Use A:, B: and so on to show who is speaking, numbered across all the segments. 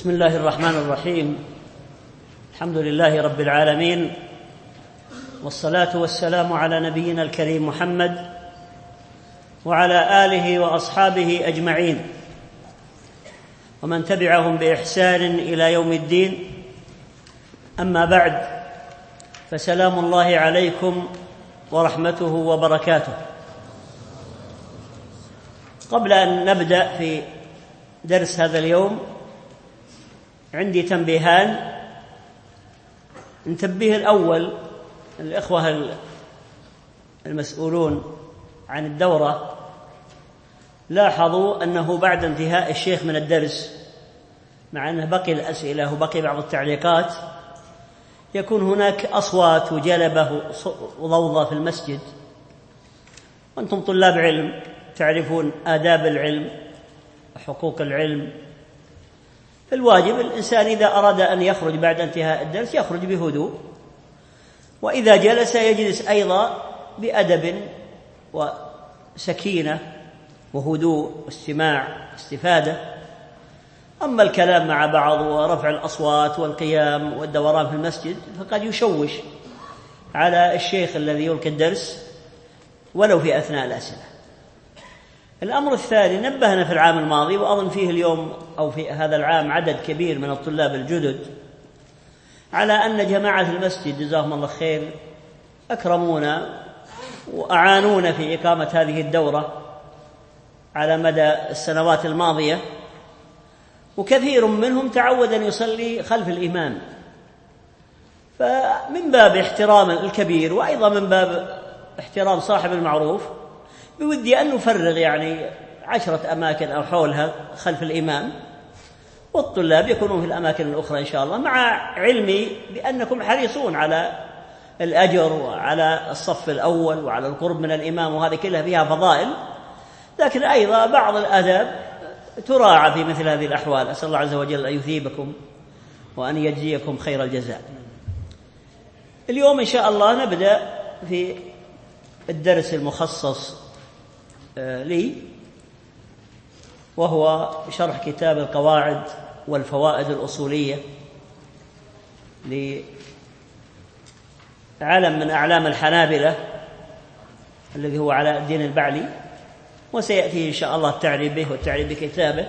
A: بسم الله الرحمن الرحيم. الحمد لله رب العالمين، والصلاة والسلام على نبينا الكريم محمد وعلى آله وأصحابه أجمعين ومن تبعهم بإحسان إلى يوم الدين. أما بعد، فسلام الله عليكم ورحمته وبركاته. قبل أن نبدأ في درس هذا اليوم عندي تنبيهان. التنبيه الأول، الإخوة المسؤولون عن الدورة لاحظوا أنه بعد انتهاء الشيخ من الدرس، مع أنه بقي الأسئلة وبقي بعض التعليقات، يكون هناك أصوات وجلبة وضوضاء في المسجد، وأنتم طلاب علم تعرفون آداب العلم وحقوق العلم. فالواجب الإنسان إذا أراد أن يخرج بعد انتهاء الدرس يخرج بهدوء، وإذا جلس يجلس أيضا بأدب وسكينة وهدوء واستماع واستفادة. أما الكلام مع بعض ورفع الأصوات والقيام والدوران في المسجد فقد يشوش على الشيخ الذي يلقي الدرس ولو في أثناء الأسئلة. الأمر الثاني، نبهنا في العام الماضي وأظن فيه اليوم أو في هذا العام عدد كبير من الطلاب الجدد على أن جماعة المسجد جزاهم الله خير أكرمونا وأعانونا في إقامة هذه الدورة على مدى السنوات الماضية، وكثير منهم تعود أن يصلي خلف الإمام. فمن باب احترام الكبير وأيضا من باب احترام صاحب المعروف بودي أن نفرغ 10 أماكن أو حولها خلف الإمام، والطلاب يكونون في الأماكن الأخرى إن شاء الله، مع علمي بأنكم حريصون على الأجر وعلى الصف الأول وعلى القرب من الإمام، وهذه كلها فيها فضائل، لكن أيضا بعض الآداب تراعى في مثل هذه الأحوال. أسأل الله عز وجل أن يثيبكم وأن يجزيكم خير الجزاء. اليوم إن شاء الله نبدأ في الدرس المخصص لي، وهو شرح كتاب القواعد والفوائد الأصولية لعلم من أعلام الحنابلة الذي هو علاء الدين البعلي، وسيأتي إن شاء الله التعريف به والتعريف بكتابه.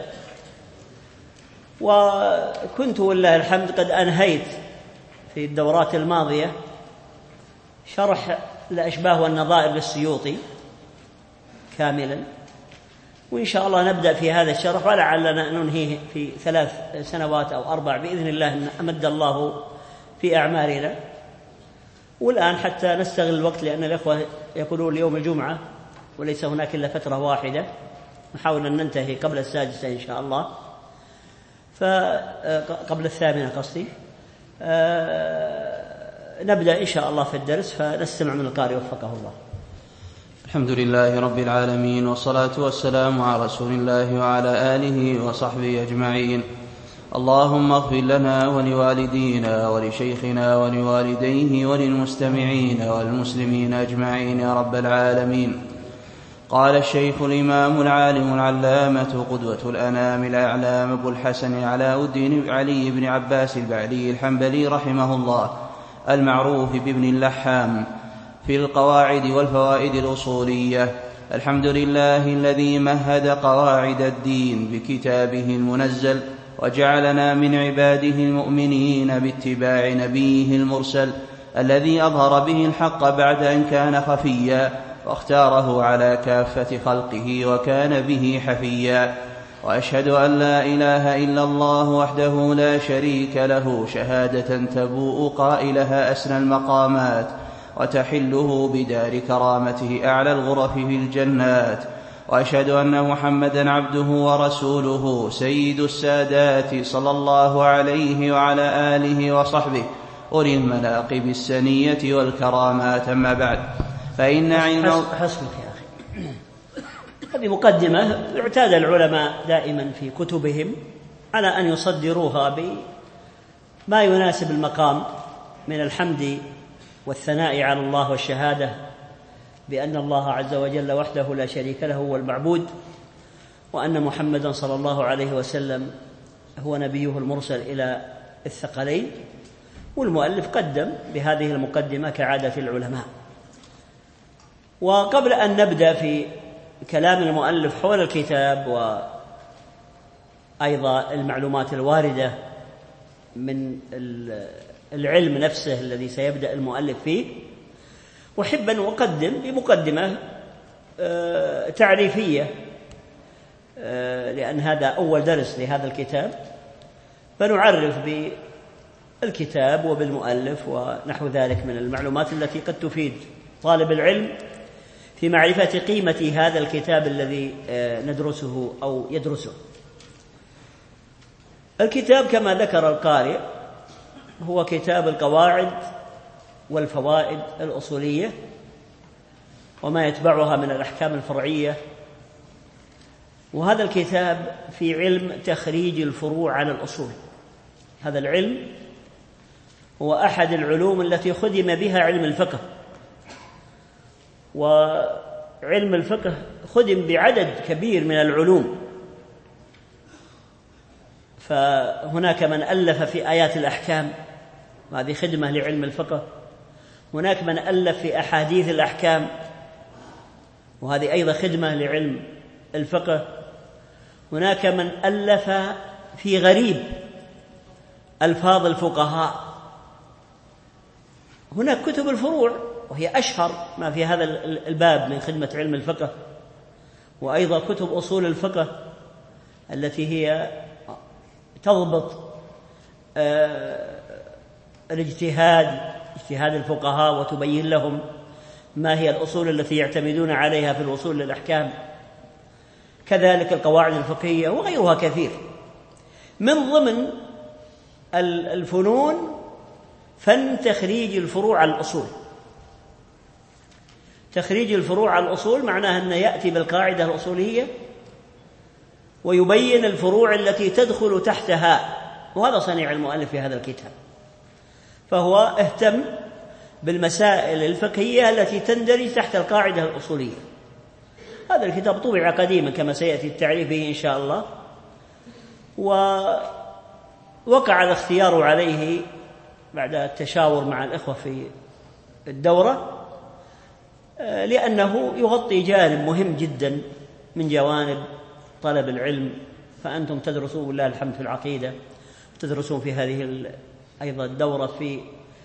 A: وكنت والله الحمد قد أنهيت في الدورات الماضية شرح الأشباه والنظائر للسيوطي كاملا، وإن شاء الله نبدأ في هذا الشرح، ولعلنا ننهيه في 3 سنوات أو 4 بإذن الله إن أمد الله في أعمارنا. والآن حتى نستغل الوقت، لأن الأخوة يقولون اليوم الجمعة وليس هناك إلا فترة واحدة، نحاول أن ننتهي قبل 6 إن شاء الله، قبل 8 قصدي. نبدأ إن شاء الله في الدرس، فنستمع من القارئ وفقه الله.
B: الحمد لله رب العالمين، والصلاة والسلام على رسول الله وعلى آله وصحبه أجمعين. اللهم اغفر لنا ولوالدينا ولشيخنا ولوالديه وللمستمعين والمسلمين أجمعين يا رب العالمين. قال الشيخ الإمام العالم العلامة قدوة الأنام الأعلام أبو الحسن علاء الدين علي بن عباس البعلي الحنبلي رحمه الله، المعروف بابن اللحام، في القواعد والفوائد الأصولية. الحمد لله الذي مهد قواعد الدين بكتابه المنزل، وجعلنا من عباده المؤمنين باتباع نبيه المرسل الذي أظهر به الحق بعد أن كان خفيا، واختاره على كافة خلقه وكان به حفيا. وأشهد أن لا إله إلا الله وحده لا شريك له شهادة تبوء قائلها أسنى المقامات، وتحله بدار كرامته أعلى الغرف في الجنات. وأشهد أن محمدا عبده ورسوله سيد السادات صلى الله عليه وعلى آله وصحبه أولي المناقب السنية والكرامات. أما بعد، فإن
A: حسبك يا أخي. هذه مقدمة اعتاد العلماء دائما في كتبهم على أن يصدروها بما يناسب المقام من الحمد والثناء على الله والشهادة بأن الله عز وجل وحده لا شريك له هو المعبود، وأن محمدا صلى الله عليه وسلم هو نبيه المرسل إلى الثقلين، والمؤلف قدم بهذه المقدمة كعادة العلماء. وقبل أن نبدأ في كلام المؤلف حول الكتاب وأيضا المعلومات الواردة من العلم نفسه الذي سيبدأ المؤلف فيه، أحب أن أقدم بمقدمة تعريفية، لأن هذا أول درس لهذا الكتاب، فنعرف بالكتاب وبالمؤلف ونحو ذلك من المعلومات التي قد تفيد طالب العلم في معرفة قيمة هذا الكتاب الذي ندرسه أو يدرسه. الكتاب كما ذكر القارئ هو كتاب القواعد والفوائد الأصولية وما يتبعها من الأحكام الفرعية، وهذا الكتاب في علم تخريج الفروع على الأصول. هذا العلم هو أحد العلوم التي خدم بها علم الفقه، وعلم الفقه خدم بعدد كبير من العلوم، فهناك من ألف في آيات الأحكام، وهذه خدمة لعلم الفقه. هناك من ألف في أحاديث الأحكام، وهذه أيضا خدمة لعلم الفقه. هناك من ألف في غريب ألفاظ الفقهاء. هناك كتب الفروع، وهي أشهر ما في هذا الباب من خدمة علم الفقه، وأيضا كتب أصول الفقه التي هي تضبط اجتهاد الفقهاء وتبين لهم ما هي الأصول التي يعتمدون عليها في الوصول للأحكام. كذلك القواعد الفقهية وغيرها كثير. من ضمن الفنون فن تخريج الفروع على الأصول. تخريج الفروع على الأصول معناه أنه يأتي بالقاعدة الأصولية ويبين الفروع التي تدخل تحتها، وهذا صنيع المؤلف في هذا الكتاب. فهو اهتم بالمسائل الفقهية التي تندرج تحت القاعدة الأصولية. هذا الكتاب طبع قديما كما سيأتي التعريف به إن شاء الله، ووقع الاختيار عليه بعد التشاور مع الإخوة في الدورة، لأنه يغطي جانب مهم جدا من جوانب طلب العلم. فأنتم تدرسون بالله الحمد في العقيدة، تدرسون في هذه أيضا الدورة في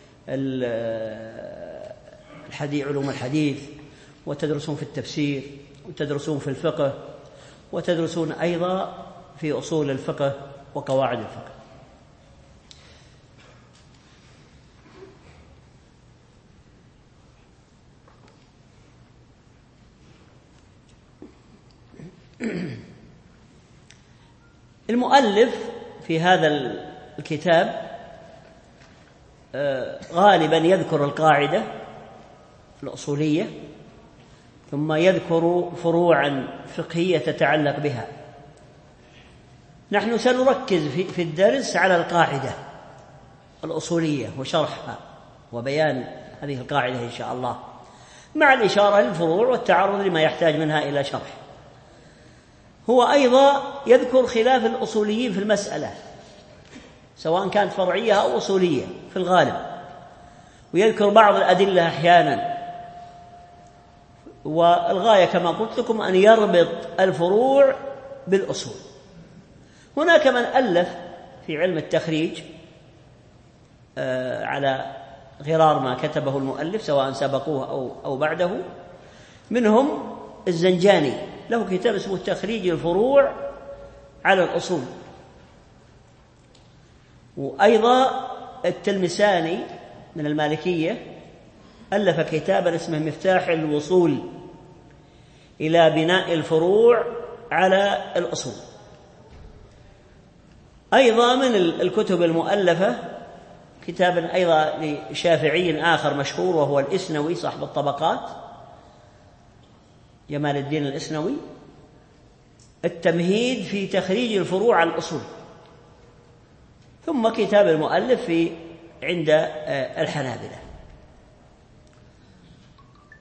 A: علوم الحديث، وتدرسون في التفسير، وتدرسون في الفقه، وتدرسون أيضا في أصول الفقه وقواعد الفقه. المؤلف في هذا الكتاب غالبا يذكر القاعدة الأصولية، ثم يذكر فروعا فقهية تتعلق بها. نحن سنركز في الدرس على القاعدة الأصولية وشرحها وبيان هذه القاعدة إن شاء الله، مع الإشارة للفروع والتعرض لما يحتاج منها إلى شرح. هو أيضا يذكر خلاف الأصوليين في المسألة، سواء كانت فرعية أو أصولية في الغالب، ويذكر بعض الأدلة أحيانا. والغاية كما قلت لكم أن يربط الفروع بالأصول. هناك من ألف في علم التخريج على غرار ما كتبه المؤلف، سواء سبقوه أو بعده. منهم الزنجاني، له كتاب اسمه تخريج الفروع على الأصول. وأيضا التلمساني من المالكية ألف كتابا اسمه مفتاح الوصول إلى بناء الفروع على الأصول. أيضا من الكتب المؤلفة كتابا أيضا لشافعي آخر مشهور، وهو الإسنوي صاحب الطبقات، جمال الدين الإسنوي، التمهيد في تخريج الفروع على الأصول. ثم كتاب المؤلف عند الحنابلة.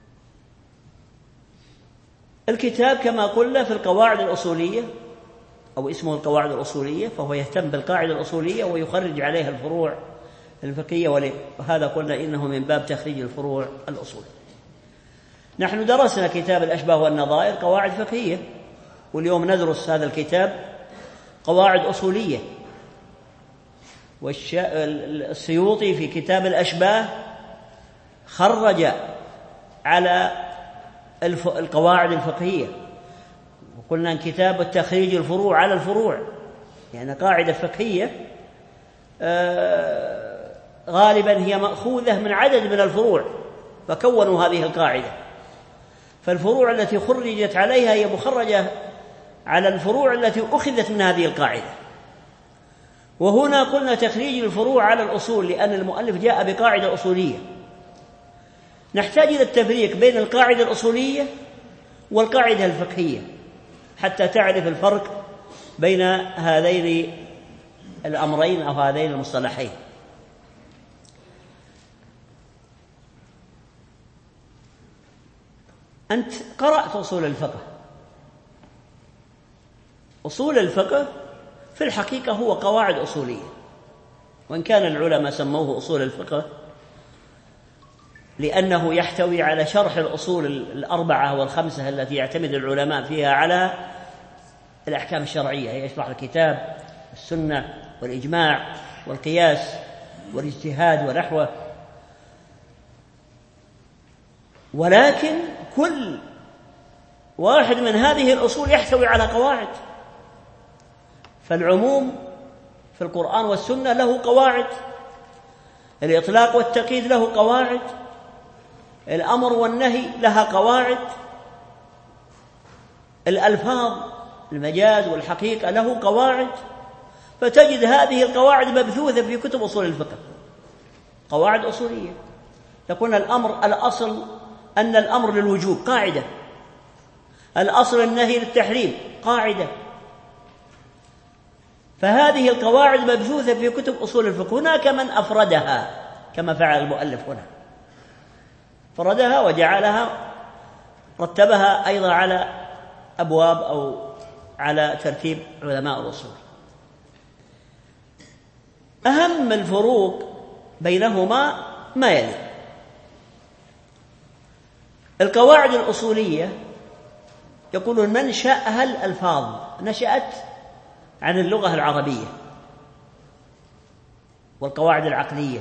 A: الكتاب كما قلنا في القواعد الأصولية، أو اسمه القواعد الأصولية، فهو يهتم بالقاعدة الأصولية ويخرج عليها الفروع الفقهية، وهذا قلنا إنه من باب تخريج الفروع الأصولية. نحن درسنا كتاب الأشباه والنظائر قواعد فقهية، واليوم ندرس هذا الكتاب قواعد أصولية. والسيوطي في كتاب الأشباه خرج على القواعد الفقهية، وقلنا أن كتاب التخريج الفروع على الفروع، يعني قاعدة فقهية غالبا هي مأخوذة من عدد من الفروع فكونوا هذه القاعدة، فالفروع التي خرجت عليها هي مخرجة على الفروع التي أخذت من هذه القاعدة. وهنا قلنا تخريج الفروع على الأصول لأن المؤلف جاء بقاعدة أصولية. نحتاج إلى التفريق بين القاعدة الأصولية والقاعدة الفقهية حتى تعرف الفرق بين هذين الأمرين أو هذين المصطلحين. أنت قرأت أصول الفقه. أصول الفقه في الحقيقة هو قواعد أصولية، وإن كان العلماء سموه أصول الفقه لأنه يحتوي على شرح الأصول الأربعة والخمسة التي يعتمد العلماء فيها على الأحكام الشرعية، يشرح الكتاب والسنة والإجماع والقياس والاجتهاد ونحوه. ولكن كل واحد من هذه الأصول يحتوي على قواعد، فالعموم في القرآن والسنة له قواعد، الإطلاق والتقييد له قواعد، الأمر والنهي لها قواعد، الألفاظ المجاز والحقيقة له قواعد. فتجد هذه القواعد مبثوثة في كتب أصول الفقه، قواعد أصولية. يكون الأصل أن الأمر للوجوب قاعدة، الأصل النهي للتحريم قاعدة. فهذه القواعد مبثوثة في كتب أصول الفقه. هناك من أفردها كما فعل المؤلف هنا، فردها وجعلها رتبها أيضا على أبواب أو على ترتيب علماء الأصول. أهم الفروق بينهما ما يلي: القواعد الأصولية يقولون منشأها الألفاظ، نشأت عن اللغة العربية. والقواعد العقلية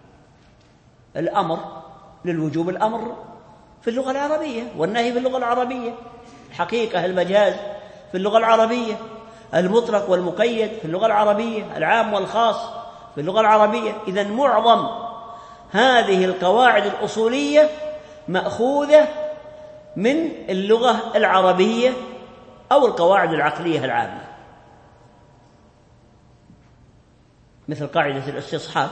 A: الأمر للوجوب، الأمر في اللغة العربية، والنهي في اللغة العربية، الحقيقة المجاز في اللغة العربية، المطلق والمقيد في اللغة العربية، العام والخاص في اللغة العربية. إذن معظم هذه القواعد الأصولية مأخوذة من اللغة العربية أو القواعد العقلية العامة، مثل قاعدة الاستصحاب،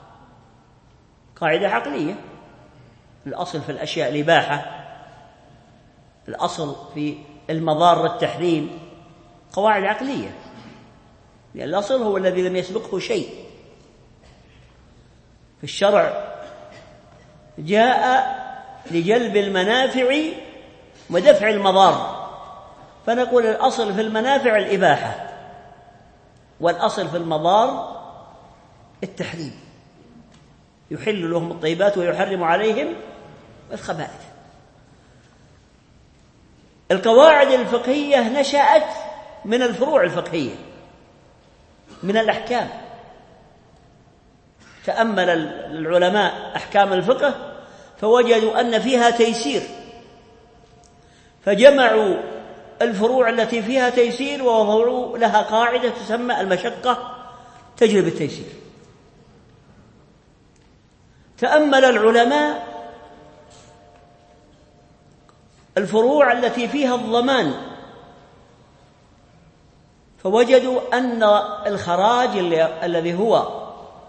A: قاعدة عقلية، الأصل في الأشياء الإباحة، الأصل في المضار التحريم، قواعد عقلية، لأن الأصل هو الذي لم يسبقه شيء. في الشرع جاء لجلب المنافع ودفع المضار، فنقول الأصل في المنافع الإباحة، والأصل في المضار التحريم، يحل لهم الطيبات ويحرم عليهم الخبائث. القواعد الفقهية نشأت من الفروع الفقهية، من الأحكام. تأمل العلماء أحكام الفقه فوجدوا أن فيها تيسير، فجمعوا الفروع التي فيها تيسير ووضعوا لها قاعدة تسمى المشقة تجلب التيسير. تأمل العلماء الفروع التي فيها الضمان فوجدوا أن الخراج الذي هو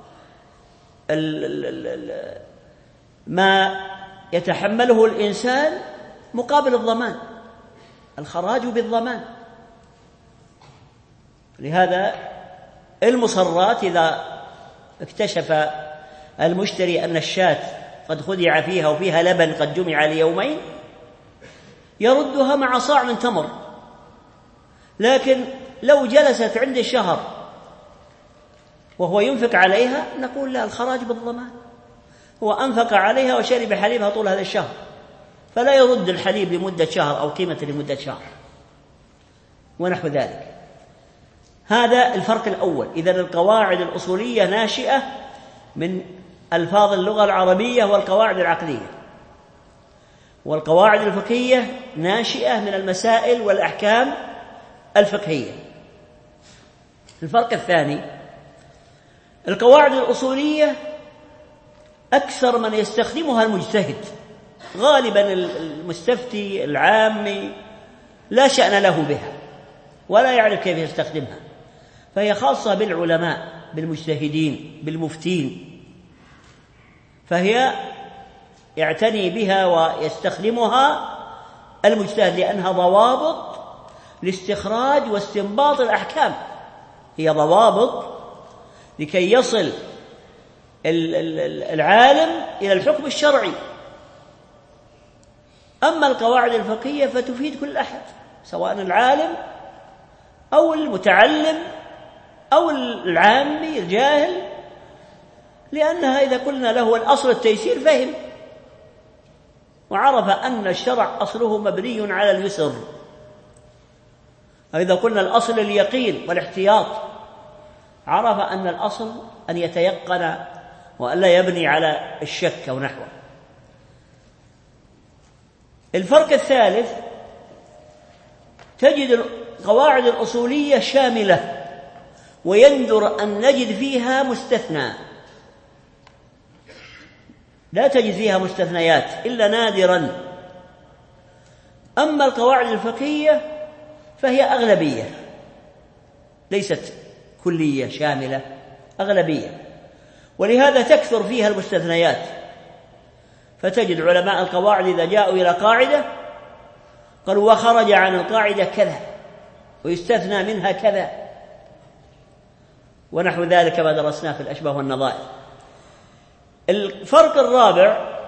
A: ما يتحمله الإنسان مقابل الضمان، الخراج بالضمان. لهذا المصرات إذا اكتشف المشتري أن الشاة قد خدع فيها وفيها لبن قد جمع ليومين يردها مع صاع من تمر، لكن لو جلست عند الشهر وهو ينفق عليها نقول لا، الخراج بالضمان، هو أنفق عليها وشرب حليبها طول هذا الشهر، فلا يرد الحليب لمدة شهر أو قيمة لمدة شهر ونحو ذلك. هذا الفرق الأول. إذن القواعد الأصولية ناشئة من ألفاظ اللغة العربية والقواعد العقلية، والقواعد الفقهية ناشئة من المسائل والأحكام الفقهية. الفرق الثاني، القواعد الأصولية أكثر من يستخدمها المجتهد، غالبا المستفتي العامي لا شأن له بها ولا يعرف كيف يستخدمها، فهي خاصة بالعلماء بالمجتهدين بالمفتين، فهي يعتني بها ويستخدمها المجتهد لأنها ضوابط لاستخراج واستنباط الأحكام، هي ضوابط لكي يصل العالم إلى الحكم الشرعي. أما القواعد الفقهية فتفيد كل أحد، سواء العالم أو المتعلم أو العامي الجاهل، لأنها إذا قلنا له الأصل التيسير فهم وعرف أن الشرع أصله مبني على اليسر. إذا قلنا الأصل اليقين والاحتياط عرف أن الأصل أن يتيقن وأن لا يبني على الشك أو نحوه. الفرق الثالث، تجد القواعد الأصولية شاملة ويندر أن نجد فيها مستثنى، لا تجد فيها مستثنيات إلا نادرا. أما القواعد الفقهية فهي أغلبية، ليست كلية شاملة، أغلبية، ولهذا تكثر فيها المستثنيات. فتجد علماء القواعد إذا جاءوا إلى قاعدة قالوا وخرج عن القاعدة كذا ويستثنى منها كذا ونحو ذلك كما درسناه في الأشباه والنظائر. الفرق الرابع،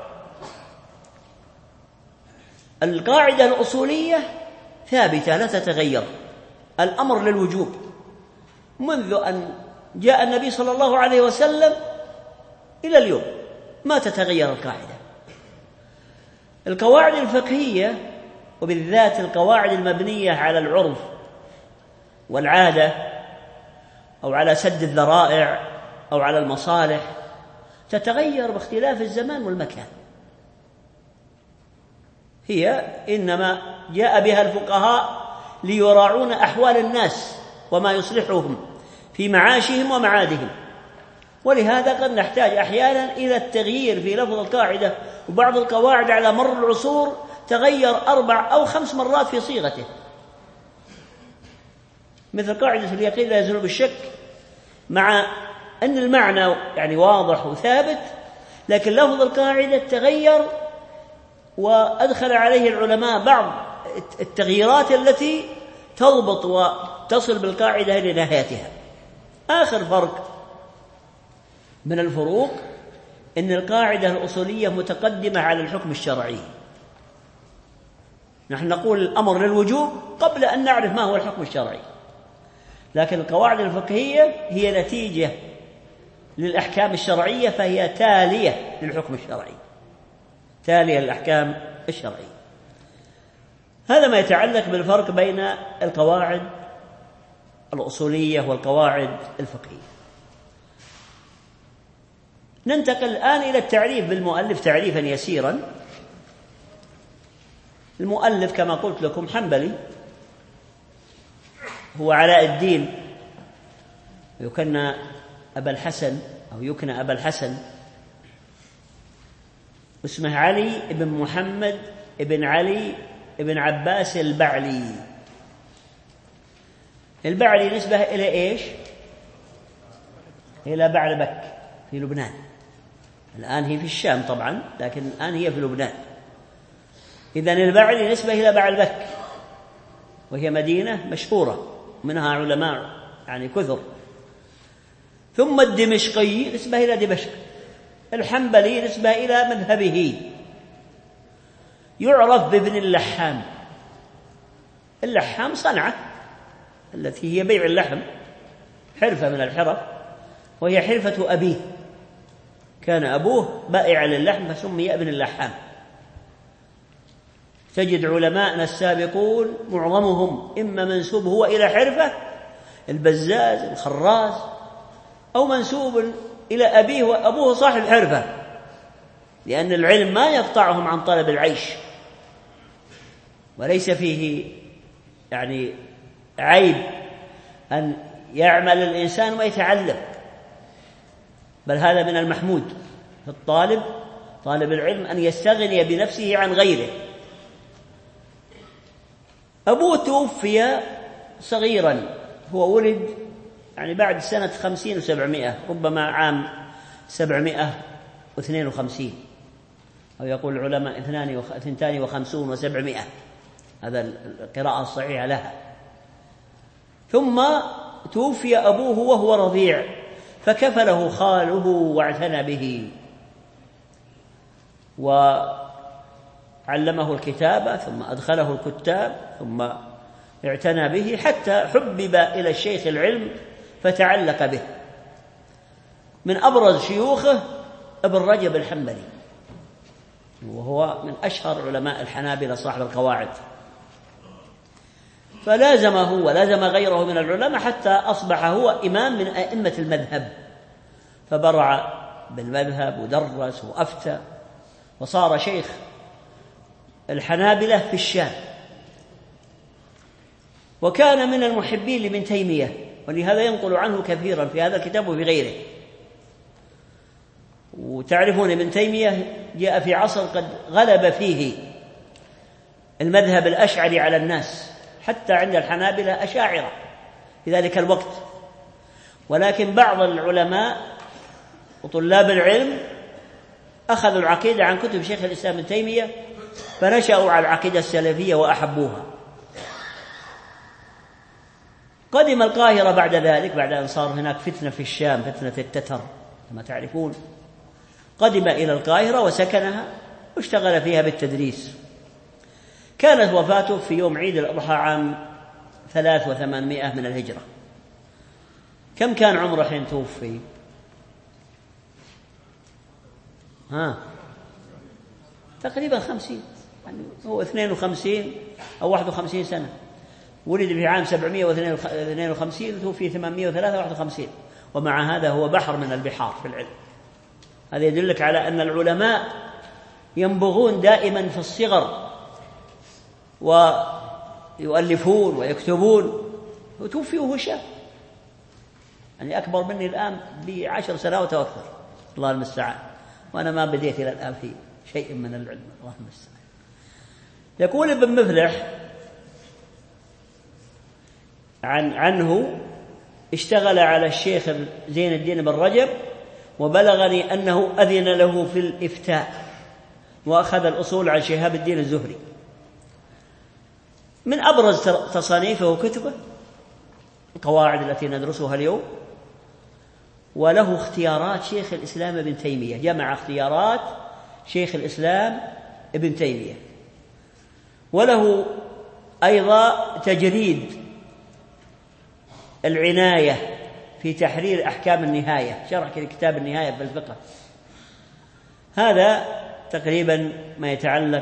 A: القاعدة الأصولية ثابتة لا تتغير، الأمر للوجوب منذ أن جاء النبي صلى الله عليه وسلم إلى اليوم ما تتغير القاعدة. القواعد الفقهية وبالذات القواعد المبنية على العرف والعادة أو على سد الذرائع أو على المصالح تتغير باختلاف الزمان والمكان. هي إنما جاء بها الفقهاء ليراعون أحوال الناس وما يصلحهم في معاشهم ومعادهم، ولهذا قد نحتاج أحيانا إلى التغيير في لفظ القاعدة، وبعض القواعد على مر العصور تغير 4 أو 5 مرات في صيغته، مثل قاعدة اليقين لا يزول بالشك، مع أن المعنى يعني واضح وثابت، لكن لفظ القاعدة تغير وأدخل عليه العلماء بعض التغييرات التي تضبط وتصل بالقاعدة إلى نهايتها. آخر فرق من الفروق أن القاعدة الأصولية متقدمة على الحكم الشرعي. نحن نقول الأمر للوجوب قبل أن نعرف ما هو الحكم الشرعي، لكن القواعد الفقهية هي نتيجة للأحكام الشرعية، فهي تالية للحكم الشرعي، تالية للأحكام الشرعية. هذا ما يتعلق بالفرق بين القواعد الأصولية والقواعد الفقهية. ننتقل الآن إلى التعريف بالمؤلف تعريفا يسيرا. المؤلف كما قلت لكم حنبلي، هو علاء الدين، يكنى أبا الحسن أو يكنى أبا الحسن، اسمه علي بن محمد بن علي بن عباس البعلي. البعلي نسبة إلى إيش؟ إلى بعلبك في لبنان. الآن هي في الشام طبعا، لكن الآن هي في لبنان. إذن البعلي نسبة إلى بعلبك، وهي مدينة مشهورة منها علماء يعني كثر. ثم الدمشقي نسبة إلى دمشق. الحنبلي نسبة إلى مذهبه. يعرف بابن اللحام. اللحام صنعة، التي هي بيع اللحم، حرفة من الحرف، وهي حرفة أبيه، كان أبوه بائعا للحم فسمي ابن اللحام. تجد علماءنا السابقون معظمهم إما منسوب هو إلى حرفة البزاز الخراز، أو منسوب إلى أبيه وأبوه صاحب حرفة، لأن العلم ما يقطعهم عن طلب العيش، وليس فيه يعني عيب أن يعمل الإنسان ويتعلم، بل هذا من المحمود في طالب العلم أن يستغني بنفسه عن غيره. أبوه توفي صغيرا، هو ولد يعني بعد سنة 50 و700، ربما عام 752، أو يقول العلماء 52 و700، هذا القراءة الصحيحة لها. ثم توفي أبوه وهو رضيع، فكفله خاله واعتنى به وعلمه الكتابة، ثم أدخله الكتاب، ثم اعتنى به حتى حبب إلى الشيخ العلم فتعلق به. من أبرز شيوخه ابن رجب الحنبلي، وهو من أشهر علماء الحنابلة صاحب القواعد، فلازمه ولازم غيره من العلماء حتى أصبح هو إمام من أئمة المذهب، فبرع بالمذهب ودرس وأفتى وصار شيخ الحنابلة في الشام، وكان من المحبين لابن تيمية، ولهذا ينقل عنه كثيرا في هذا الكتاب وفي غيره. وتعرفون ابن تيمية جاء في عصر قد غلب فيه المذهب الأشعري على الناس، حتى عند الحنابلة أشاعرة في ذلك الوقت، ولكن بعض العلماء وطلاب العلم أخذوا العقيدة عن كتب شيخ الإسلام ابن تيمية، فنشأوا على العقيدة السلفية وأحبوها. قدم القاهرة بعد ذلك، بعد أن صار هناك فتنة في الشام، فتنة التتر كما تعرفون، قدم إلى القاهرة وسكنها واشتغل فيها بالتدريس. كانت وفاته في يوم عيد الأضحى عام 300 من الهجرة. كم كان عمره حين توفي؟ تقريبا 50، يعني هو 52 أو 51 سنة. ولد في عام 752 وتوفي 853، ومع هذا هو بحر من البحار في العلم. هذا يدلك على أن العلماء ينبغون دائما في الصغر ويؤلفون ويكتبون، وتوفي وهو شاب، يعني أكبر مني الآن ب10 سنوات وأكثر، الله المستعان، وأنا ما بديت إلى الآن في شيء من العلم، الله المستعان. يقول ابن مفلح عنه: اشتغل على الشيخ زين الدين بن رجب، وبلغني أنه أذن له في الإفتاء، وأخذ الأصول عن شهاب الدين الزهري. من أبرز تصانيفه كتبه القواعد التي ندرسها اليوم، وله اختيارات شيخ الإسلام ابن تيمية، جمع اختيارات شيخ الإسلام ابن تيمية. وله أيضا تجريد العناية في تحرير أحكام النهاية، شرح كتاب النهاية في الفقه. هذا تقريبا ما يتعلق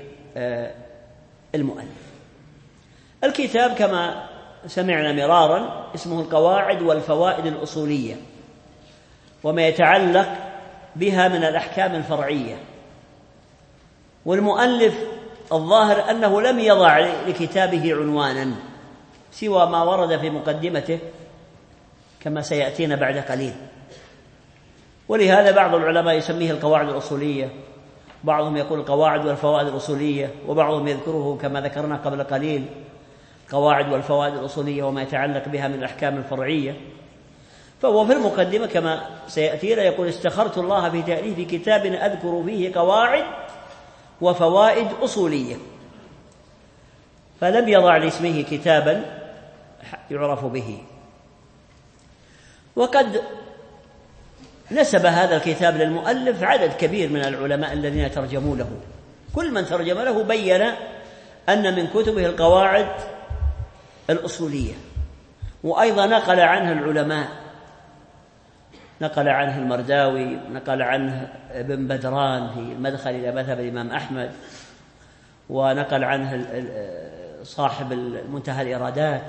A: بالمؤلف. الكتاب كما سمعنا مرارا اسمه القواعد والفوائد الأصولية، وما يتعلق بها من الأحكام الفرعية. والمؤلف الظاهر أنه لم يضع لكتابه عنوانا سوى ما ورد في مقدمته كما سيأتينا بعد قليل. ولهذا بعض العلماء يسميه القواعد الأصولية، بعضهم يقول القواعد والفوائد الأصولية، وبعضهم يذكره كما ذكرنا قبل قليل القواعد والفوائد الأصولية وما يتعلق بها من الأحكام الفرعية. فهو في المقدمة كما سيأتينا يقول: استخرت الله في تأليف كتاب أذكر فيه قواعد وفوائد أصولية، فلم يضع لاسمه كتابا يعرف به. وقد نسب هذا الكتاب للمؤلف عدد كبير من العلماء الذين ترجموا له، كل من ترجم له بين أن من كتبه القواعد الأصولية، وأيضا نقل عنه العلماء، نقل عنه المرداوي، نقل عنه ابن بدران في المدخل إلى مذهب الإمام أحمد، ونقل عنه صاحب المنتهى الإرادات،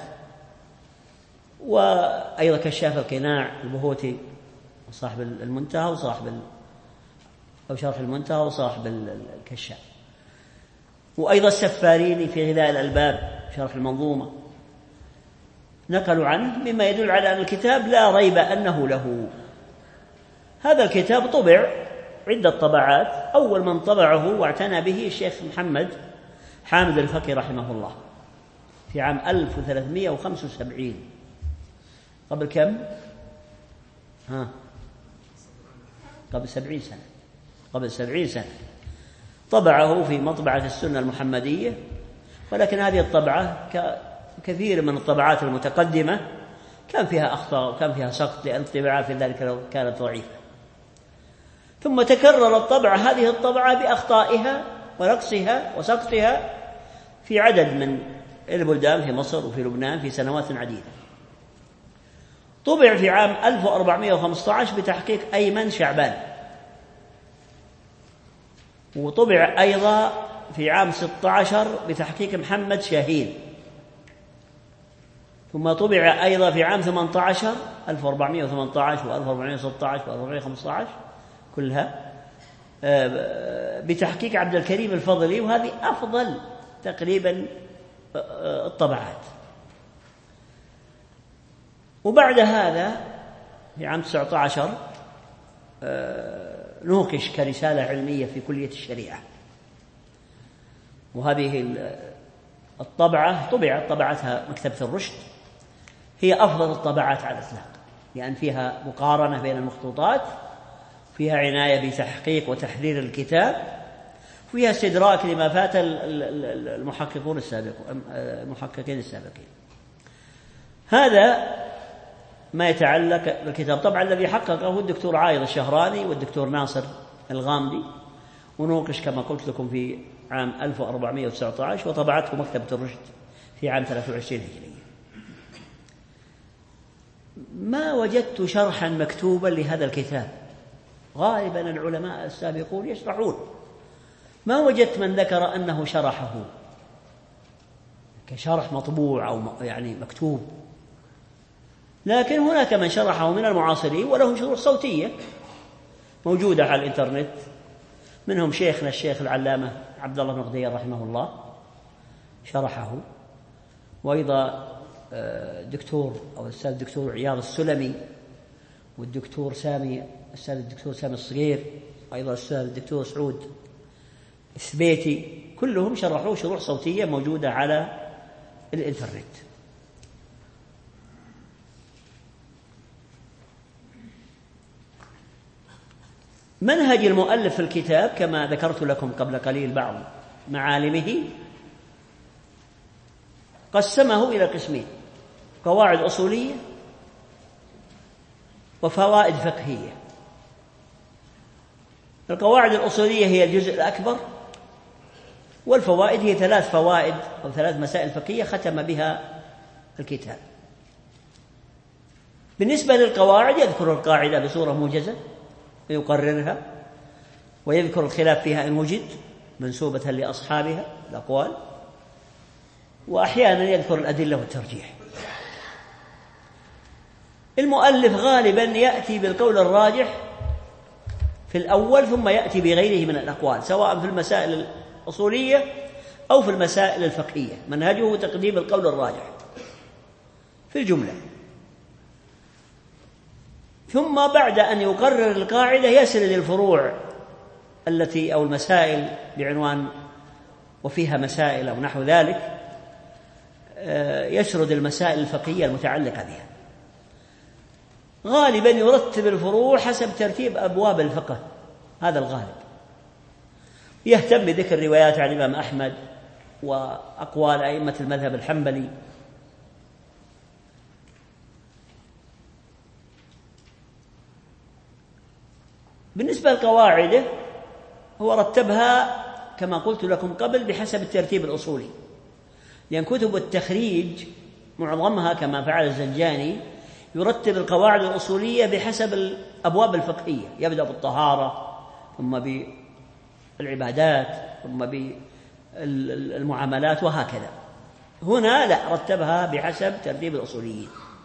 A: وأيضا كشاف القناع البهوتي صاحب المنتهى وصاحب أو شرح المنتهى وصاحب الكشاف، وأيضا السفاريني في غذاء الألباب شرح المنظومة، نقلوا عنه مما يدل على أن الكتاب لا ريب أنه له. هذا الكتاب طبع عدة طبعات، أول من طبعه واعتنى به الشيخ محمد حامد الفقي رحمه الله في عام 1375، قبل كم؟ قبل 70 سنة. قبل 70 سنة طبعه في مطبعة السنة المحمدية، ولكن هذه الطبعة كثير من الطبعات المتقدمة كان فيها أخطاء وكان فيها سقط، لأن الطباعة في ذلك كانت ضعيفة. ثم تكررت هذه الطبعة بأخطائها ونقصها وسقطها في عدد من البلدان في مصر وفي لبنان في سنوات عديدة. طبع في عام 1415 بتحقيق أيمن شعبان، وطبع أيضا في عام 16 بتحقيق محمد شاهين، ثم طبع أيضا في عام 18 1418 و1416 و1415 كلها بتحقيق عبد الكريم الفضلي، وهذه أفضل تقريبا الطبعات. وبعد هذا في عام 19 نوقش كرسالة علمية في كلية الشريعة، وهذه الطبعة طبعتها مكتبة الرشد، هي أفضل الطبعات على الإطلاق، لأن فيها مقارنة بين المخطوطات، فيها عناية بتحقيق وتحرير الكتاب، فيها استدراك لما فات المحققين السابقين. هذا ما يتعلق بالكتاب. طبعا الذي حققه الدكتور عايض الشهراني والدكتور ناصر الغامدي، ونوقش كما قلت لكم في عام 1419، وطبعته مكتبة الرشد في عام 23 هجرية. ما وجدت شرحا مكتوبا لهذا الكتاب، غالبا العلماء السابقون يشرحون، ما وجدت من ذكر أنه شرحه كشرح مطبوع أو يعني مكتوب، لكن هناك من شرحه من المعاصرين وله شروح صوتية موجودة على الإنترنت، منهم شيخنا الشيخ العلامة عبد الله بن غدير رحمه الله شرحه، وأيضا الأستاذ الدكتور عياض السلمي، والدكتور سامي الصغير، وأيضا الأستاذ الدكتور سعود السبيتي، كلهم شرحوا شروح صوتية موجودة على الإنترنت. منهج المؤلف في الكتاب كما ذكرت لكم قبل قليل بعض معالمه، قسمه إلى قسمين: قواعد أصولية وفوائد فقهية. القواعد الأصولية هي الجزء الأكبر، والفوائد هي 3 فوائد أو 3 مسائل فقهية ختم بها الكتاب. بالنسبة للقواعد يذكر القاعدة بصورة موجزة ويقررها، ويذكر الخلاف فيها إن وجد منسوبة لأصحابها الأقوال، وأحيانا يذكر الأدلة والترجيح. المؤلف غالبا يأتي بالقول الراجح في الأول، ثم يأتي بغيره من الأقوال، سواء في المسائل الأصولية أو في المسائل الفقهية. منهجه تقديم القول الراجح في الجملة، ثم بعد أن يقرر القاعدة يسرد الفروع التي أو المسائل بعنوان وفيها مسائل أو نحو ذلك، يسرد المسائل الفقهية المتعلقة بها. غالبا يرتب الفروع حسب ترتيب أبواب الفقه، هذا الغالب. يهتم بذكر روايات عن الإمام أحمد وأقوال أئمة المذهب الحنبلي. بالنسبة لقواعده هو رتبها كما قلت لكم قبل بحسب الترتيب الأصولي، لأن كتب التخريج معظمها كما فعل الزنجاني يرتب القواعد الأصولية بحسب الأبواب الفقهية، يبدأ بالطهارة ثم بالعبادات ثم بالمعاملات وهكذا. هنا لا، رتبها بحسب ترتيب الأصوليين.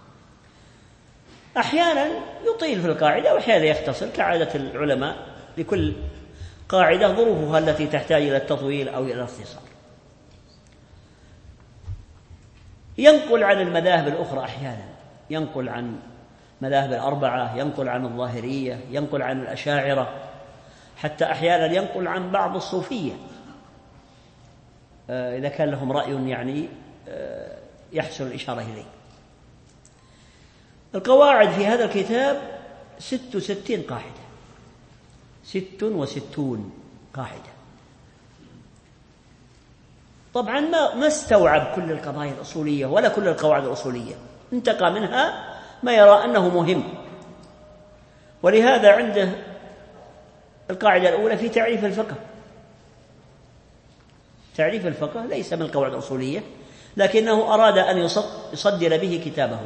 A: أحيانا يطيل في القاعدة وأحيانا يختصر كعادة العلماء، لكل قاعدة ظروفها التي تحتاج إلى التطويل أو إلى الاختصار. ينقل عن المذاهب الأخرى أحيانا، ينقل عن مذاهب الأربعة، ينقل عن الظاهرية، ينقل عن الأشاعرة، حتى أحيانا ينقل عن بعض الصوفية إذا كان لهم رأي يعني يحسن الإشارة إليه. القواعد في هذا الكتاب 66 قاعدة، 66 قاعدة. طبعا ما استوعب كل القضايا الأصولية ولا كل القواعد الأصولية، انتقى منها ما يرى أنه مهم. ولهذا عنده القاعدة الأولى في تعريف الفقه. تعريف الفقه ليس من القواعد الأصولية، لكنه أراد أن يصدر به كتابه.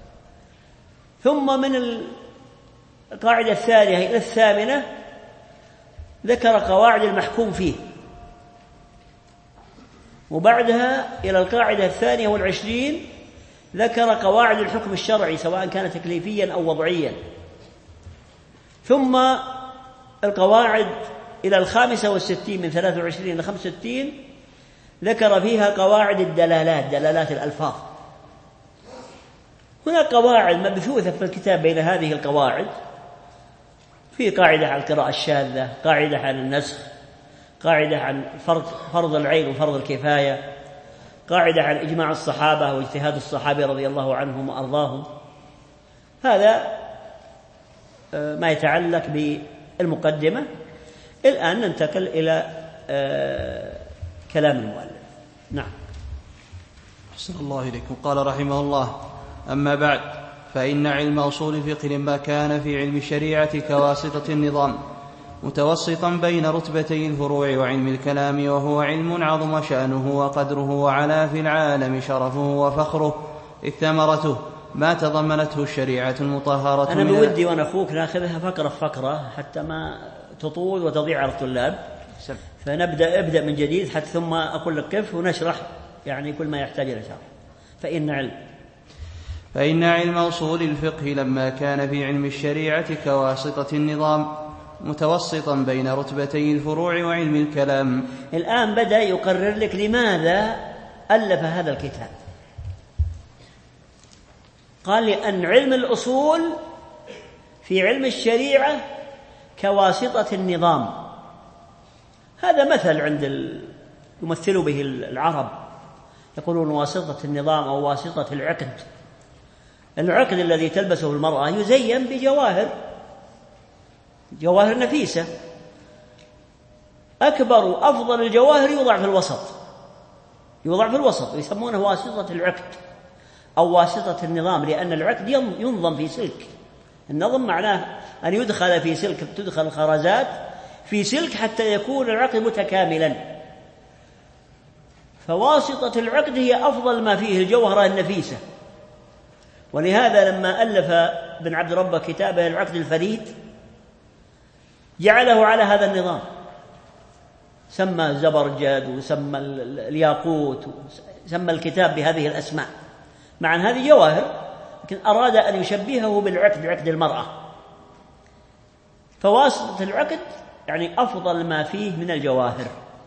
A: ثم من القاعدة الثانية إلى الثامنة ذكر قواعد المحكوم فيه، وبعدها إلى القاعدة 22 ذكر قواعد الحكم الشرعي سواء كان تكليفيا أو وضعيا. ثم القواعد إلى 65 من 23 إلى 65 ذكر فيها قواعد الدلالات، دلالات الألفاظ. هناك قواعد مبثوثة في الكتاب بين هذه القواعد، في قاعدة عن القراءة الشاذة، قاعدة عن النسخ، قاعدة عن فرض العين وفرض الكفاية، قاعدة عن إجماع الصحابة واجتهاد الصحابة رضي الله عنهم وأرضاهم. هذا ما يتعلق بالمقدمة. الآن ننتقل إلى كلام المؤلف. نعم.
B: أحسن الله إليكم. قال رحمه الله: أما بعد، فإن علم أصول الفقه لما كان في علم الشريعة كواسطة النظام متوسطا بين رتبتي الفروع وعلم الكلام، وهو علم عظم شأنه وقدره وعلا في العالم شرفه وفخره، إذ ثمرته ما تضمنته الشريعة المطهرة.
A: أنا بودي وأنا أخوك ناخذها فقرة فقرة حتى ما تطول وتضيع على الطلاب، فنبدأ من جديد حتى ثم أقول لك كيف ونشرح يعني كل ما يحتاج إلى شرح.
B: فإن علم أصول الفقه لما كان في علم الشريعة كواسطة النظام متوسطا بين رتبتي الفروع وعلم الكلام.
A: الآن بدأ يقرر لك لماذا ألف هذا الكتاب. قال لأن علم الأصول في علم الشريعة كواسطة النظام. هذا مثل يمثل به العرب، يقولون واسطة النظام أو واسطة العقد. العقد الذي تلبسه المرأة يزين بجواهر، جواهر نفيسة. أكبر وأفضل الجواهر يوضع في الوسط، ويسمونه واسطة العقد أو واسطة النظام، لأن العقد ينظم في سلك. النظم معناه أن يدخل في سلك، تدخل الخرزات في سلك حتى يكون العقد متكاملا. فواسطة العقد هي أفضل ما فيه الجوهرة النفيسة. ولهذا لما ألف ابن عبد ربه كتابه العقد الفريد جعله على هذا النظام، سمى الزبرجد وسمى الياقوت، سمى الكتاب بهذه الأسماء، مع أن هذه جواهر، لكن أراد أن يشبهه بالعقد، عقد المرأة. فواسطة العقد يعني أفضل ما فيه من الجواهر.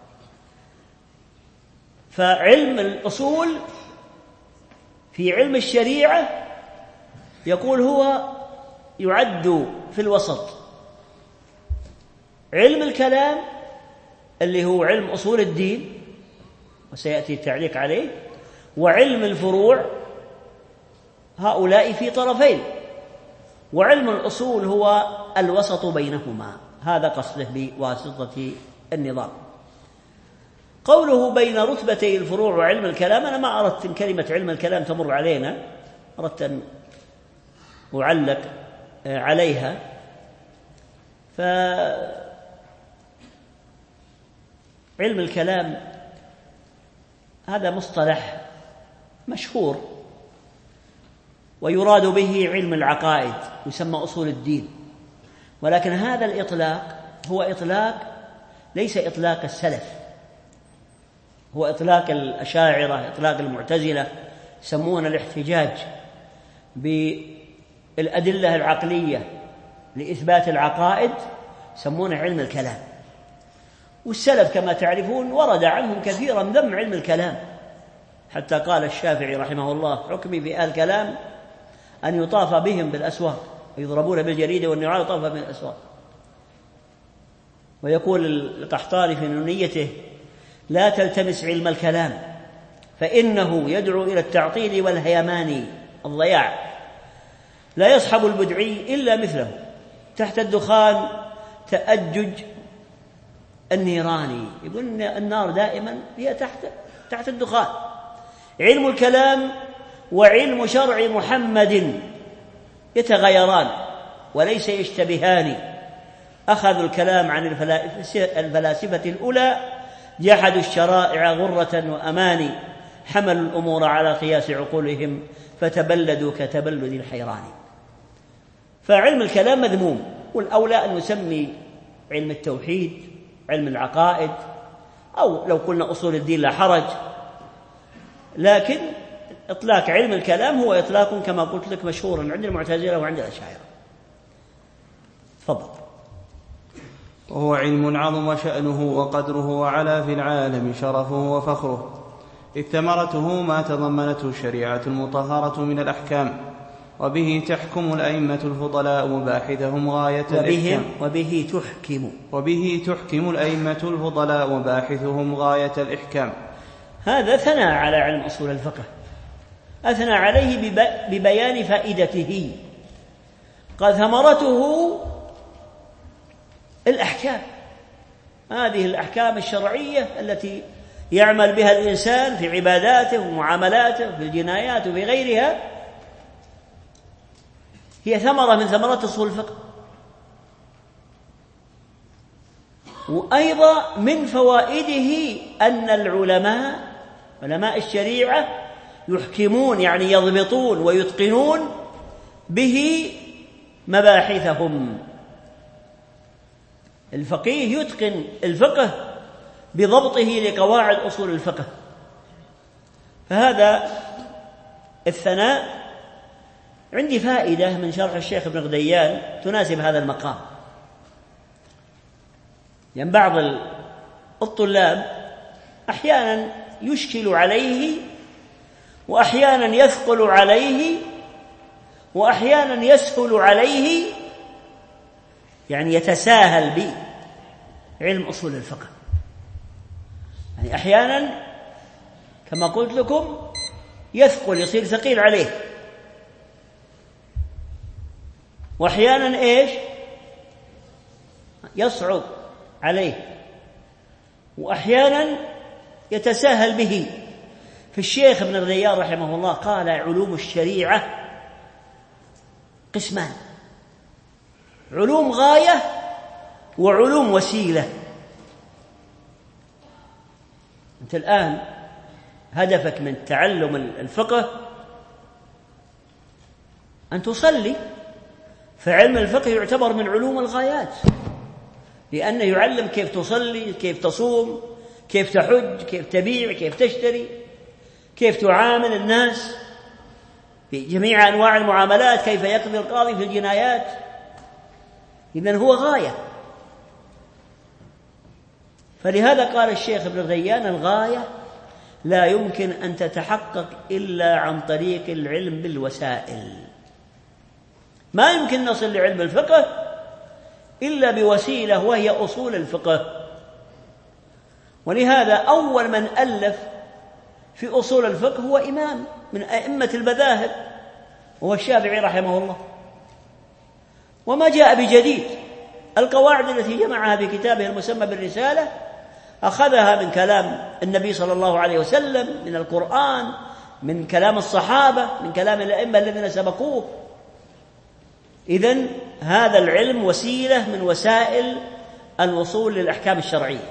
A: فعلم الأصول في علم الشريعة يقول هو يعد في الوسط. علم الكلام اللي هو علم أصول الدين وسيأتي التعليق عليه، وعلم الفروع هؤلاء في طرفين، وعلم الأصول هو الوسط بينهما. هذا قصده بواسطة النظام. قوله بين رتبتي الفروع وعلم الكلام، أنا ما أردت إن كلمة علم الكلام تمر علينا، أردت أن أعلق عليها. فعلم الكلام هذا مصطلح مشهور ويراد به علم العقائد يسمى أصول الدين. ولكن هذا الإطلاق هو إطلاق ليس إطلاق السلف، هو إطلاق الأشاعرة، إطلاق المعتزلة، يسمون الاحتجاج بالأدلة العقلية لإثبات العقائد يسمونه علم الكلام. والسلف كما تعرفون ورد عنهم كثيرا ذم علم الكلام، حتى قال الشافعي رحمه الله: حكمي في أهل الكلام أن يطاف بهم بالأسواق، يضربون بالجريدة والنعال يطاف بهم بالأسواق. ويقول القحطاني في نونيته: لا تلتمس علم الكلام فإنه يدعو إلى التعطيل والهيمان الضياع، لا يصحب البدعي إلا مثله، تحت الدخان تأجج النيراني. يقول إن النار دائما هي تحت الدخان. علم الكلام وعلم شرع محمد يتغيران وليس يشتبهان. أخذوا الكلام عن الفلاسفة الأولى، جحدوا الشرائع غرة وأماني، حملوا الأمور على قياس عقولهم فتبلدوا كتبلد الحيران. فعلم الكلام مذموم، والأولى أن نسمي علم التوحيد علم العقائد، أو لو قلنا أصول الدين لا حرج. لكن إطلاق علم الكلام هو إطلاق كما قلت لك مشهور عند المعتزلة وعند الأشاعرة. تفضل.
B: وهو علم عظم شأنه وقدره وعلى في العالم شرفه وفخره، إذ ثمرته ما تضمنته الشريعة المطهرة من الأحكام، وبه تحكم الأئمة الفضلاء مباحثهم غاية الإحكام.
A: وبه
B: تحكم الأئمة الفضلاء مباحثهم غاية الإحكام.
A: هذا ثنى على علم أصول الفقه، أثنى عليه ببيان فائدته. قال ثمرته الأحكام، هذه الأحكام الشرعية التي يعمل بها الإنسان في عباداته ومعاملاته في الجنايات وفي غيرها، هي ثمرة من ثمرات أصول الفقه. وأيضا من فوائده أن علماء الشريعة يحكمون، يعني يضبطون ويتقنون به مباحثهم. الفقيه يتقن الفقه بضبطه لقواعد أصول الفقه. فهذا الثناء. عندي فائدة من شرح الشيخ ابن غديان تناسب هذا المقام. يعني بعض الطلاب أحيانا يشكل عليه، وأحيانا يثقل عليه، وأحيانا يسهل عليه، يعني يتساهل بعلم أصول الفقه. يعني أحيانا كما قلت لكم يثقل، يصير ثقيل عليه، وأحيانا يصعب عليه، وأحيانا يتساهل به. في الشيخ ابن غديان رحمه الله قال: علوم الشريعة قسمان، علوم غاية وعلوم وسيلة. أنت الآن هدفك من تعلم الفقه أن تصلي، فعلم الفقه يعتبر من علوم الغايات، لأنه يعلم كيف تصلي، كيف تصوم، كيف تحج، كيف تبيع، كيف تشتري، كيف تعامل الناس في جميع أنواع المعاملات، كيف يقضي القاضي في الجنايات. إذن هو غاية. فلهذا قال الشيخ ابن غديان: الغاية لا يمكن أن تتحقق إلا عن طريق العلم بالوسائل. ما يمكن نصل لعلم الفقه إلا بوسيلة، وهي أصول الفقه. ولهذا أول من ألف في أصول الفقه هو إمام من أئمة المذاهب، وهو الشافعي رحمه الله. وما جاء بجديد، القواعد التي جمعها في كتابه المسمى بالرسالة أخذها من كلام النبي صلى الله عليه وسلم، من القرآن، من كلام الصحابة، من كلام الأئمة الذين سبقوه. إذن هذا العلم وسيلة من وسائل الوصول للأحكام الشرعية.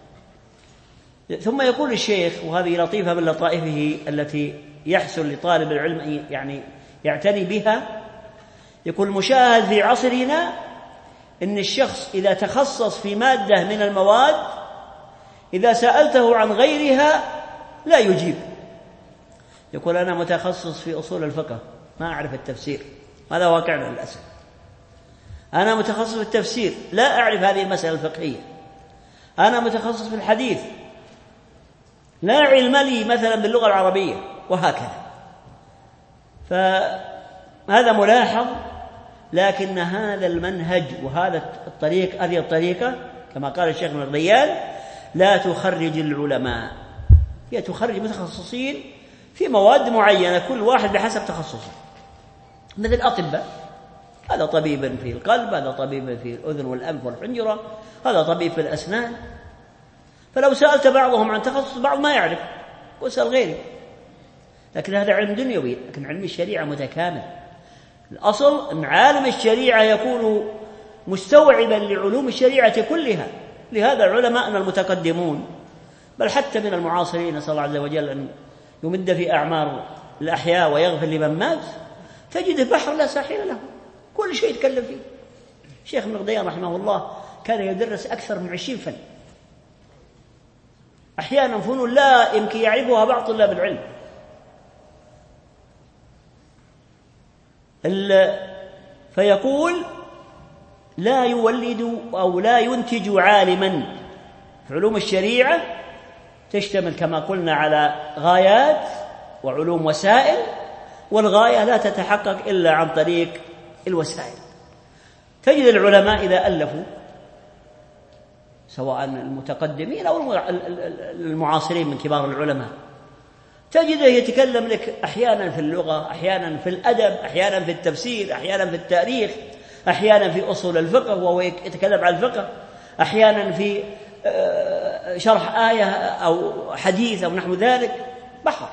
A: ثم يقول الشيخ، وهذه لطيفة من لطائفه التي يحسن لطالب العلم يعني يعتني بها. يكون المشاهد في عصرنا إن الشخص إذا تخصص في مادة من المواد إذا سألته عن غيرها لا يجيب. يقول أنا متخصص في أصول الفقه ما أعرف التفسير، هذا واقعنا للأسف. أنا متخصص في التفسير لا أعرف هذه المسألة الفقهية. أنا متخصص في الحديث لا علم لي مثلا باللغة العربية، وهكذا. فهذا ملاحظ، لكن هذا المنهج وهذا الطريق، هذه الطريقة كما قال الشيخ ابن الغيان لا تخرج العلماء، هي تخرج متخصصين في مواد معينة كل واحد بحسب تخصصه، مثل الأطباء، هذا طبيب في القلب، هذا طبيب في الأذن والأنف والحنجرة، هذا طبيب في الأسنان. فلو سألت بعضهم عن تخصص بعض ما يعرف واسأل غيره، لكن هذا علم دنيوي. لكن علم الشريعة متكامل. الأصل أن عالم الشريعة يكون مستوعبا لعلوم الشريعة كلها. لهذا علماءنا المتقدمون بل حتى من المعاصرين نسأل الله عز وجل أن يمد في أعمار الأحياء ويغفر لمن مات، تجد البحر لا ساحل له، كل شيء يتكلم فيه. الشيخ ابن الغيان رحمه الله كان يدرس أكثر من 20 فن، أحيانا فنون لا يمكن يعرفها بعض طلاب العلم. فيقول لا يولد أو لا ينتج عالما في علوم الشريعة تشتمل كما قلنا على غايات وعلوم وسائل، والغاية لا تتحقق إلا عن طريق الوسائل. تجد العلماء إذا ألفوا سواء المتقدمين أو المعاصرين من كبار العلماء تجده يتكلم لك أحيانا في اللغة، أحيانا في الأدب، أحيانا في التفسير، أحيانا في التاريخ، أحيانا في أصول الفقه وهو يتكلم عن الفقه، أحيانا في شرح آية أو حديث أو نحو ذلك، بحر.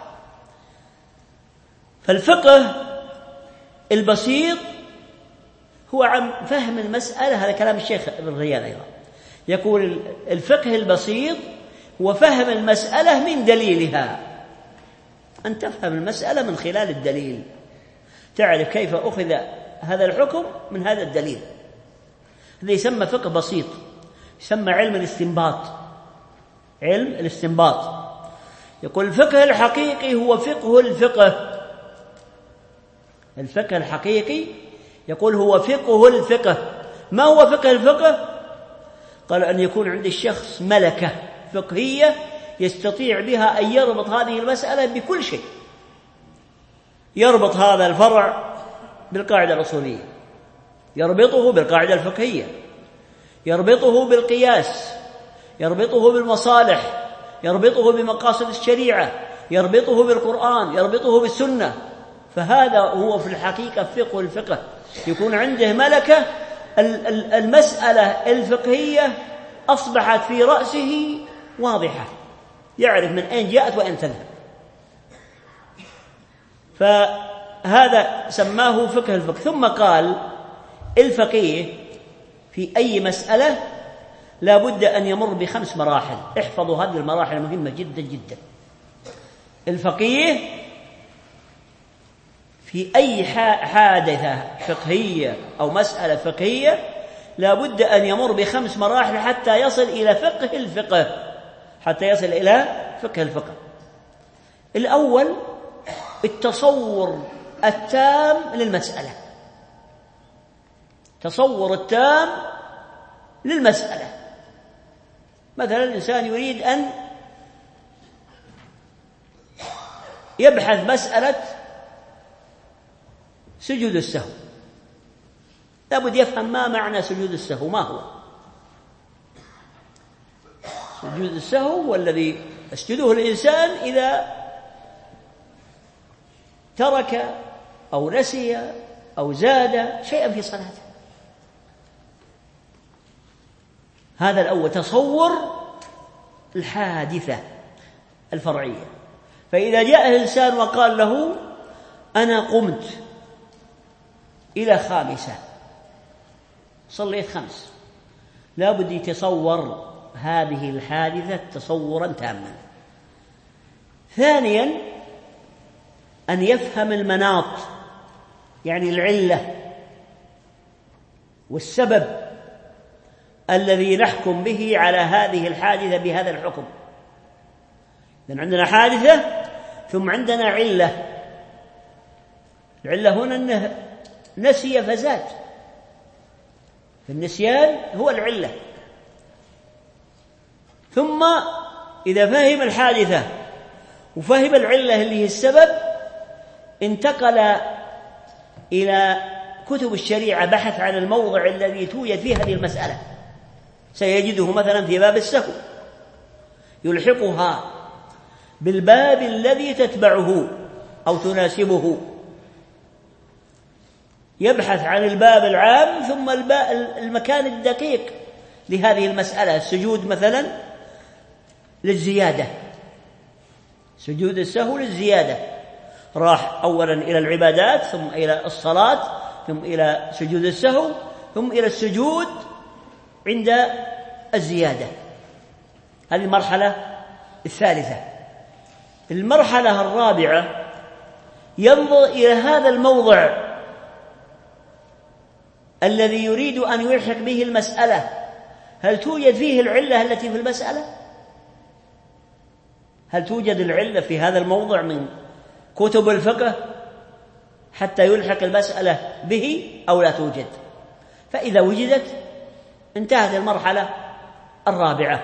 A: فالفقه البسيط هو عن فهم المسألة، هذا كلام الشيخ ابن الغيان أيضا، يقول الفقه البسيط هو فهم المسألة من دليلها، أن تفهم المسألة من خلال الدليل، تعرف كيف أخذ هذا الحكم من هذا الدليل. هذا يسمى فقه بسيط، يسمى علم الاستنباط. علم الاستنباط. يقول الفقه الحقيقي هو فقه الفقه. الفقه الحقيقي يقول هو فقه الفقه. ما هو فقه الفقه؟ قال أن يكون عند الشخص ملكة فقهية يستطيع بها أن يربط هذه المسألة بكل شيء، يربط هذا الفرع بالقاعدة الأصولية، يربطه بالقاعدة الفقهية، يربطه بالقياس، يربطه بالمصالح، يربطه بمقاصد الشريعة، يربطه بالقرآن، يربطه بالسنة. فهذا هو في الحقيقة فقه الفقه، يكون عنده ملكة، المسألة الفقهية أصبحت في رأسه واضحة، يعرف من أين جاءت وأين تذهب. فهذا سماه فقه الفقه. ثم قال الفقيه في أي مسألة لا بد أن يمر ب5 مراحل. احفظوا هذه المراحل مهمة جدا جدا. الفقيه في أي حادثة فقهية أو مسألة فقهية لا بد أن يمر ب5 مراحل حتى يصل إلى فقه الفقه، حتى يصل إلى فقه الفقه. الأول التصور التام للمسألة، تصور التام للمسألة. مثلا الإنسان يريد أن يبحث مسألة سجود السهو، لابد يفهم ما معنى سجود السهو، ما هو سجود السهو؟ هو الذي يسجده الإنسان إذا ترك أو نسي أو زاد شيئا في صلاته. هذا الأول تصور الحادثة الفرعية. فإذا جاء الإنسان وقال له أنا قمت إلى 5 صليت 5، لابد يتصور هذه الحادثة تصورا تاما. ثانيا أن يفهم المناط يعني العلة والسبب الذي نحكم به على هذه الحادثة بهذا الحكم. لأن عندنا حادثة ثم عندنا علة. العلة هنا أنه نسي فزاد، فالنسيان هو العلة. ثم إذا فهم الحادثة وفهم العلة اللي هي السبب، انتقل إلى كتب الشريعة، بحث عن الموضع الذي توجد فيه هذه المسألة، سيجده مثلا في باب السهو، يلحقها بالباب الذي تتبعه أو تناسبه، يبحث عن الباب العام ثم المكان الدقيق لهذه المسألة. السجود مثلا للزيادة، سجود السهو للزيادة، راح أولا إلى العبادات ثم إلى الصلاة ثم إلى سجود السهو ثم إلى السجود عند الزيادة. هذه المرحلة الثالثة. المرحلة الرابعة ينظر إلى هذا الموضع الذي يريد أن يلحق به المسألة، هل توجد فيه العلة التي في المسألة؟ هل توجد العلة في هذا الموضع من كتب الفقه حتى يلحق المسألة به أو لا توجد؟ فإذا وجدت انتهت المرحلة الرابعة.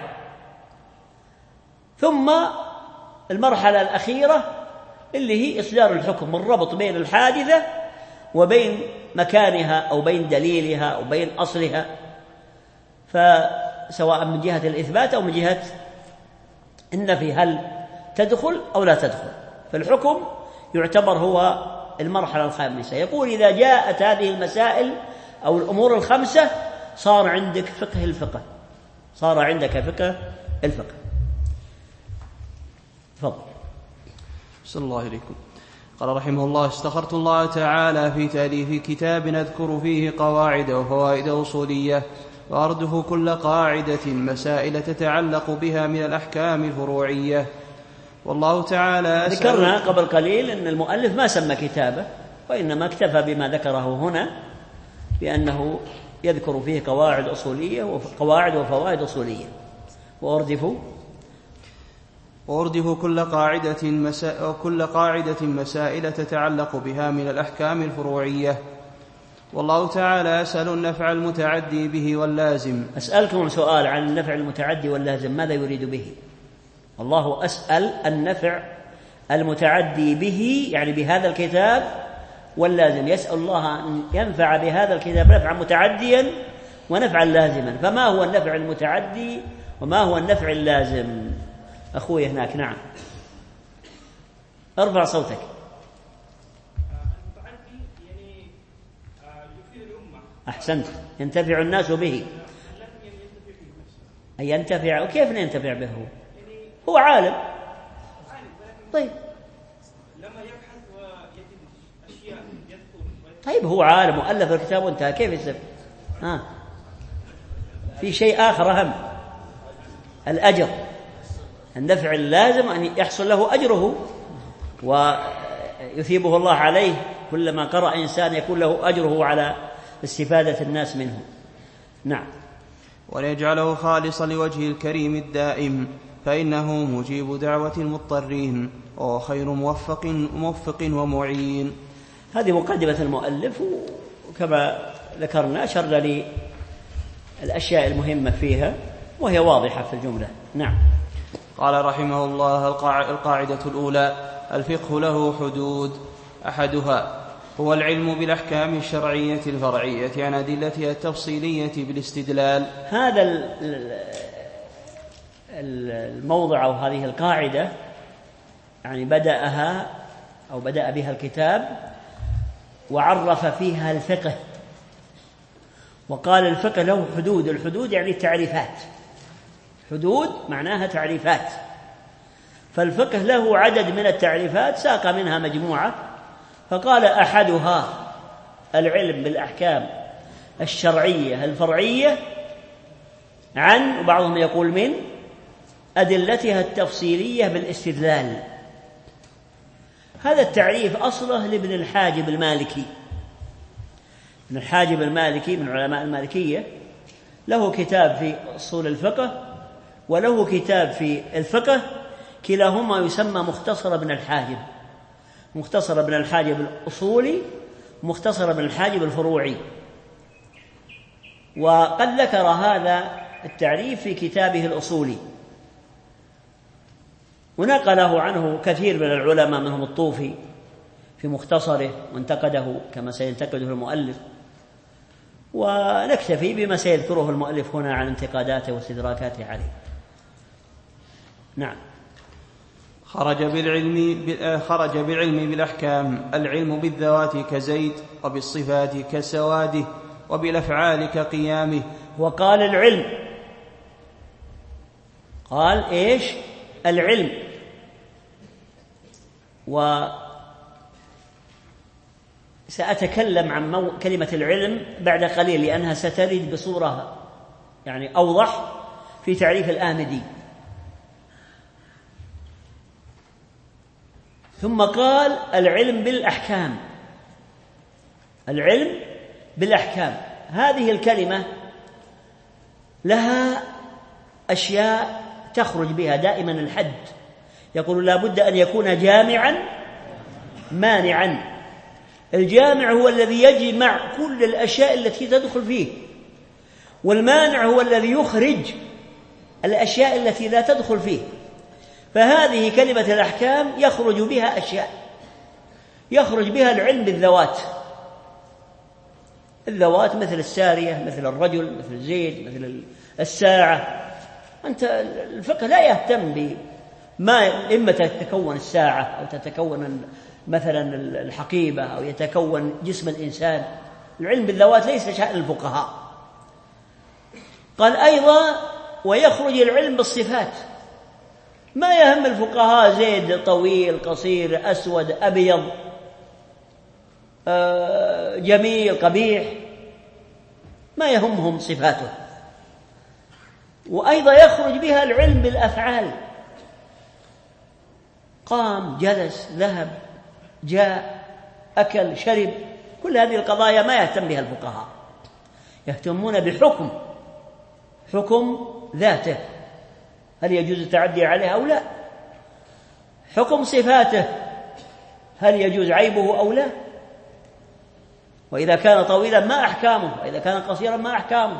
A: ثم المرحلة الأخيرة اللي هي إصدار الحكم، الربط بين الحادثة وبين مكانها أو بين دليلها أو بين أصلها، فسواء من جهة الإثبات أو من جهة النفي، هل تدخل أو لا تدخل. فالحكم يعتبر هو المرحلة الخامسة. يقول إذا جاءت هذه المسائل أو الأمور الخمسة صار عندك فقه الفقه، صار عندك فقه الفقه. تفضل.
B: صلى الله عليكم. قال رحمه الله: استخرت الله تعالى في تأليف كتاب أذكر فيه قواعد وفوائد أصولية، وأرده كل قاعدة مسائل تتعلق بها من الأحكام الفروعية. والله تعالى
A: ذكرنا قبل قليل أن المؤلف ما سمى كتابه، وإنما اكتفى بما ذكره هنا بأنه يذكر فيه قواعد أصولية وقواعد وفوائد أصولية.
B: وأردف كل قاعدة مسائل تتعلق بها من الأحكام الفروعية. والله تعالى أسأل النفع المتعدي به واللازم.
A: أسألكم سؤال عن النفع المتعدي واللازم، ماذا يريد به؟ الله أسأل النفع المتعدي به، يعني بهذا الكتاب، واللازم. يسأل الله أن ينفع بهذا الكتاب نفعا متعديا ونفعا لازما. فما هو النفع المتعدي وما هو النفع اللازم؟ أخوي هناك. نعم، ارفع صوتك.
C: المتعدي يعني يفيد الأمة.
A: أحسنت، ينتفع الناس به. أي ينتفع، وكيف ينتفع به؟ هو عالم. طيب
C: لما يبحث ويجد أشياء يذكر.
A: طيب هو عالم وألف الكتاب وانتهى، كيف يستفيد؟ في شيء آخر أهم، الأجر. النفع اللازم أن يحصل له أجره ويثيبه الله عليه، كلما قرأ إنسان يكون له أجره على استفادة الناس منه. نعم.
B: وليجعله خالصا لوجه الكريم الدائم، فإنه مجيب دعوة المضطرين وهو خير موفق ومعين.
A: هذه مقدمة المؤلف، وكما ذكرنا أشرنا للأشياء المهمة فيها وهي واضحة في الجملة. نعم.
B: قال رحمه الله: القاعدة الأولى: الفقه له حدود، أحدها هو العلم بالأحكام الشرعية الفرعية عن أدلتها التفصيلية بالاستدلال.
A: هذا الموضع أو هذه القاعدة يعني بدأ بها الكتاب وعرف فيها الفقه، وقال الفقه له حدود. الحدود يعني التعريفات، حدود معناها تعريفات، فالفقه له عدد من التعريفات ساق منها مجموعة، فقال أحدها العلم بالأحكام الشرعية الفرعية عن، وبعضهم يقول من، أدلتها التفصيلية بالاستدلال. هذا التعريف أصله لابن الحاجب المالكي بن الحاجب المالكي من علماء المالكية، له كتاب في أصول الفقه وله كتاب في الفقه، كلاهما يسمى مختصر ابن الحاجب، مختصر ابن الحاجب الأصولي، مختصر ابن الحاجب الفروعي. وقد ذكر هذا التعريف في كتابه الأصولي، ونقله عنه كثير من العلماء منهم الطوفي في مختصره وانتقده كما سينتقده المؤلف، ونكتفي بما سيذكره المؤلف هنا عن انتقاداته واستدراكاته عليه. نعم.
B: خرج بالعلم بالأحكام العلم بالذوات كزيد، وبالصفات كسواده، وبالأفعال كقيامه.
A: وقال العلم، قال إيش؟ العلم. وسأتكلم عن كلمة العلم بعد قليل لأنها سترد بصورة يعني أوضح في تعريف الآمدي. ثم قال العلم بالأحكام، العلم بالأحكام. هذه الكلمة لها أشياء تخرج بها دائما الحد، يقول لا بد أن يكون جامعا مانعا. الجامع هو الذي يجمع كل الأشياء التي تدخل فيه، والمانع هو الذي يخرج الأشياء التي لا تدخل فيه. فهذه كلمة الأحكام يخرج بها أشياء، يخرج بها العلم بالذوات، الذوات مثل السارية، مثل الرجل، مثل زيد، مثل الساعة. أنت الفقه لا يهتم بما إما تتكون الساعة أو تتكون مثلا الحقيبة أو يتكون جسم الإنسان. العلم بالذوات ليس شأن الفقهاء. قال أيضا ويخرج العلم بالصفات، ما يهم الفقهاء زيد طويل قصير أسود أبيض جميل قبيح، ما يهمهم صفاته. وأيضا يخرج بها العلم بالأفعال، قام جلس ذهب جاء أكل شرب، كل هذه القضايا ما يهتم بها الفقهاء، يهتمون بحكم، حكم ذاته، هل يجوز التعدي عليه أو لا، حكم صفاته، هل يجوز عيبه أو لا، وإذا كان طويلا ما أحكامه، وإذا كان قصيرا ما أحكامه،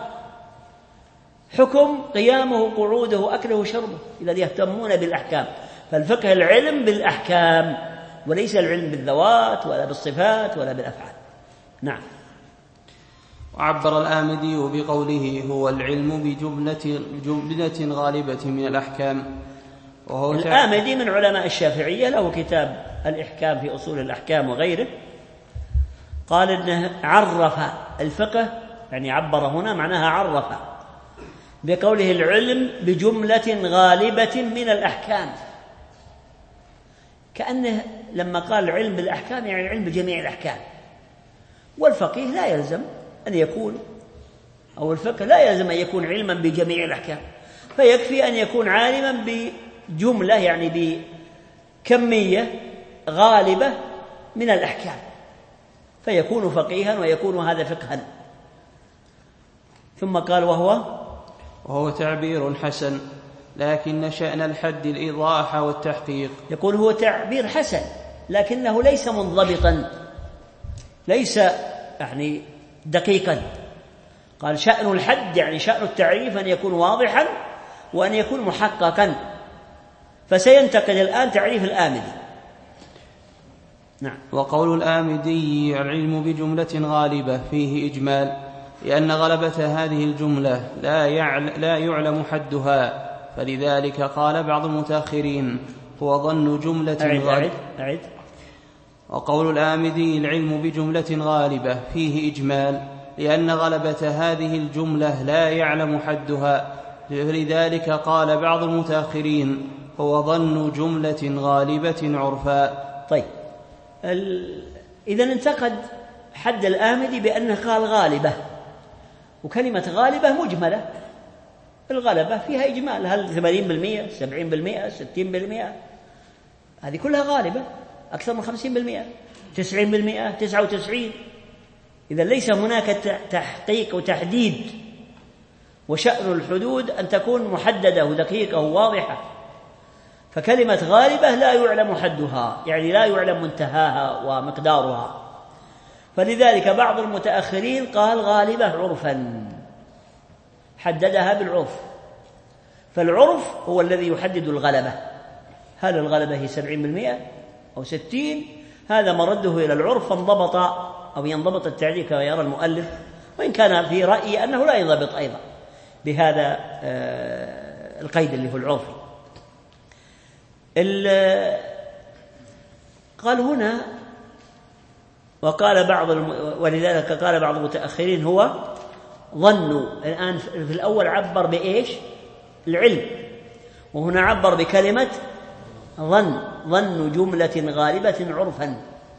A: حكم قيامه قعوده أكله شربه، الذي يهتمون بالأحكام. فالفقه العلم بالأحكام وليس العلم بالذوات ولا بالصفات ولا بالأفعال. نعم.
B: وعبر الآمدي بقوله هو العلم بجملة غالبة من الأحكام. وهو
A: الآمدي من علماء الشافعية، له كتاب الإحكام في أصول الأحكام وغيره، قال إنه عرف الفقه، يعني عبر هنا معناها عرف بقوله العلم بجملة غالبة من الأحكام، كأنه لما قال العلم بالأحكام يعني العلم بجميع الأحكام. والفقيه لا يلزم أن يكون، أو الفقه لا يلزم أن يكون علما بجميع الأحكام، فيكفي أن يكون عالما بجملة يعني بكمية غالبة من الأحكام، فيكون فقيها ويكون هذا فقها. ثم قال وهو
B: تعبير حسن، لكن شأن الحد الإيضاح والتحقيق.
A: يقول هو تعبير حسن لكنه ليس منضبطا، ليس يعني دقيقا. قال شأن الحد يعني شأن التعريف أن يكون واضحا وأن يكون محققا، فسينتقل الآن تعريف الآمدي. نعم.
B: وقول الآمدي العلم بجملة غالبة فيه إجمال، لأن غلبة هذه الجملة لا يعلم حدها، فلذلك قال بعض المتأخرين هو ظن جملة
A: أعد.
B: وقول الآمدي العلم بجملة غالبة فيه إجمال، لأن غلبة هذه الجملة لا يعلم حدها، فلذلك قال بعض المتأخرين هو ظن جملة غالبة عرفا.
A: طيب، إذن انتقد حد الآمدي بأنه قال غالبة، وكلمة غالبة مجملة، الغلبة فيها إجمال، هل 80% 70% 60%، هذه كلها غالبة، أكثر من 50% 90% 99، إذا ليس هناك تحقيق وتحديد، وشأن الحدود أن تكون محددة ودقيقة وواضحة. فكلمة غالبة لا يعلم حدها، يعني لا يعلم منتهاها ومقدارها، فلذلك بعض المتأخرين قال غالبة عرفا، حددها بالعرف. فالعرف هو الذي يحدد الغلبة، هل الغلبة هي 70% أو 60؟ هذا مرده إلى العرف، فانضبط أو ينضبط التعليق كما يرى المؤلف، وإن كان في رأيي أنه لا ينضبط أيضا بهذا القيد اللي هو العرفي. قال هنا وقال ولذلك قال بعض المتأخرين هو ظنوا. الآن في الأول عبر بإيش؟ العلم، وهنا عبر بكلمة ظن جملة غالبة عرفا.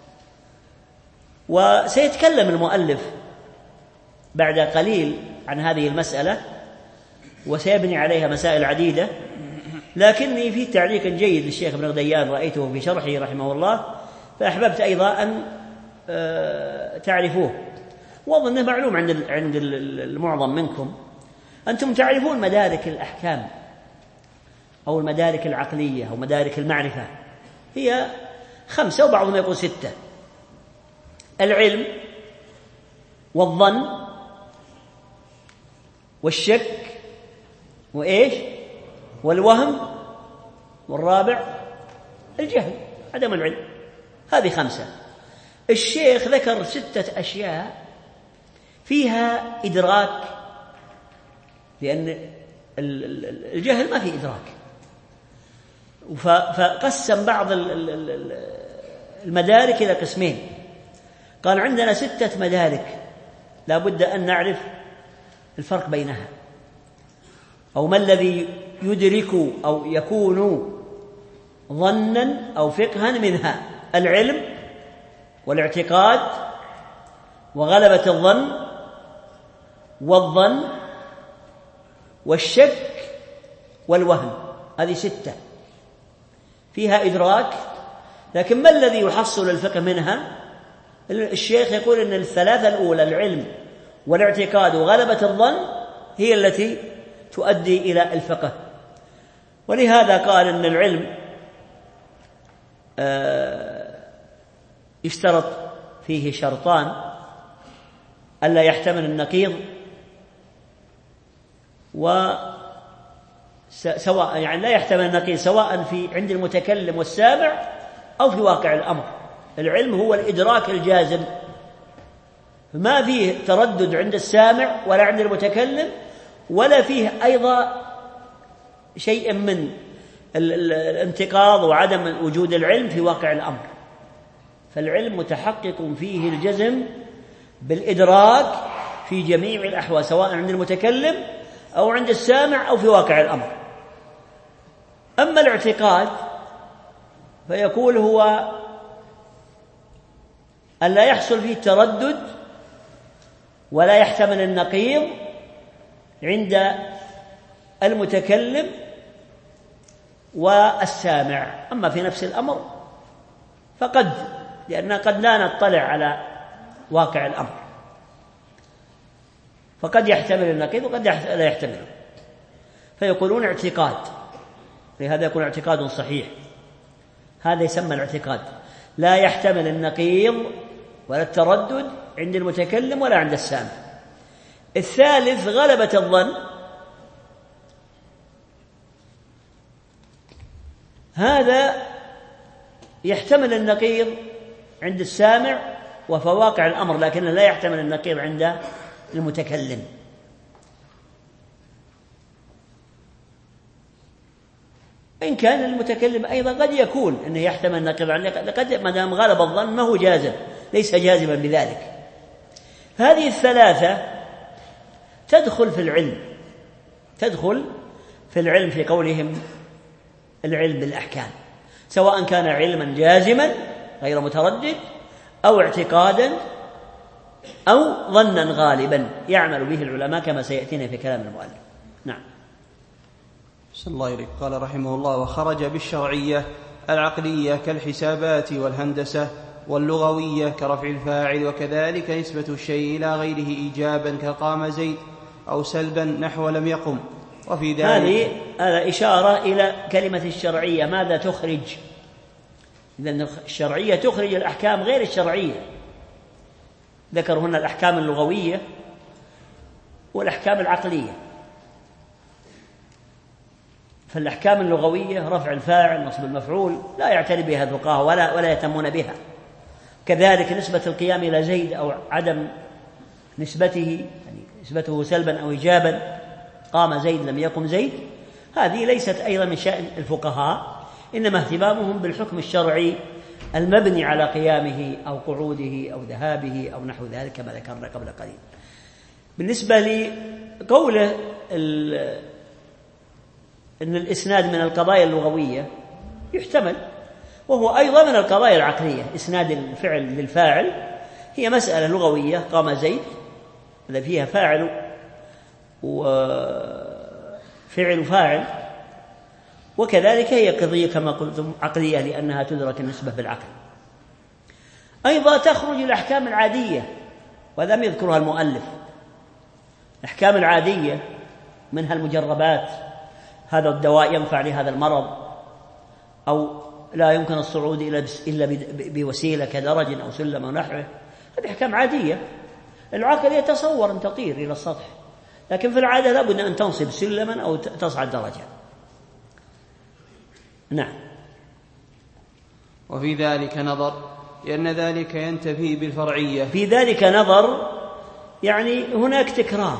A: وسيتكلم المؤلف بعد قليل عن هذه المسألة وسيبني عليها مسائل عديدة، لكني في تعليق جيد للشيخ ابن غديان رأيته في شرحه رحمه الله، فأحببت أيضا أن تعرفوه، وأظنه معلوم عند المعظم منكم. أنتم تعرفون مدارك الأحكام أو المدارك العقلية أو مدارك المعرفة، هي 5 وبعضهم يقول 6: العلم والظن والشك وإيش والوهم، والرابع الجهل عدم العلم. هذه 5. الشيخ ذكر 6 أشياء فيها إدراك، لأن الجهل ما فيه إدراك، فقسم بعض المدارك إلى قسمين. قال عندنا 6 مدارك لا بد أن نعرف الفرق بينها، أو ما الذي يدرك أو يكون ظنا أو فقها منها: العلم والاعتقاد وغلبة الظن والظن والشك والوهم. هذه 6 فيها إدراك، لكن ما الذي يحصل الفقه منها؟ الشيخ يقول إن 3 الأولى العلم والاعتقاد وغلبة الظن هي التي تؤدي إلى الفقه. ولهذا قال إن العلم يشترط فيه شرطان: ألا يحتمل النقيض، سواء يعني لا يحتمل النقيض سواء في عند المتكلم والسامع أو في واقع الأمر. العلم هو الإدراك الجازم، ما فيه تردد عند السامع ولا عند المتكلم، ولا فيه أيضا شيء من الانتقاض وعدم وجود العلم في واقع الأمر. فالعلم متحقق فيه الجزم بالإدراك في جميع الأحوال، سواء عند المتكلم أو عند السامع أو في واقع الأمر. أما الاعتقاد فيقول هو أن لا يحصل فيه تردد ولا يحتمل النقيض عند المتكلم والسامع. أما في نفس الأمر فقد، لأننا قد لا نطلع على واقع الأمر، فقد يحتمل النقيض وقد لا يحتمله، فيقولون اعتقاد، لهذا يكون اعتقاد صحيح. هذا يسمى الاعتقاد، لا يحتمل النقيض ولا التردد عند المتكلم ولا عند السامع. الثالث غلبة الظن، هذا يحتمل النقيض عند السامع وفي واقع الأمر، لكنه لا يحتمل النقيض عند المتكلم. إن كان المتكلم أيضا قد يكون أنه يحتمل النقيض، قد ما دام غلب الظن ما هو جازم، ليس جازما بذلك. هذه 3 تدخل في العلم في قولهم العلم بالأحكام، سواء كان علما جازما غير متردد أو اعتقادا أو ظنا غالبا يعمل به العلماء كما سيأتينا في كلام المؤلف. نعم.
B: صلى الله عليه. قال رحمه الله: وخرج بالشرعية العقلية كالحسابات والهندسة واللغوية كرفع الفاعل، وكذلك نسبة الشيء إلى غيره إيجابا كقام زيد، أو سلبا نحو لم يقم. وفي ذلك
A: هذا إشارة إلى كلمة الشرعية ماذا تخرج. لأن الشرعية تخرج الأحكام غير الشرعية. ذكر هنا الأحكام اللغوية والأحكام العقلية. فالأحكام اللغوية رفع الفاعل نصب المفعول لا يعتني بها الفقهاء ولا يهتمون بها. كذلك نسبة القيام إلى زيد أو عدم نسبته، يعني نسبته سلبا أو إيجابا، قام زيد لم يقم زيد، هذه ليست أيضا من شأن الفقهاء، إنما اهتمامهم بالحكم الشرعي المبني على قيامه أو قعوده أو ذهابه أو نحو ذلك كما ذكرنا قبل قليل. بالنسبة لقوله أن الإسناد من القضايا اللغوية يحتمل، وهو أيضا من القضايا العقلية. إسناد الفعل للفاعل هي مسألة لغوية، قام زيد هذا فيها فاعل وفعل فاعل، وكذلك هي قضية كما قلتم عقلية لأنها تدرك النسبة بالعقل. أيضا تخرج الأحكام العادية ولم يذكرها المؤلف. الأحكام العادية منها المجربات، هذا الدواء ينفع لهذا المرض، أو لا يمكن الصعود إلا بوسيلة كدرج أو سلم أو نحوه، هذه أحكام عادية. العقل يتصور أن تطير إلى السطح، لكن في العادة لابد أن تنصب سلما أو تصعد درجة. نعم.
B: وفي ذلك نظر، لأن ذلك ينتفي بالفرعية.
A: في ذلك نظر، يعني هناك تكرار.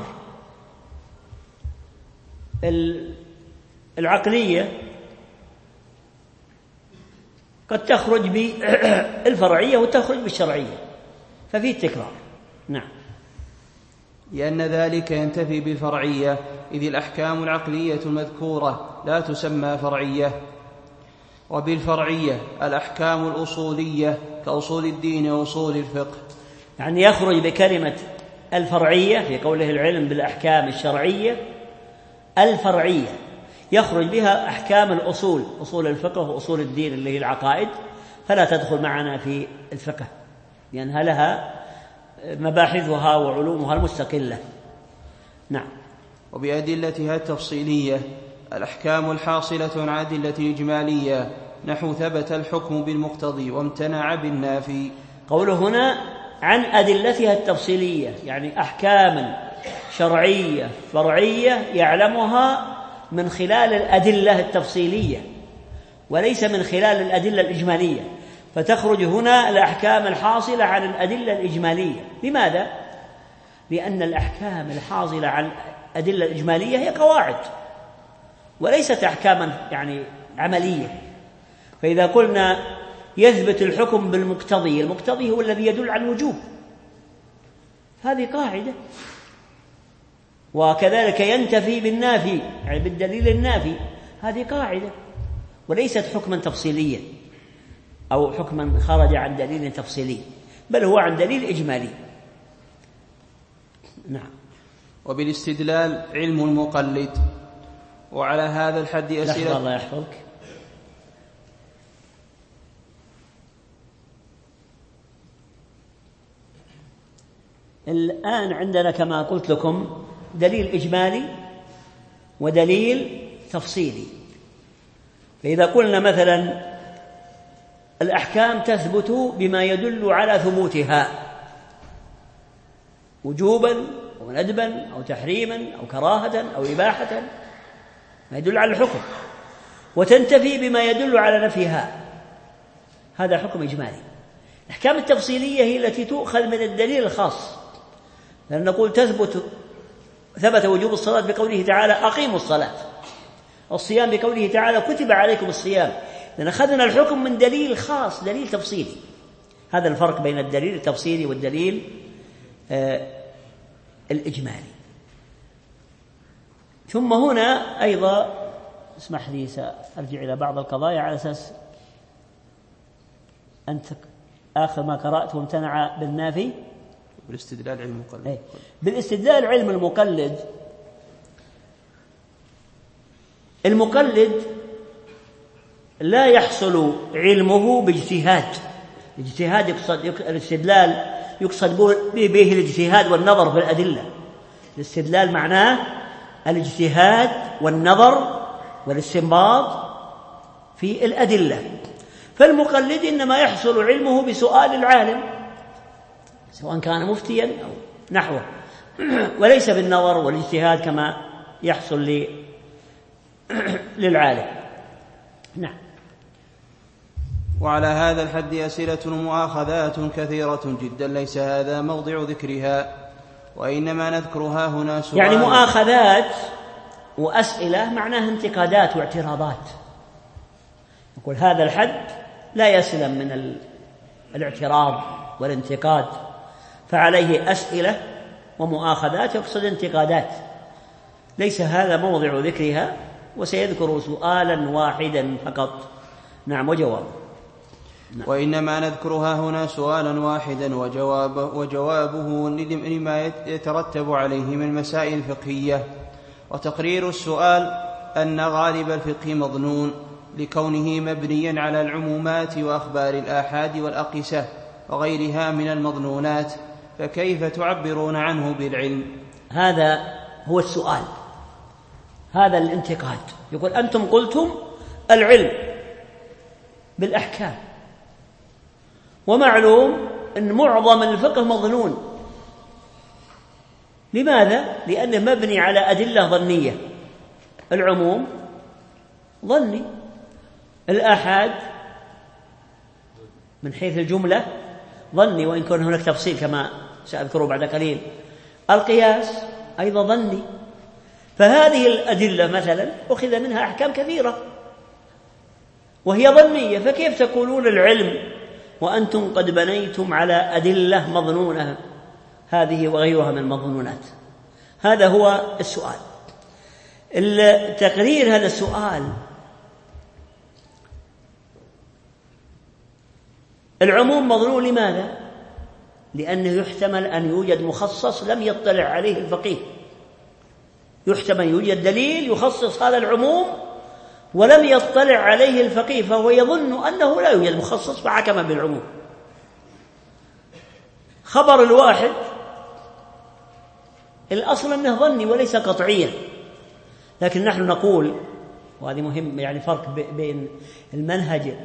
A: العقلية قد تخرج بالفرعية وتخرج بالشرعية، ففيه التكرار. نعم.
B: لأن ذلك ينتفي بالفرعية، إذ الأحكام العقلية المذكورة لا تسمى فرعية. وبالفرعية الأحكام الأصولية كأصول الدين وأصول الفقه.
A: يعني يخرج بكلمة الفرعية في قوله العلم بالأحكام الشرعية الفرعية، يخرج بها أحكام الأصول، أصول الفقه وأصول الدين اللي هي العقائد، فلا تدخل معنا في الفقه لأنها لها مباحثها وعلومها المستقلة. نعم.
B: وبأدلتها التفصيلية الأحكام الحاصلة عن أدلة إجمالية، نحو ثبت الحكم بالمقتضي وامتنع بالنافي.
A: قوله هنا عن أدلتها التفصيلية، يعني أحكاما شرعية فرعية يعلمها من خلال الأدلة التفصيلية وليس من خلال الأدلة الإجمالية، فتخرج هنا الأحكام الحاصلة عن الأدلة الإجمالية. لماذا؟ لأن الأحكام الحاصلة عن الأدلة الإجمالية هي قواعد وليست أحكاما يعني عملية. فإذا قلنا يثبت الحكم بالمقتضي، المقتضي هو الذي يدل على الوجوب، هذه قاعدة. وكذلك ينتفي بالنافي، يعني بالدليل النافي، هذه قاعدة وليست حكما تفصيليا أو حكما خرج عن دليل تفصيلي، بل هو عن دليل إجمالي. نعم.
B: وبالاستدلال علم المقلد. وعلى هذا الحد أسئلة.
A: الله يحفظك. الآن عندنا كما قلت لكم دليل إجمالي ودليل تفصيلي. فإذا قلنا مثلا الأحكام تثبت بما يدل على ثبوتها وجوبا أو ندبا أو تحريما أو كراهة أو إباحة، ما يدل على الحكم، وتنتفي بما يدل على نفيها، هذا حكم إجمالي. الأحكام التفصيلية هي التي تؤخذ من الدليل الخاص، لأن نقول ثبت وجوب الصلاة بقوله تعالى أقيموا الصلاة، الصيام بقوله تعالى كتب عليكم الصيام، لأن أخذنا الحكم من دليل خاص، دليل تفصيلي. هذا الفرق بين الدليل التفصيلي والدليل الإجمالي. ثم هنا أيضا اسمح لي سأرجع إلى بعض القضايا على أساس أنت آخر ما قرأت وامتنع بالنافي.
B: بالاستدلال علم المقلد.
A: بالاستدلال علم المقلد. المقلد لا يحصل علمه باجتهاد الاجتهاد الاستدلال يقصد به الاجتهاد والنظر في الأدلة. الاستدلال معناه الاجتهاد والنظر والاستنباط في الأدلة. فالمقلد إنما يحصل علمه بسؤال العالم سواء كان مفتيا أو نحوه، وليس بالنظر والاجتهاد كما يحصل للعالم. نعم.
B: وعلى هذا الحد أسئلة ومؤاخذات كثيرة جدا، ليس هذا موضع ذكرها، وإنما نذكرها هنا سؤال.
A: يعني مؤاخذات وأسئلة معناها انتقادات واعتراضات. يقول هذا الحد لا يسلم من الاعتراض والانتقاد، فعليه أسئلة ومؤاخذات يقصد انتقادات، ليس هذا موضع ذكرها، وسيذكر سؤالا واحدا فقط. نعم. وجواب.
B: نعم. وإنما نذكرها هنا سؤالا واحدا وجوابه لما يترتب عليه من المسائل الفقهية. وتقرير السؤال أن غالب الفقه مظنون لكونه مبنيا على العمومات وأخبار الآحاد والأقسة وغيرها من المظنونات، فكيف تعبرون عنه بالعلم؟
A: هذا هو السؤال، هذا الانتقاد. يقول أنتم قلتم العلم بالأحكام، ومعلوم أن معظم الفقه مظنون. لماذا؟ لأنه مبني على أدلة ظنية. العموم ظني، الآحاد من حيث الجملة ظني، وإن كان هناك تفصيل كما سأذكره بعد قليل. القياس أيضا ظني. فهذه الأدلة مثلا أخذ منها أحكام كثيرة وهي ظنية، فكيف تقولون العلم وأنتم قد بنيتم على أدلة مظنونة هذه وغيرها من المظنونات؟ هذا هو السؤال. تقرير هذا السؤال، العموم مظنون. لماذا؟ لأنه يحتمل أن يوجد مخصص لم يطلع عليه الفقيه، يحتمل يوجد دليل يخصص هذا العموم ولم يطلع عليه الفقيه، فهو يظن أنه لا يوجد مخصص فحكم بالعموم. خبر الواحد الأصل أنه ظني وليس قطعيا، لكن نحن نقول، وهذه مهم، يعني فرق بين المنهج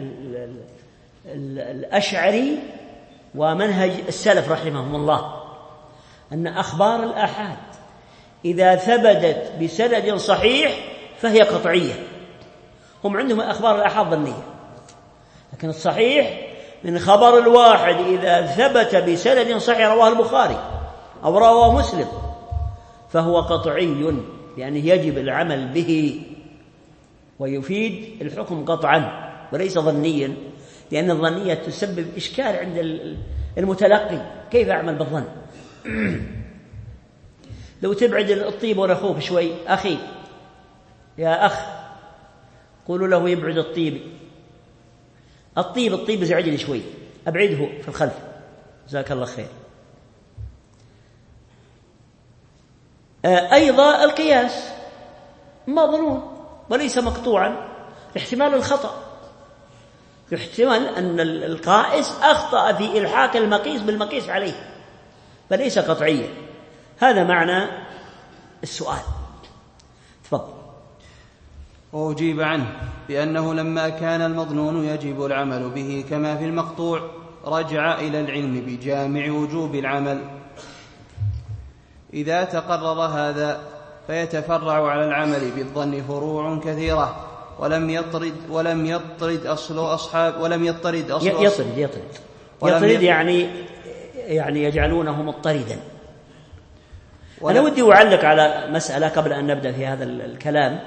A: الأشعري ومنهج السلف رحمهم الله، أن أخبار الآحاد إذا ثبتت بسند صحيح فهي قطعية. هم عندهم أخبار الآحاد ظنية، لكن الصحيح من خبر الواحد إذا ثبت بسند صحيح رواه البخاري أو رواه مسلم فهو قطعي، يعني يجب العمل به ويفيد الحكم قطعا وليس ظنيا، لأن الظنية تسبب إشكال عند المتلقي، كيف أعمل بالظن؟ لو تبعد الطيب ونخوف شوي، أخي يا أخ قولوا له يبعد الطيب زعجني شوي، أبعده في الخلف، جزاك الله خير. أيضا القياس مظنون وليس مقطوعا، احتمال الخطأ، يحتمل أن القائس أخطأ في إلحاق المقيس بالمقيس عليه فليس قطعيا. هذا معنى السؤال. تفضل.
B: وأجيب عنه بأنه لما كان المظنون يجب العمل به كما في المقطوع رجع إلى العلم بجامع وجوب العمل. إذا تقرر هذا فيتفرع على العمل بالظن فروع كثيرة، ولم يطرد
A: يعني يجعلونه مضطردا. أنا ودي أعلق على مسألة قبل أن نبدأ في هذا الكلام.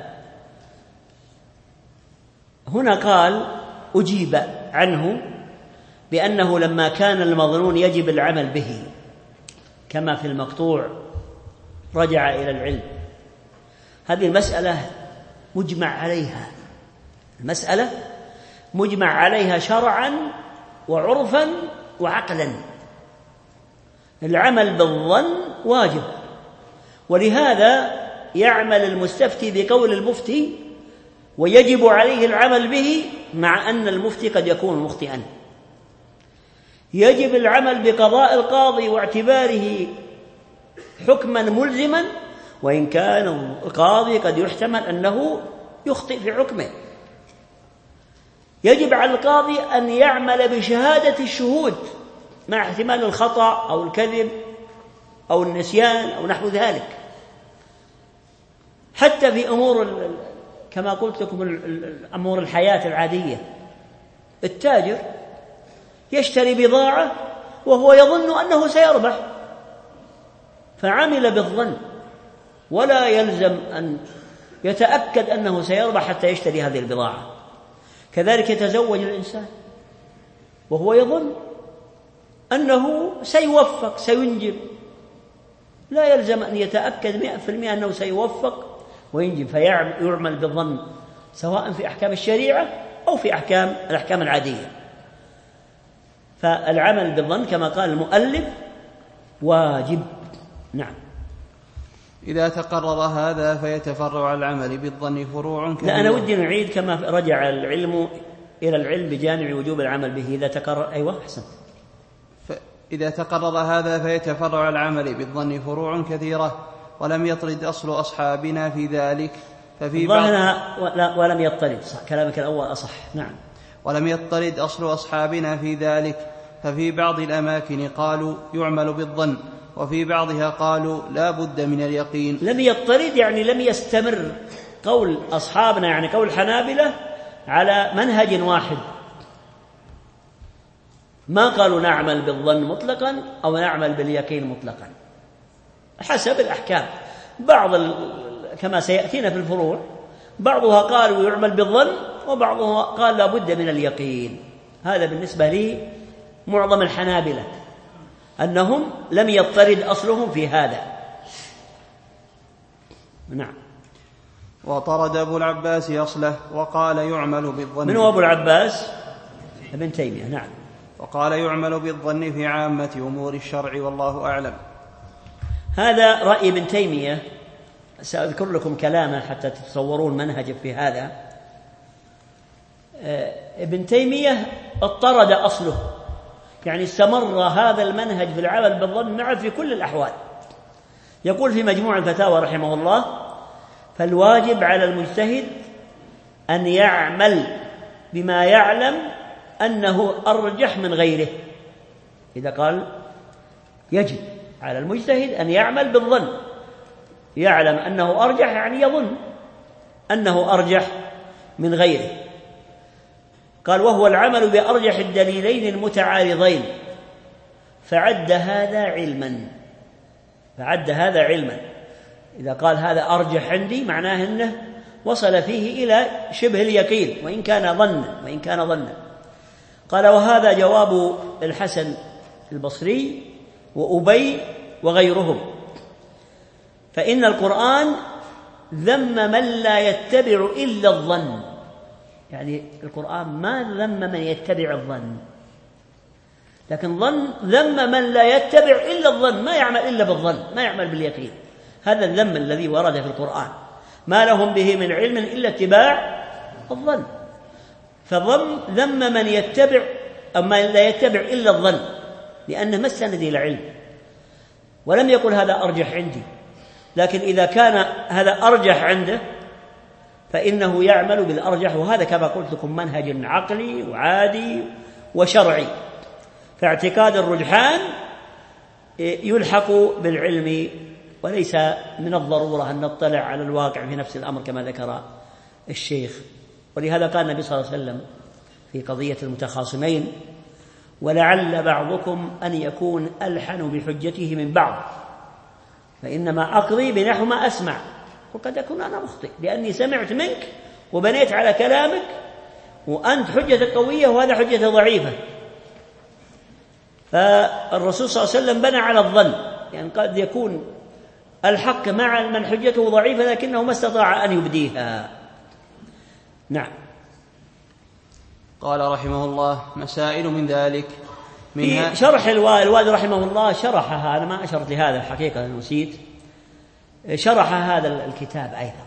A: هنا قال أجيب عنه بأنه لما كان المظنون يجب العمل به كما في المقطوع رجع إلى العلم. هذه المسألة مجمع عليها، المسألة مجمع عليها شرعا وعرفا وعقلا. العمل بالظن واجب، ولهذا يعمل المستفتي بقول المفتي ويجب عليه العمل به، مع أن المفتي قد يكون مخطئا. يجب العمل بقضاء القاضي واعتباره حكما ملزما، وإن كان القاضي قد يحتمل أنه يخطئ في حكمه. يجب على القاضي أن يعمل بشهادة الشهود مع احتمال الخطأ أو الكذب أو النسيان أو نحو ذلك، حتى في أمور كما قلت لكم أمور الحياة العادية. التاجر يشتري بضاعة وهو يظن أنه سيربح فعمل بالظن، ولا يلزم أن يتأكد أنه سيربح حتى يشتري هذه البضاعة. كذلك يتزوج الإنسان وهو يظن أنه سيوفق سينجب، لا يلزم أن يتأكد 100% أنه سيوفق وينجب، فيعمل بالظن سواء في أحكام الشريعة أو في الأحكام العادية. فالعمل بالظن كما قال المؤلف واجب. نعم.
B: إذا تقرر هذا فيتفرع على العمل بالظن فروع كثيرة.
A: لا، أنا ودي نعيد كما رجع العلم إلى العلم بجانب وجوب العمل به إذا تقرر. أيوة أحسن.
B: إذا تقرر هذا فيتفرع على العمل بالظن فروع كثيرة، ولم يطرد أصل أصحابنا في ذلك. ففي
A: ولم يطرد، كلامك الأول أصح. نعم.
B: ولم يطرد أصل أصحابنا في ذلك، ففي بعض الأماكن قالوا يعمل بالظن، وفي بعضها قالوا لا بد من اليقين.
A: لم يطرد يعني لم يستمر قول أصحابنا، يعني قول الحنابلة، على منهج واحد، ما قالوا نعمل بالظن مطلقا أو نعمل باليقين مطلقا، حسب الأحكام. كما سيأتينا في الفروع بعضها قالوا يعمل بالظن وبعضها قال لا بد من اليقين. هذا بالنسبة لي معظم الحنابلة أنهم لم يضطرد أصلهم في هذا. نعم.
B: وطرد أبو العباس أصله وقال يعمل بالظن.
A: من هو أبو العباس؟ ابن تيمية. نعم.
B: وقال يعمل بالظن في عامة أمور الشرع والله أعلم.
A: هذا رأي ابن تيمية، سأذكر لكم كلامه حتى تتصورون منهجه في هذا. ابن تيمية اضطرد أصله، يعني استمر هذا المنهج في العمل بالظن معه في كل الأحوال. يقول في مجموع الفتاوى رحمه الله: فالواجب على المجتهد أن يعمل بما يعلم أنه أرجح من غيره. إذا قال يجب على المجتهد أن يعمل بالظن، يعلم أنه أرجح يعني يظن أنه أرجح من غيره. قال: وهو العمل بأرجح الدليلين المتعارضين، فعد هذا علما. إذا قال هذا أرجح عندي معناه أنه وصل فيه إلى شبه اليقين وإن كان ظنا. قال: وهذا جواب الحسن البصري وأبي وغيرهم، فإن القرآن ذم من لا يتبع إلا الظن. يعني القرآن ما ذم من يتبع الظن، لكن ذم من لا يتبع إلا الظن، ما يعمل إلا بالظن، ما يعمل باليقين. هذا الذم الذي ورد في القرآن، ما لهم به من علم إلا اتباع الظن. ذم من يتبع أما لا يتبع إلا الظن، لأنه ما استند إلى علم، ولم يقل هذا أرجح عندي. لكن إذا كان هذا أرجح عنده فإنه يعمل بالأرجح، وهذا كما قلت لكم منهج عقلي وعادي وشرعي. فاعتقاد الرجحان يلحق بالعلم، وليس من الضرورة أن نطلع على الواقع في نفس الأمر كما ذكر الشيخ. ولهذا قال النبي صلى الله عليه وسلم في قضية المتخاصمين: ولعل بعضكم أن يكون ألحن بحجته من بعض، فإنما أقضي بنحو ما أسمع، وقد أكون أنا مخطئ لأني سمعت منك وبنيت على كلامك، وأنت حجة قوية وهذا حجة ضعيفة. فالرسول صلى الله عليه وسلم بنى على الظن، يعني قد يكون الحق مع من حجته ضعيفة لكنه ما استطاع أن يبديها. نعم.
B: قال رحمه الله: مسائل من ذلك
A: في شرح الوالد رحمه الله شرحها، أنا ما أشرت لهذا حقيقة نسيت، شرح هذا الكتاب أيضا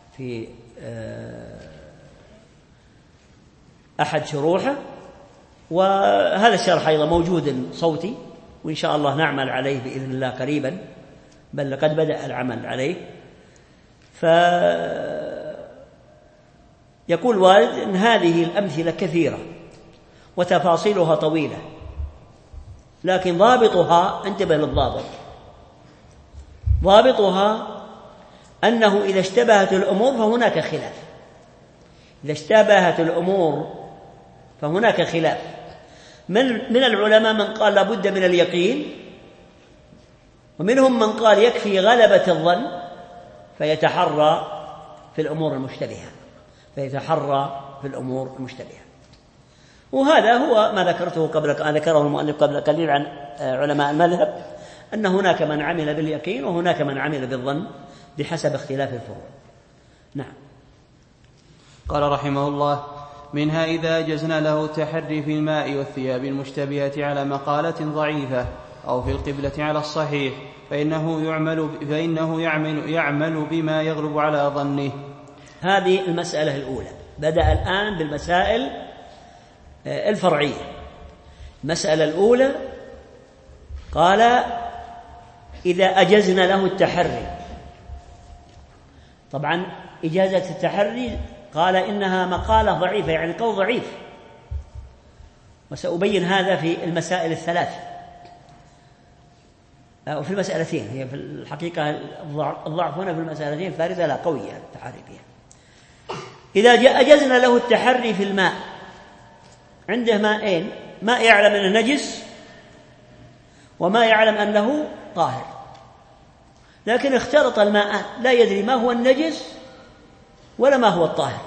A: في أحد شروحه، وهذا الشرح أيضا موجود صوتي، وإن شاء الله نعمل عليه بإذن الله قريبا، بل لقد بدأ العمل عليه. يقول والد إن هذه الأمثلة كثيرة وتفاصيلها طويلة، لكن ضابطها، انتبه للضابط، ضابطها أنه إذا اشتبهت الأمور فهناك خلاف. إذا اشتبهت الأمور فهناك خلاف. من العلماء من قال لابد من اليقين، ومنهم من قال يكفي غلبة الظن فيتحرى في الأمور المشتبهة. وهذا هو ما ذكره المؤلف قبل قليل عن علماء المذهب، أن هناك من عمل باليقين وهناك من عمل بالظن بحسب اختلاف الفروع. نعم.
B: قال رحمه الله: منها إذا أجزنا له التحري في الماء والثياب المشتبهة على مقالة ضعيفة أو في القبلة على الصحيح فإنه يعمل بما يغلب على ظنه.
A: هذه المسألة الأولى. بدأ الآن بالمسائل الفرعية. المسألة الأولى قال إذا أجزنا له التحري. طبعا إجازة التحري قال إنها مقالة ضعيفة، يعني قول ضعيف، وسأبين هذا في المسائل الثلاث أو في المسألتين. هي في الحقيقة الضعف هنا في المسألتين فارزة لا قوية التحري فيها. إذا أجزنا له التحري في الماء، عنده ماءين: ماء يعلم أنه نجس وما يعلم أنه طاهر، لكن اختلط الماء لا يدري ما هو النجس ولا ما هو الطاهر.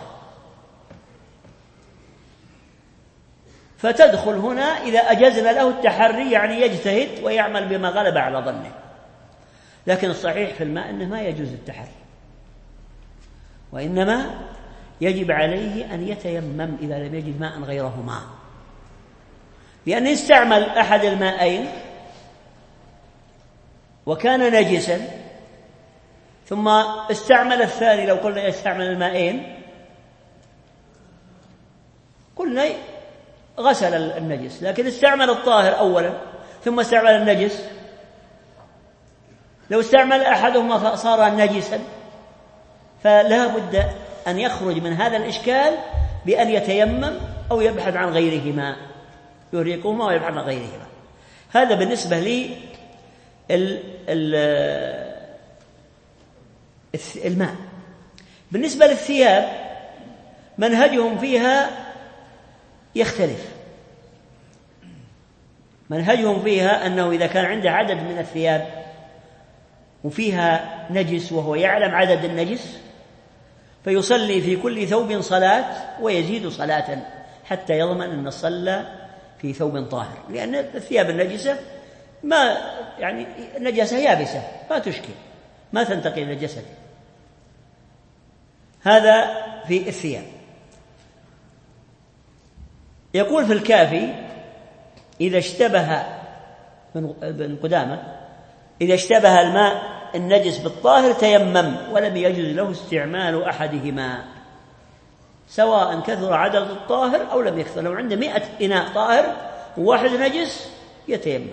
A: فتدخل هنا إذا أجزنا له التحري، يعني يجتهد ويعمل بما غلب على ظنه. لكن الصحيح في الماء أنه ما يجوز التحري، وإنما يجب عليه أن يتيمم إذا لم يجد ماء غيرهما، لأن استعمل أحد الماءين وكان نجسا ثم استعمل الثاني. لو قلنا يستعمل الماءين قلنا غسل النجس، لكن استعمل الطاهر أولا ثم استعمل النجس. لو استعمل أحدهما صار نجسا، فلا بد أن يخرج من هذا الإشكال بأن يتيمم أو يبحث عن غيرهما، يهريقهما ويبحث عن غيرهما. هذا بالنسبة لي الماء. بالنسبة للثياب منهجهم فيها يختلف. منهجهم فيها أنه إذا كان عنده عدد من الثياب وفيها نجس وهو يعلم عدد النجس فيصلي في كل ثوب صلاة ويزيد صلاة حتى يضمن أن صلى في ثوب طاهر، لأن الثياب النجسة ما يعني نجسة يابسة ما تشكل، ما تنتقل إلى الجسد. هذا في الثياب. يقول في الكافي: إذا اشتبه ابن قدامة إذا اشتبه الماء النجس بالطاهر تيمم ولم يجوز له استعمال أحدهما، سواء كثر عدد الطاهر أو لم يكثر. لو عنده 100 إناء طاهر وواحد نجس يتيمم.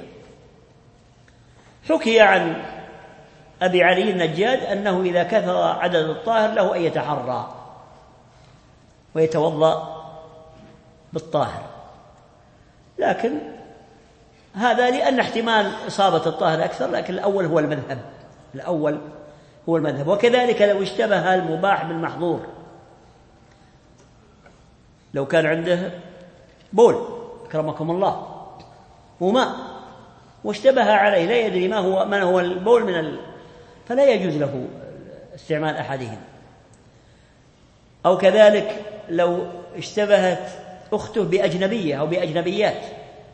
A: حكي عن أبي علي النجاد أنه إذا كثر عدد الطاهر له أن يتحرى ويتوضأ بالطاهر، لكن هذا لأن احتمال إصابة الطاهر أكثر، لكن الأول هو المذهب. وكذلك لو اشتبه المباح بالمحظور، لو كان عنده بول أكرمكم الله وماء واشتبه عليه لا يدري من هو البول فلا يجوز له استعمال أحدهم. أو كذلك لو اشتبهت أخته بأجنبية أو بأجنبيات،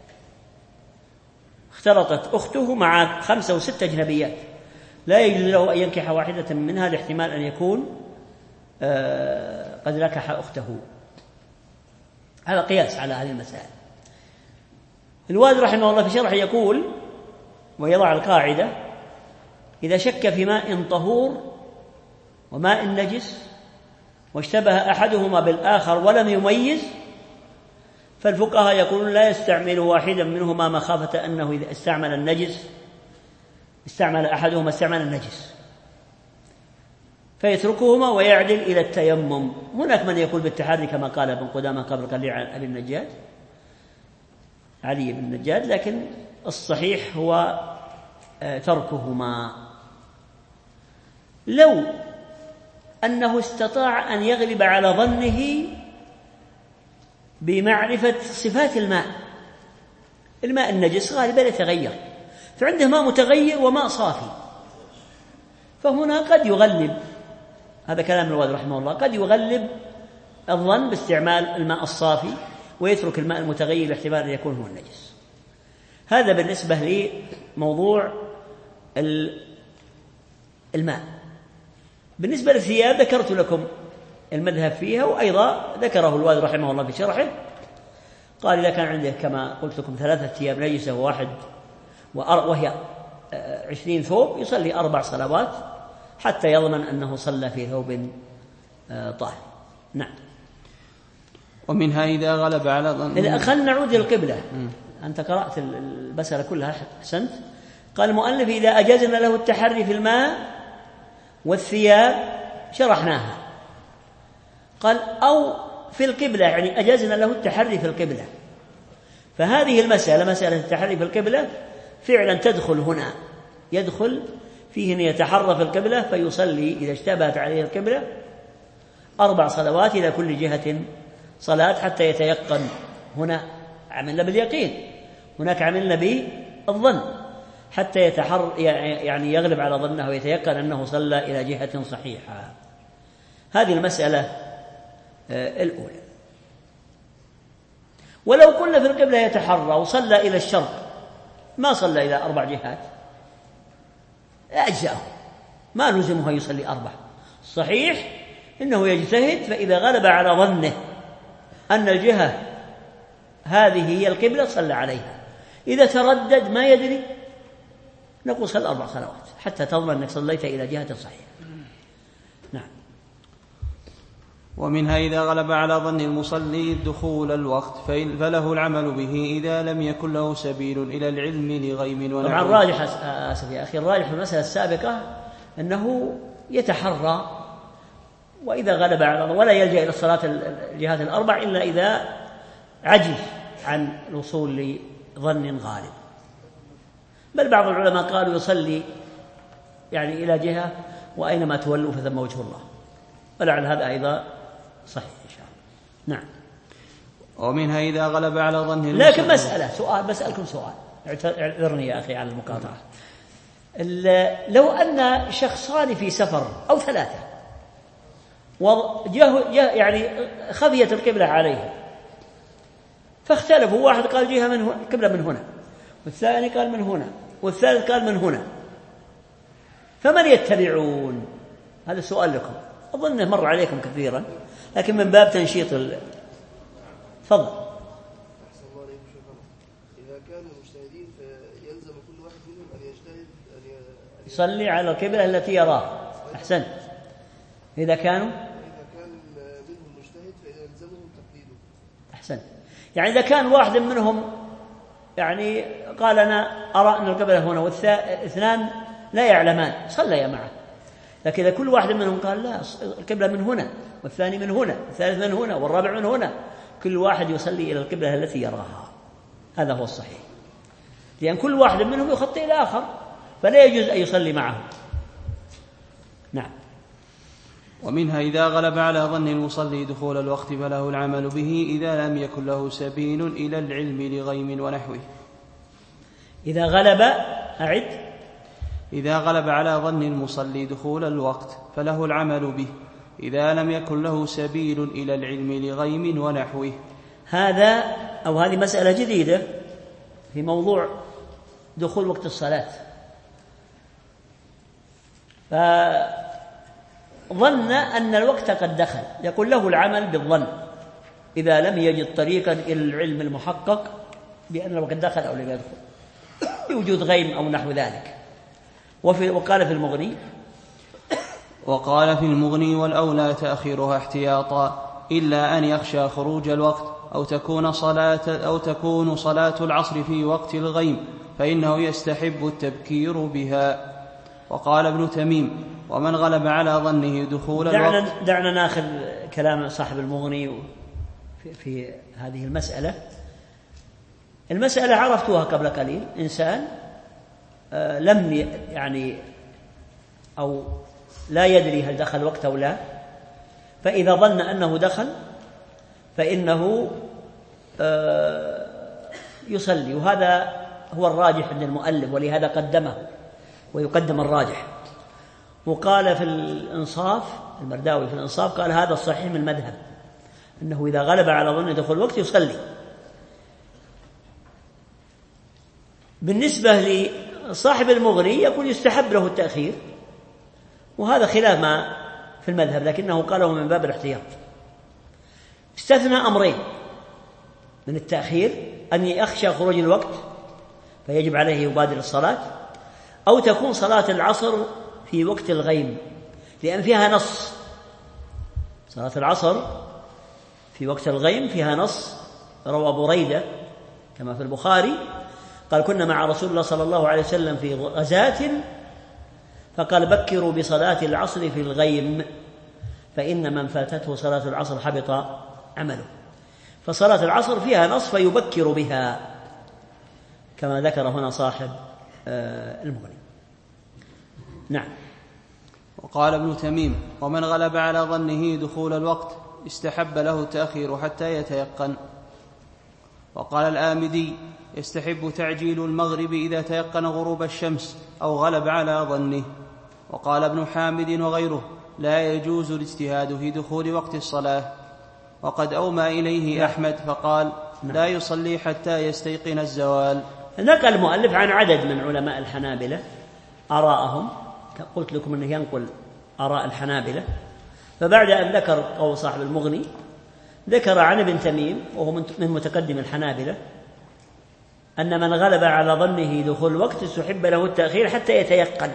A: اختلطت أخته مع 5 أو 6 أجنبيات، لا يجوز له أن ينكح واحدة منها لاحتمال أن يكون قد نكح أخته. هذا قياس على هذه المسائل. الوالد رحمه الله في شرحه يقول ويضع القاعدة: إذا شك في ماء طهور وماء نجس واشتبه أحدهما بالآخر ولم يميز فالفقهاء يقولون لا يستعمل واحدا منهما مخافة أنه إذا استعمل النجس استعمل أحدهما استعمل النجس فيتركهما ويعدل إلى التيمم. هناك من يقول بالتحري كما قال ابن قدامة قبل قليل عن علي بن النجاد، لكن الصحيح هو تركهما. لو أنه استطاع أن يغلب على ظنه بمعرفة صفات الماء النجس غالبا يتغير، فعنده ماء متغير وماء صافي، فهنا قد يغلب، هذا كلام الوالد رحمه الله، قد يغلب الظن باستعمال الماء الصافي ويترك الماء المتغير لاحتمال أن يكون هو النجس. هذا بالنسبة لموضوع الماء. بالنسبة للثياب ذكرت لكم المذهب فيها، وأيضا ذكره الوالد رحمه الله في شرحه، قال إذا كان عنده كما قلت لكم 3 ثياب نجسة وهي 20 ثوب يصلي 4 صلوات حتى يضمن أنه صلى في ثوب طاهر. نعم.
B: ومنها إذا غلب على ظن.
A: خلنا نعود للقبلة. أنت قرأت المسألة كلها أحسنت. قال المؤلف إذا أجزنا له التحري في الماء والثياب شرحناها. قال أو في القبلة، يعني أجزنا له التحري في القبلة، فهذه المسألة مسألة التحري في القبلة فعلا تدخل هنا، يدخل فيه أن يتحرى في القبلة فيصلي إذا اشتبهت عليه القبلة 4 صلوات إلى كل جهة صلاة حتى يتيقن. هنا عملنا باليقين، هناك عملنا بالظن حتى يعني يغلب على ظنه ويتيقن أنه صلى إلى جهة صحيحة. هذه المسألة الأولى. ولو كنا في القبلة يتحرى وصلى إلى الشرق ما صلى إلى 4 جهات أجزأه، ما لزمه يصلي 4. صحيح إنه يجتهد، فإذا غلب على ظنه أن الجهة هذه هي القبلة صلى عليها. إذا تردد ما يدري نقول صلى 4 صلوات حتى تضمن أنك صليت إلى جهة صحيحة. نعم.
B: ومنها إذا غلب على ظن المصلي دخول الوقت فله العمل به إذا لم يكن له سبيل إلى العلم لغيم ونحو.
A: طبعا الراجح آسف يا أخي، الراجح في المسألة السابقة أنه يتحرى، وإذا غلب على ولا يلجأ إلى الصلاة الجهات 4 إلا إذا عجز عن الوصول لظن غالب. بل بعض العلماء قالوا يصلي يعني إلى جهة وأينما تولوا فثم وجه الله، ولعل هذا أيضا صحيح إن شاء الله. نعم.
B: ومنها إذا غلب على ظن.
A: لكن سؤال بسألكم سؤال، اعذرني يا أخي على المقاطعة. لو أن شخصان في سفر أو 3 يعني خفيت القبلة عليه فاختلفوا، واحد قال جهة من هنا القبلة من هنا، والثاني قال من هنا، والثالث قال من هنا، فمن يتبعون؟ هذا السؤال لكم، أظنه مر عليكم كثيرا لكن من باب تنشيط تفضل.
D: إذا كانوا مجتهدين فيلزم كل واحد منهم أن يجتهد أن
A: يصلي على القبلة التي يراها. أحسنت. إذا كان
D: منهم مجتهد فيلزمهم تقليده.
A: أحسنت. يعني إذا كان واحد منهم يعني قال أنا أرى أن القبلة هنا والاثنان لا يعلمان صلى معه، لكن إذا كل واحد منهم قال لا القبلة من هنا والثاني من هنا والثالث من هنا والرابع من هنا، كل واحد يصلي إلى القبلة التي يراها. هذا هو الصحيح، لأن كل واحد منهم يخطئ إلى آخر فلا يجوز أن يصلي معه. نعم.
B: ومنها إذا غلب على ظن المصلي دخول الوقت فله العمل به إذا لم يكن له سبيل إلى العلم لغيم ونحوه.
A: إذا غلب أعد.
B: إذا غلب على ظن المصلي دخول الوقت فله العمل به إذا لم يكن له سبيل إلى العلم لغيم ونحوه.
A: هذا أو هذه مسألة جديدة في موضوع دخول وقت الصلاة. فظن أن الوقت قد دخل، يقول له العمل بالظن إذا لم يجد طريقا إلى العلم المحقق بأن الوقت دخل أو لم يدخل بوجود غيم أو نحو ذلك. وقال في المغني والأولى تأخيرها احتياطا إلا أن يخشى خروج الوقت
B: أو تكون صلاة العصر في وقت الغيم فإنه يستحب التبكير بها. وقال ابن تميم: ومن غلب على ظنه دخول الوقت.
A: دعنا ناخذ كلام صاحب المغني في هذه المسألة عرفتوها قبل قليل. إنسان لم أو لا يدري هل دخل وقت أو لا، فإذا ظن أنه دخل فإنه يصلي، وهذا هو الراجح عند المؤلف، ولهذا قدمه ويقدم الراجح. وقال في الإنصاف المرداوي في الإنصاف قال هذا الصحيح من المذهب، أنه إذا غلب على ظن دخول الوقت يصلي. بالنسبة لصاحب المغني يقول يستحب له التأخير، وهذا خلاف ما في المذهب، لكنه قاله من باب الاحتياط. استثنى أمرين من التأخير: أن يخشى خروج الوقت فيجب عليه يبادر الصلاة، أو تكون صلاة العصر في وقت الغيم، لأن فيها نص. صلاة العصر في وقت الغيم فيها نص، روى بريدة كما في البخاري قال: كنا مع رسول الله صلى الله عليه وسلم في غزاة فقال: بكروا بصلاة العصر في الغيم فإن من فاتته صلاة العصر حبط عمله. فصلاة العصر فيها نص فيبكر بها كما ذكر هنا صاحب المغني. نعم.
B: وقال ابن تميم: ومن غلب على ظنه دخول الوقت استحب له التأخير حتى يتيقن. وقال الآمدي: يستحب تعجيل المغرب إذا تيقن غروب الشمس أو غلب على ظنه. وقال ابن حامد وغيره: لا يجوز الاجتهاد في دخول وقت الصلاة. وقد أومى إليه أحمد فقال: لا يصلي حتى يستيقن الزوال.
A: نقل المؤلف عن عدد من علماء الحنابلة آراءهم، قلت لكم أنه ينقل آراء الحنابلة، فبعد أن ذكر قول صاحب المغني ذكر عن ابن تميم وهو من متقدم الحنابلة أن من غلب على ظنه دخول الوقت استحب له التأخير حتى يتيقن،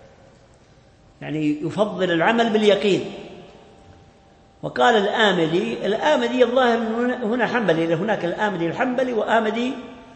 A: يعني يفضل العمل باليقين. وقال الآمدي الظاهر هنا حنبلي، هناك الآمدي الحنبلي وآمدي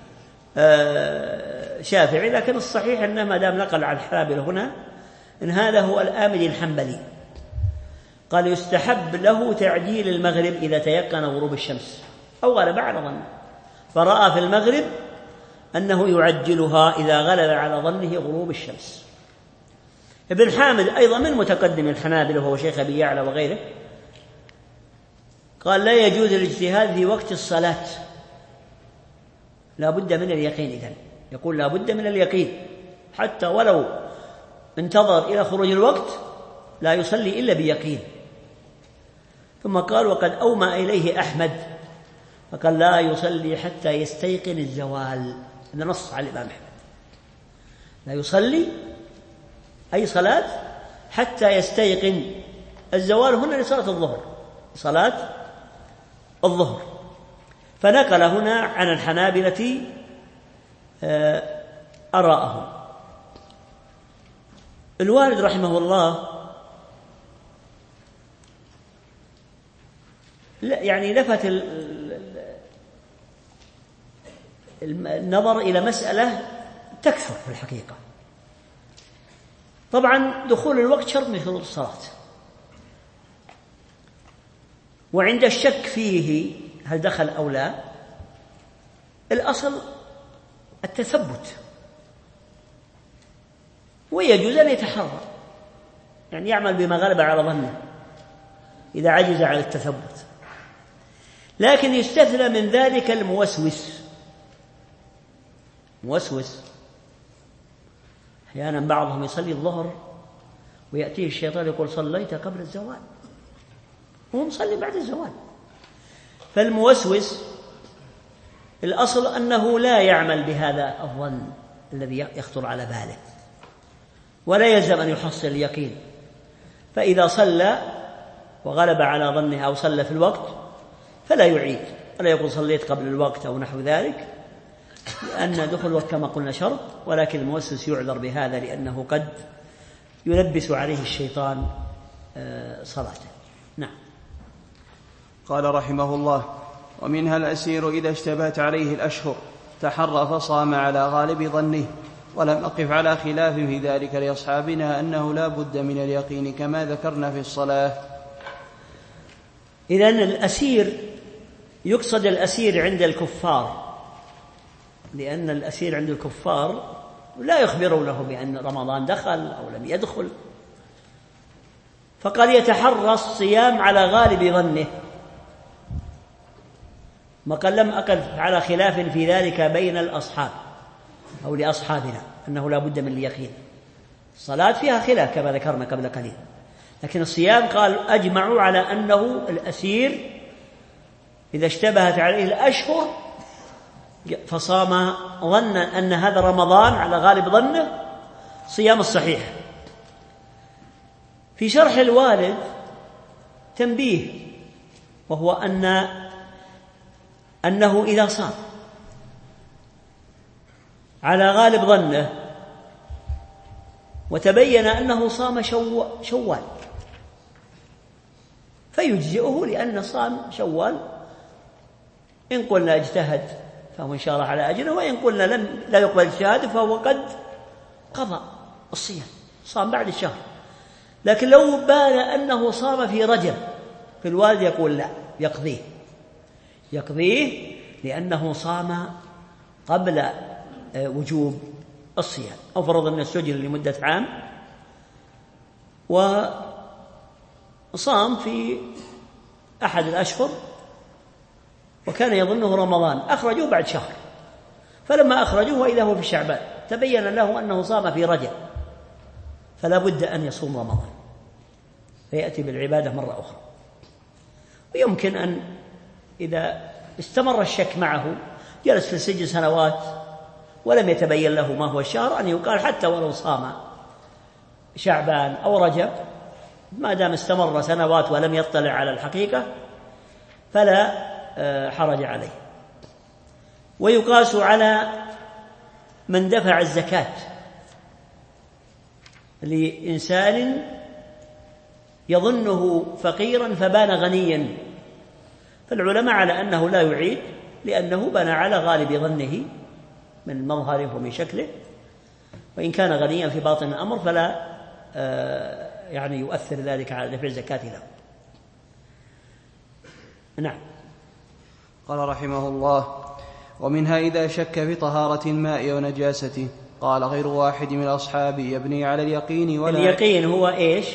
A: شافعي، لكن الصحيح أنه ما دام نقل عن الحنابلة هنا إن هذا هو الآمدي الحنبلي. قال: يستحب له تعجيل المغرب إذا تيقن غروب الشمس أو غلب على ظنه، فرأى في المغرب أنه يعجلها إذا غلب على ظنه غروب الشمس. ابن حامد أيضا من متقدم الحنابلة وهو شيخ أبي يعلى وغيره قال: لا يجوز الاجتهاد في وقت الصلاة، لا بد من اليقين. إذن يقول لا بد من اليقين، حتى ولو انتظر إلى خروج الوقت لا يصلي إلا بيقين. ثم قال: وقد أومى إليه أحمد فقال: لا يصلي حتى يستيقن الزوال. هذا نص على الإمام أحمد، لا يصلي أي صلاة حتى يستيقن الزوال. هنا لصلاة الظهر، صلاة الظهر. فنقل هنا عن الحنابلة آراءهم. الوالد رحمه الله يعني لفت النظر إلى مسألة تكثر في الحقيقة. طبعا دخول الوقت شرط من شروط الصلاة، وعند الشك فيه هل دخل أو لا الأصل التثبت، ويجوز أن يتحرى، يعني يعمل بما غلب على ظنه إذا عجز على التثبت. لكن يستثنى من ذلك الموسوس. أحيانا بعضهم يصلي الظهر ويأتيه الشيطان يقول: صليت قبل الزوال، وهو مصلي بعد الزوال. فالموسوس الأصل أنه لا يعمل بهذا الظن الذي يخطر على باله، ولا يلزم أن يحصل اليقين. فإذا صلى وغلب على ظنه أو صلى في الوقت فلا يعيد، ولا يقول صليت قبل الوقت أو نحو ذلك، لأن دخول الوقت كما قلنا شرط. ولكن الموسوس يعذر بهذا لأنه قد يلبس عليه الشيطان صلاته. نعم.
B: قال رحمه الله: ومنها الأسير إذا اشتبهت عليه الأشهر تحرى فصام على غالب ظنه، ولم أقف على خلاف في ذلك لأصحابنا أنه لا بد من اليقين كما ذكرنا في الصلاة.
A: إذن الأسير يقصد الأسير عند الكفار، لأن الأسير عند الكفار لا يخبرونه بأن رمضان دخل أو لم يدخل، فقد يتحرى الصيام على غالب ظنه. ما قال لم أقف على خلاف في ذلك بين الأصحاب أو لأصحابنا أنه لا بد من اليقين. الصلاة فيها خلاف كما ذكرنا قبل قليل، لكن الصيام قال أجمعوا على أنه الأسير إذا اشتبهت عليه الأشهر فصام ظنا أن هذا رمضان على غالب ظنه صيام الصحيح. في شرح الوالد تنبيه، وهو أنه إذا صام على غالب ظنه وتبين أنه صام شوال فيجزئه، لأن صام شوال إن قلنا اجتهد فهو إن شاء الله على أجره، وإن قلنا لا يقبل اجتهاده فهو قد قضى الصيام، صام بعد الشهر. لكن لو بان أنه صام في رجب فالوالد يقول لا، يقضيه لأنه صام قبل وجوب الصيام، أو فرض أن السجن لمدة عام وصام في أحد الأشهر وكان يظنه رمضان، أخرجوه بعد شهر، فلما أخرجوه وإذا هو في شعبان تبين له أنه صام في رجب، فلا بد أن يصوم رمضان فيأتي بالعبادة مرة أخرى. ويمكن أن إذا استمر الشك معه جلس في السجن سنوات ولم يتبين له ما هو الشهر، أن يقال حتى ولو صام شعبان أو رجب ما دام استمر سنوات ولم يطلع على الحقيقة فلا حرج عليه. ويقاس على من دفع الزكاة لإنسان يظنه فقيرا فبان غنيا، فالعلماء على أنه لا يعيد لأنه بنى على غالب ظنه من مظهره ومن شكله، وإن كان غنيا في باطن الأمر فلا يعني يؤثر ذلك على دفع الزكاة له. نعم.
B: قال رحمه الله: ومنها إذا شك في طهارة الماء ونجاسته. قال غير واحد من الأصحاب يبني على اليقين ولا
A: اليقين هو إيش؟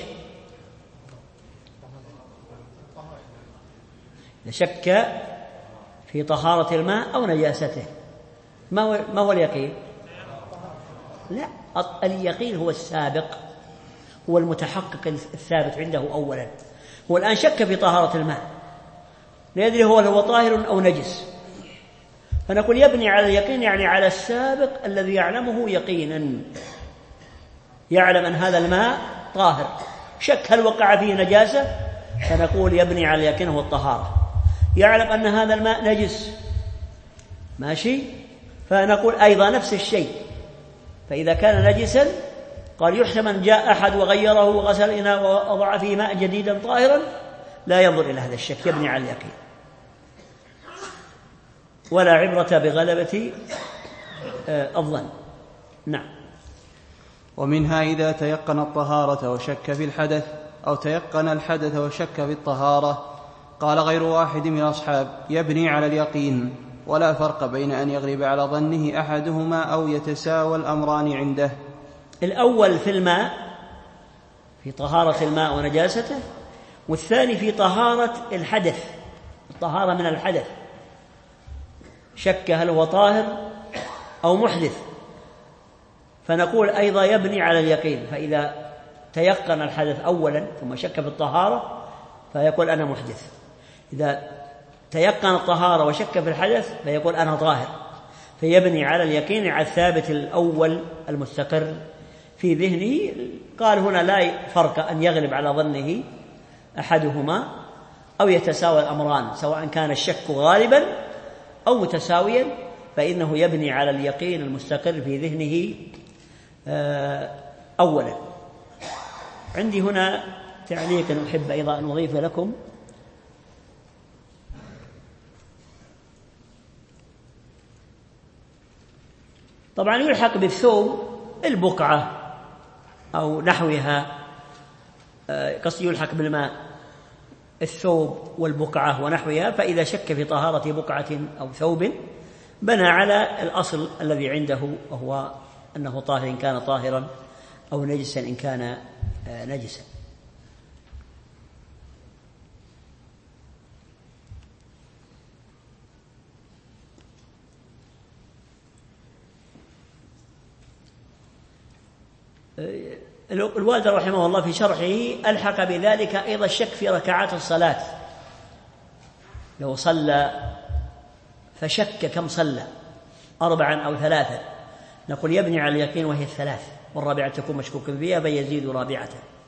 A: شك في طهارة الماء أو نجاسته، ما هو اليقين؟ لا، اليقين هو السابق، هو المتحقق الثابت عنده أولا. هو الآن شك في طهارة الماء لا يدري هو طاهر أو نجس، فنقول يبني على اليقين، يعني على السابق الذي يعلمه يقينا، يعلم أن هذا الماء طاهر، شك هل وقع فيه نجاسة فنقول يبني على اليقين هو الطهارة. يعلم أن هذا الماء نجس ماشي، فنقول أيضا نفس الشيء. فإذا كان نجسا قال يحتمل جاء أحد وغيره وغسل الإناء ووضع فيه ماء جديدا طاهرا، لا ينظر إلى هذا الشك، يبني على اليقين. ولا عبرة بغلبة الظن. نعم.
B: ومنها إذا تيقن الطهارة وشك في الحدث، أو تيقن الحدث وشك في الطهارة. قال غير واحد من الأصحاب يبني على اليقين، ولا فرق بين أن يغلب على ظنه أحدهما أو يتساوى الأمران عنده.
A: الأول في الماء، في طهارة الماء ونجاسته، والثاني في طهارة الحدث، الطهارة من الحدث، شك هل هو طاهر أو محدث، فنقول أيضا يبني على اليقين. فإذا تيقن الحدث أولا ثم شك في الطهارة فيقول أنا محدث، إذا تيقن الطهارة وشك في الحدث فيقول أنا طاهر، فيبني على اليقين على الثابت الأول المستقر في ذهنه. قال هنا لا فرق أن يغلب على ظنه أحدهما أو يتساوى الأمران، سواء كان الشك غالبا أو متساويا، فإنه يبني على اليقين المستقر في ذهنه أولا. عندي هنا تعليق أحب أيضا أن أضيف لكم. طبعا يلحق بالثوب البقعة أو نحوها، قصدي يلحق بالماء الثوب والبقعة ونحوها، فإذا شك في طهارة بقعة أو ثوب بنى على الأصل الذي عنده، وهو أنه طاهر إن كان طاهرا أو نجسا إن كان نجسا. الوالد رحمه الله في شرحه ألحق بذلك أيضا الشك في ركعات الصلاة، لو صلى فشك كم صلى 4 أو 3، نقول يبني على اليقين وهي 3، والرابعة تكون مشكوكا فيها فيزيد رابعة.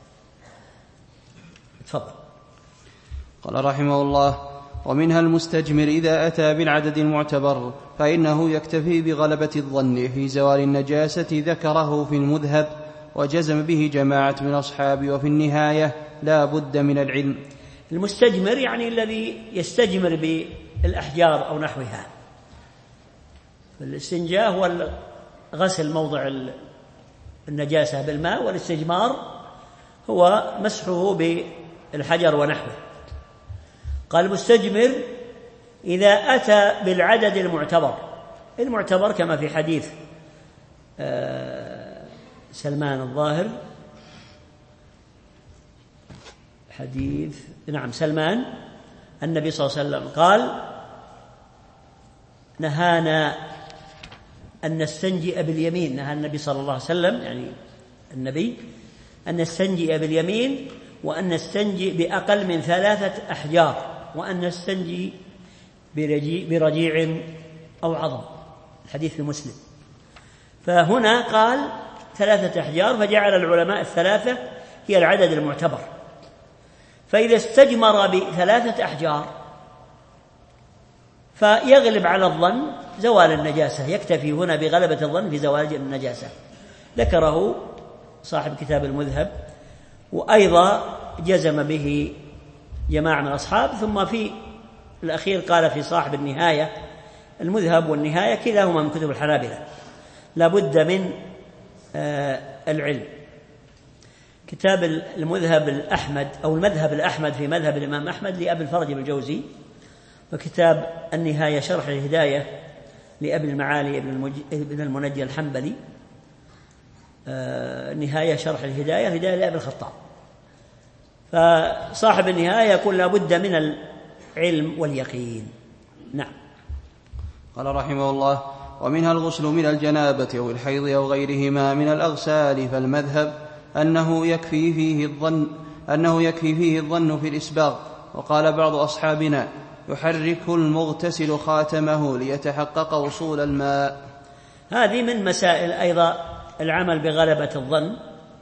A: تفضل.
B: قال رحمه الله: ومنها المستجمر إذا أتى بالعدد المعتبر فإنه يكتفي بغلبة الظن في زوال النجاسة، ذكره في المذهب وجزم به جماعة من أصحابه، وفي النهاية لا بد من العلم.
A: المستجمر يعني الذي يستجمر بالأحجار أو نحوها. الاستنجاء هو غسل موضع النجاسة بالماء، والاستجمار هو مسحه بالحجر ونحوه. قال المستجمر إذا أتى بالعدد المعتبر كما في حديث سلمان الظاهر، سلمان النبي صلى الله عليه وسلم قال: نهانا أن نستنجئ باليمين. نهى النبي صلى الله عليه وسلم يعني النبي أن نستنجئ باليمين، وأن نستنجئ بأقل من 3 أحجار، وأن نستنجي برجيع أو عظم. الحديث في مسلم. فهنا قال 3 أحجار، فجعل العلماء 3 هي العدد المعتبر. فإذا استجمر ب3 أحجار فيغلب على الظن زوال النجاسة، يكتفي هنا بغلبة الظن في زوال النجاسة. ذكره صاحب كتاب المذهب، وأيضا جزم به جماعة من الأصحاب. ثم في الأخير قال في صاحب النهاية، المذهب والنهاية كلاهما من كتب الحنابلة، لا بد من العلم. كتاب المذهب الأحمد أو المذهب الأحمد في مذهب الإمام أحمد لأبي الفرج الجوزي، وكتاب النهاية شرح الهداية لأبي المعالي ابن المنجي الحنبلي، النهاية شرح الهداية لأبي الخطاب. فصاحب النهاية يقول لا بد من العلم واليقين. نعم.
B: قال رحمه الله: ومنها الغسل من الجنابة أو الحيض أو غيرهما من الأغسال، فالمذهب أنه يكفي فيه الظن في الإسباغ. وقال بعض أصحابنا: يحرك المغتسل خاتمه ليتحقق وصول الماء.
A: هذه من مسائل أيضا العمل بغلبة الظن.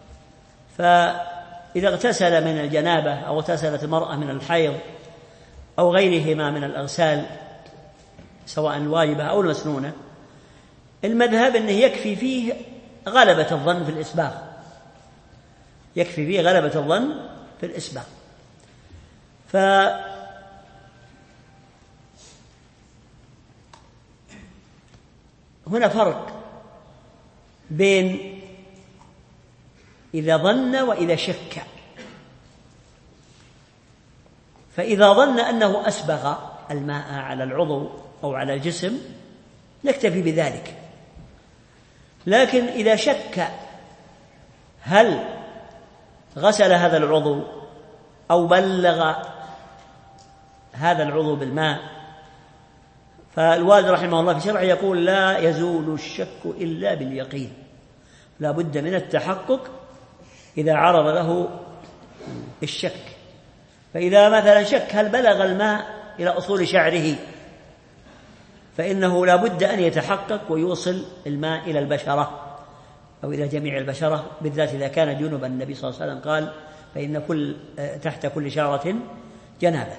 A: فإذا اغتسل من الجنابة أو اغتسلت المرأة من الحيض أو غيرهما من الأغسال سواء الواجبة أو المسنونة، المذهب أنه يكفي فيه غلبة الظن في الإسباغ، يكفي فيه غلبة الظن في الإسباغ. فهنا فرق بين إذا ظن وإذا شك. فإذا ظن أنه أسبغ الماء على العضو أو على الجسم نكتفي بذلك، لكن إذا شك هل غسل هذا العضو أو بلغ هذا العضو بالماء، فالوالد رحمه الله في شرعه يقول لا يزول الشك إلا باليقين، لا بد من التحقق إذا عرض له الشك. فإذا مثلا شك هل بلغ الماء إلى أصول شعره فإنه لا بد أن يتحقق ويوصل الماء إلى البشرة أو إلى جميع البشرة، بالذات إذا كان جنبا. النبي صلى الله عليه وسلم قال فإن تحت كل شعرة جنابة.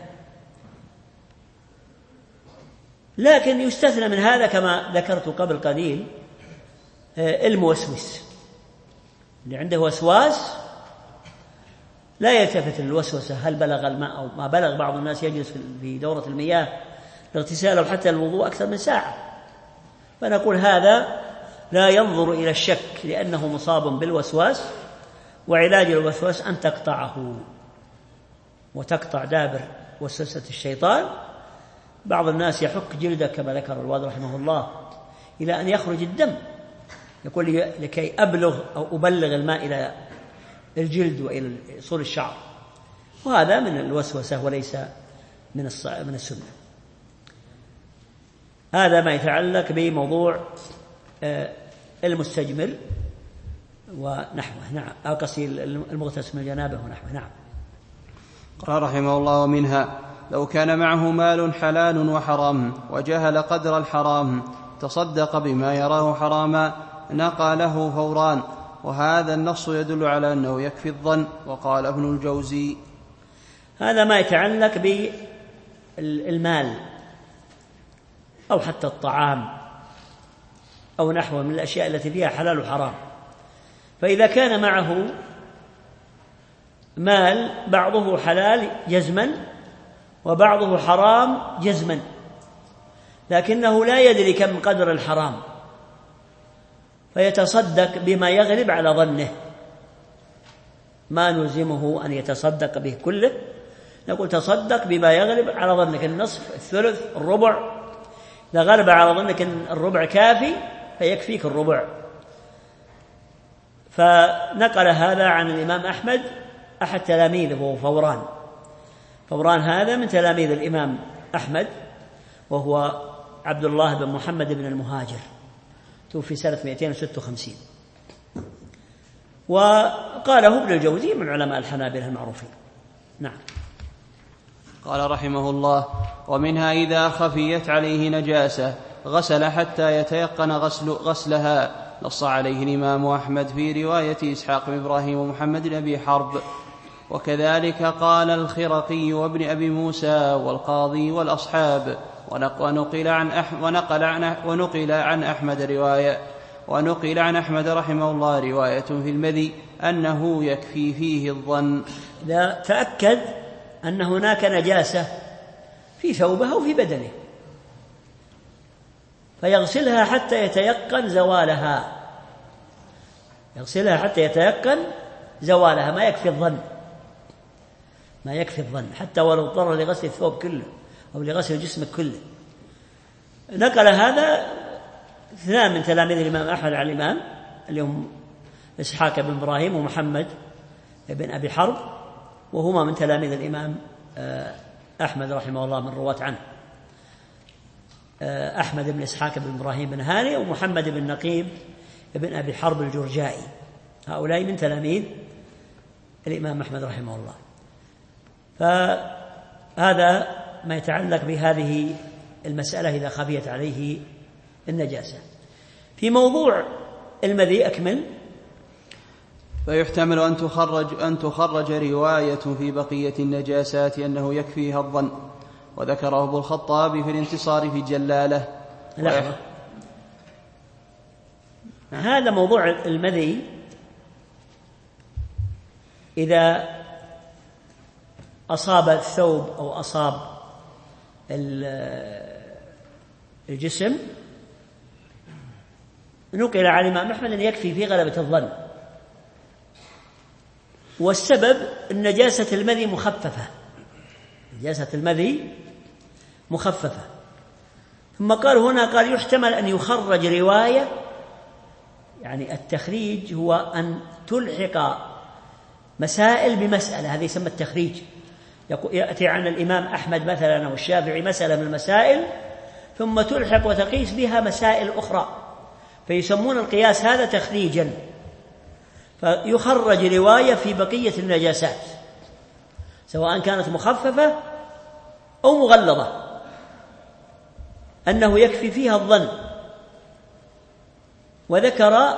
A: لكن يستثنى من هذا كما ذكرت قبل قليل الموسوس، اللي عنده وسواس لا يلتفت للوسوسة هل بلغ الماء أو ما بلغ. بعض الناس يجلس في دورة المياه لاغتسال أو حتى الوضوء أكثر من ساعة، فنقول هذا لا ينظر إلى الشك لأنه مصاب بالوسواس، وعلاج الوسواس أن تقطعه وتقطع دابر وسوسة الشيطان. بعض الناس يحك جلده كما ذكر الواد رحمه الله إلى أن يخرج الدم، يقول لكي أبلغ أو أبلغ الماء إلى الجلد وإلى أصول الشعر، وهذا من الوسوسة وليس من السنة. هذا ما يتعلق بموضوع المستجمر ونحوه. نعم، أو قصدي المغتسل من الجنابة ونحوه. نعم.
B: قال رحمه الله: ومنها لو كان معه مال حلال وحرام وجهل قدر الحرام تصدق بما يراه حراما نقله فوران، وهذا النص يدل على أنه يكفي الظن. وقال ابن الجوزي:
A: هذا ما يتعلق بالمال أو حتى الطعام أو نحوه من الأشياء التي فيها حلال وحرام. فإذا كان معه مال بعضه حلال جزما وبعضه حرام جزما، لكنه لا يدري كم قدر الحرام، فيتصدق بما يغلب على ظنه، ما نلزمه أن يتصدق به كله، نقول تصدق بما يغلب على ظنك، النصف، الثلث، الربع. إذا غلب على ظنك أن الربع كافي فيكفيك الربع. فنقل هذا عن الإمام أحمد أحد تلاميذه وهو فوران. فوران هذا من تلاميذ الإمام أحمد، وهو عبد الله بن محمد بن المهاجر، توفي سنة 256. وقاله ابن الجوزي من علماء الحنابلة المعروفين. نعم.
B: قال رحمه الله: ومنها إذا خفيت عليه نجاسة غسل حتى يتيقن غسلها. نص عليه الإمام أحمد في رواية إسحاق بن إبراهيم ومحمد بن أبي حرب. وكذلك قال الخرقي وابن أبي موسى والقاضي والأصحاب. ونقل عن أحمد رحمه الله رواية في المذي أنه يكفي فيه الظن.
A: إذا تأكد أن هناك نجاسة في ثوبه أو في بدنه فيغسلها حتى يتيقن زوالها، يغسلها حتى يتيقن زوالها، ما يكفي الظن، ما يكفي الظن حتى ولو اضطر لغسل الثوب كله أو لغسل جسمه كله. نقل هذا اثنان من تلاميذ الإمام أحمد على الإمام، اليوم إسحاق بن إبراهيم ومحمد بن أبي حرب، وهما من تلاميذ الإمام أحمد رحمه الله من رواة عنه، أحمد بن إسحاق بن إبراهيم بن هاني ومحمد بن نقيب بن أبي حرب الجرجائي، هؤلاء من تلاميذ الإمام أحمد رحمه الله. فهذا ما يتعلق بهذه المسألة إذا خفيت عليه النجاسة. في موضوع المذي أكمل.
B: فيحتمل أن تخرج رواية في بقية النجاسات أنه يكفيها الظن، وذكره ابو الخطاب في الانتصار في جلالة.
A: هذا موضوع المذي إذا أصاب الثوب أو أصاب الجسم نقل عن الإمام أحمد أن يكفي في غلبة الظن، والسبب النجاسة المذي مخففة، نجاسة المذي مخففة. ثم قال هنا قال يحتمل أن يخرج رواية، يعني التخريج هو أن تلحق مسائل بمسألة، هذا يسمى التخريج. يأتي عن الإمام أحمد مثلا أو الشافعي مسألة من المسائل ثم تلحق وتقيس بها مسائل أخرى، فيسمون القياس هذا تخريجا. فيخرج رواية في بقية النجاسات سواء كانت مخففة أو مغلظة أنه يكفي فيها الظن. وذكر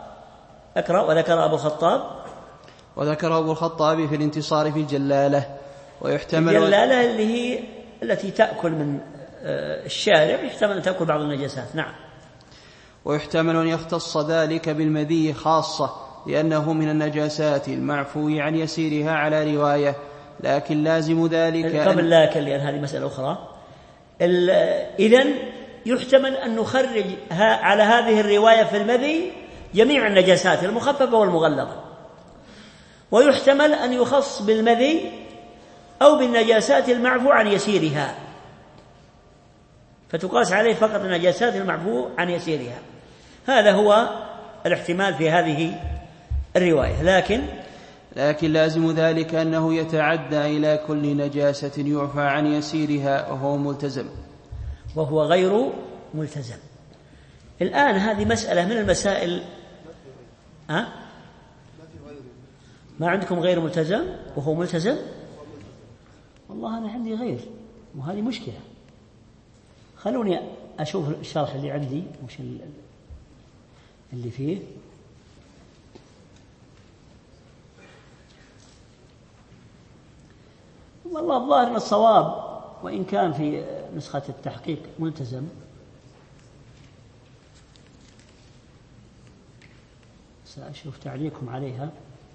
B: أبو الخطاب في الانتصار في الجلالة. ويحتمل
A: الجلالة اللي هي التي تأكل من الشارع، يحتمل أن تأكل بعض النجاسات. نعم.
B: ويحتمل أن يختص ذلك بالمذي خاصة لأنه من النجاسات المعفو عن يسيرها على رواية، لكن لازم ذلك
A: قبل لكن لأن هذه مسألة أخرى. إذن يحتمل أن نخرج على هذه الرواية في المذي جميع النجاسات المخففة والمغلظة، ويحتمل أن يخص بالمذي أو بالنجاسات المعفو عن يسيرها، فتقاس عليه فقط النجاسات المعفو عن يسيرها. هذا هو الاحتمال في هذه الرواية. لكن
B: لازم ذلك أنه يتعدى إلى كل نجاسة يعفى عن يسيرها وهو
A: غير ملتزم. الآن هذه مسألة من المسائل. ما عندكم غير ملتزم وهو ملتزم؟ والله أنا عندي غير، وهذه مشكلة. خلوني أشوف الشرح اللي عندي وش اللي فيه. والله الظاهر أن الصواب، وإن كان في نسخة التحقيق ملتزم، سأشوف تعليقكم عليها.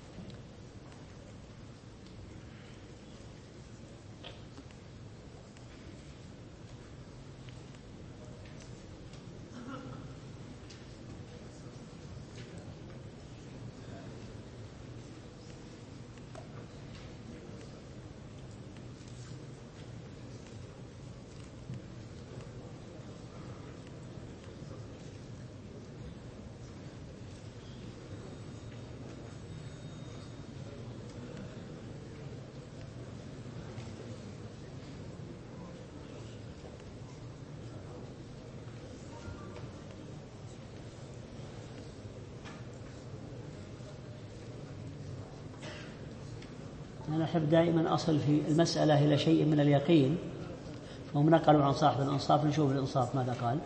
A: أنا أحب دائما أصل في المسألة إلى شيء من اليقين، فهم نقلوا عن صاحب الإنصاف. نشوف الإنصاف ماذا قال.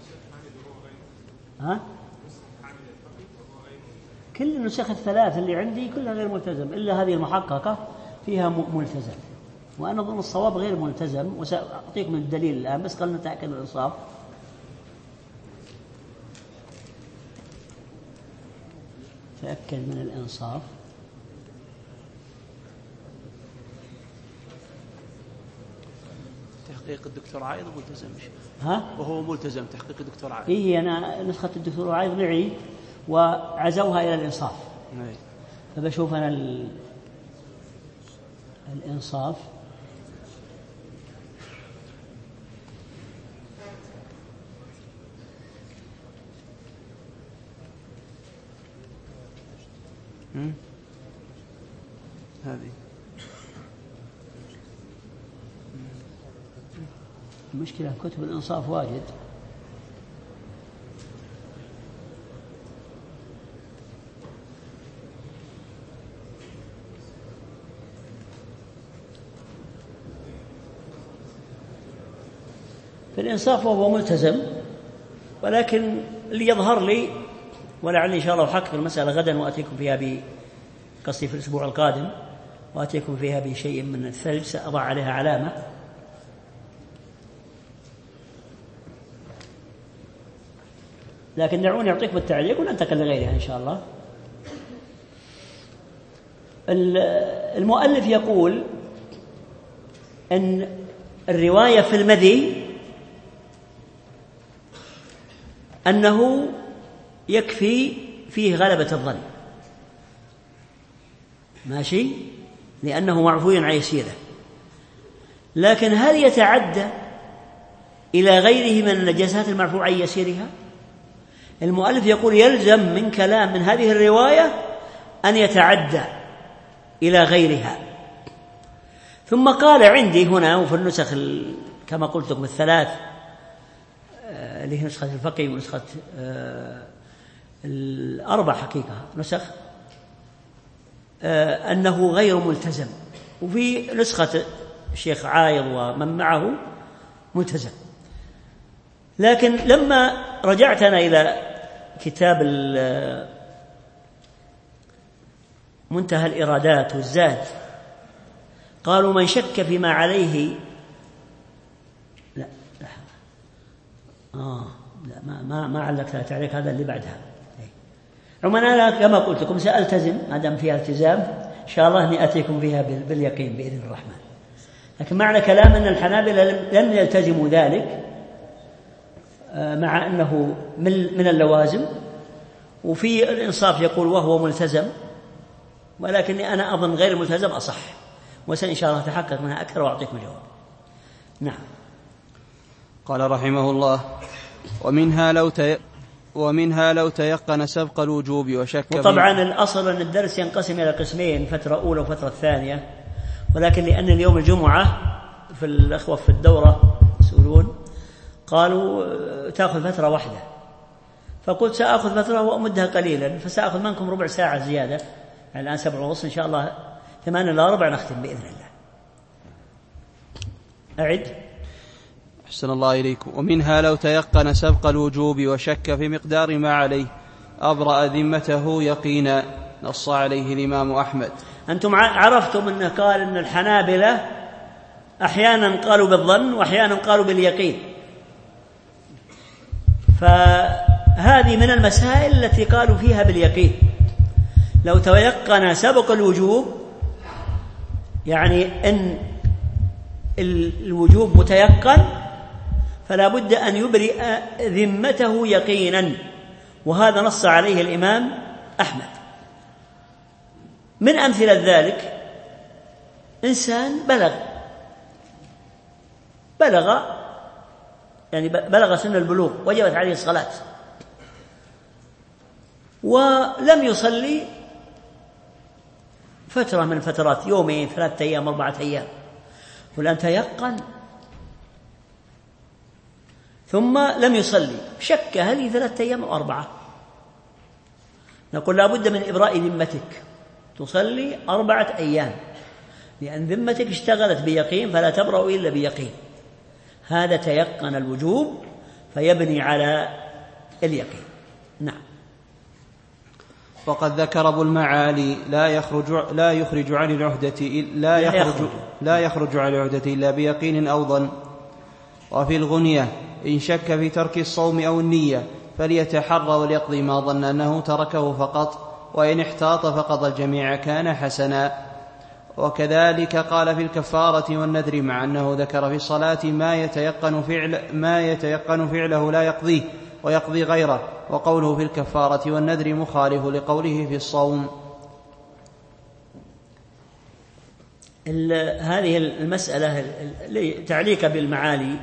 A: كل النسخ الثلاث اللي عندي كلها غير ملتزم، إلا هذه المحققة فيها ملتزم، وأنا أظن الصواب غير ملتزم، وسأعطيكم الدليل الآن، بس خلنا نتأكد من الإنصاف. تأكد من الإنصاف.
B: تحقيق الدكتور عايض ملتزم.
A: وهو
B: ملتزم تحقيق الدكتور عايض.
A: أنا نسخة الدكتور عايض معي وعزوها إلى الإنصاف. فبشوف أنا الإنصاف.
B: هذه
A: المشكلة كتب الإنصاف واجد. في الإنصاف وهو ملتزم، ولكن اللي يظهر لي، ولعلي إن شاء الله أحقق المسألة غدا وأتيكم فيها قصدي في الأسبوع القادم، وأتيكم فيها بشيء من الثلج سأضع عليها علامة. لكن دعوني أعطيكم التعليق وننتقل لغيرها إن شاء الله. المؤلف يقول أن الرواية في المذي أنه يكفي فيه غلبة الظن، ماشي، لأنه معفو عن يسيره. لكن هل يتعدى إلى غيره من النجاسات المعفو عن يسيرها؟ المؤلف يقول يلزم من كلام من هذه الرواية أن يتعدى إلى غيرها. ثم قال عندي هنا وفي النسخ كما قلت لكم الثلاث، اللي هي نسخة الفقيه ونسخة الأربع حقيقة نسخ، أنه غير ملتزم، وفي نسخة الشيخ عايض ومن معه ملتزم. لكن لما رجعت أنا إلى كتاب منتهى الإرادات والزاد، قالوا من شك فيما عليه ما علقت تعليق هذا اللي بعدها. عموما أنا كما قلت لكم سألتزم ما دام فيها التزام إن شاء الله أني أتيكم فيها باليقين بإذن الرحمن. لكن معنى كلام أن الحنابلة لم يلتزموا ذلك مع أنه من اللوازم، وفي الإنصاف يقول وهو ملتزم، ولكني أنا أظن غير الملتزم أصح، وسإن شاء الله أتحقق منها أكثر وأعطيكم الجواب. نعم.
B: قال رحمه الله: ومنها لو تيقن سبق الوجوب وشك.
A: وطبعا الأصل أن الدرس ينقسم إلى قسمين، فترة أولى وفترة ثانية، ولكن لأن اليوم الجمعة في الأخوة في الدورة يسألون قالوا تأخذ فترة واحدة، فقلت سأخذ فترة وأمدها قليلا، فسأخذ منكم ربع ساعة زيادة، يعني الآن 7:30 إن شاء الله 8:45 نختم بإذن الله. أعد.
B: أحسن الله إليكم. ومنها لو تيقن سبق الوجوب وشك في مقدار ما عليه أبرأ ذمته يقينا، نص عليه الإمام أحمد.
A: أنتم عرفتم أنه قال أن الحنابلة أحيانا قالوا بالظن وأحيانا قالوا باليقين، فهذه من المسائل التي قالوا فيها باليقين. لو تيقن سبق الوجوب يعني أن الوجوب متيقن، فلا بد أن يبرئ ذمته يقينا، وهذا نص عليه الإمام أحمد. من أمثلة ذلك إنسان بلغ سن البلوغ، وجبت عليه الصلاة، ولم يصلي فترة من الفترات، 2 3 أيام 4 أيام، والآن تيقن ثم لم يصلي، شك هل 3 أيام أو 4، نقول لا بد من إبراء ذمتك، تصلي 4 أيام، لأن ذمتك اشتغلت بيقين فلا تبرأ إلا بيقين. هذا تيقن الوجوب فيبني على اليقين. نعم.
B: وقد ذكر أبو المعالي لا يخرج عن العهدة إلا بيقين أو ظن. وفي الغنية: إن شك في ترك الصوم أو النية فليتحرى وليقضي ما ظن أنه تركه فقط، وإن احتاط فقضى الجميع كان حسنا. وكذلك قال في الكفارة والنذر، مع أنه ذكر في الصلاة ما يتيقن فعله لا يقضيه ويقضي غيره، وقوله في الكفارة والنذر مخالف لقوله في الصوم.
A: هذه المسألة تعليق بالمعالي،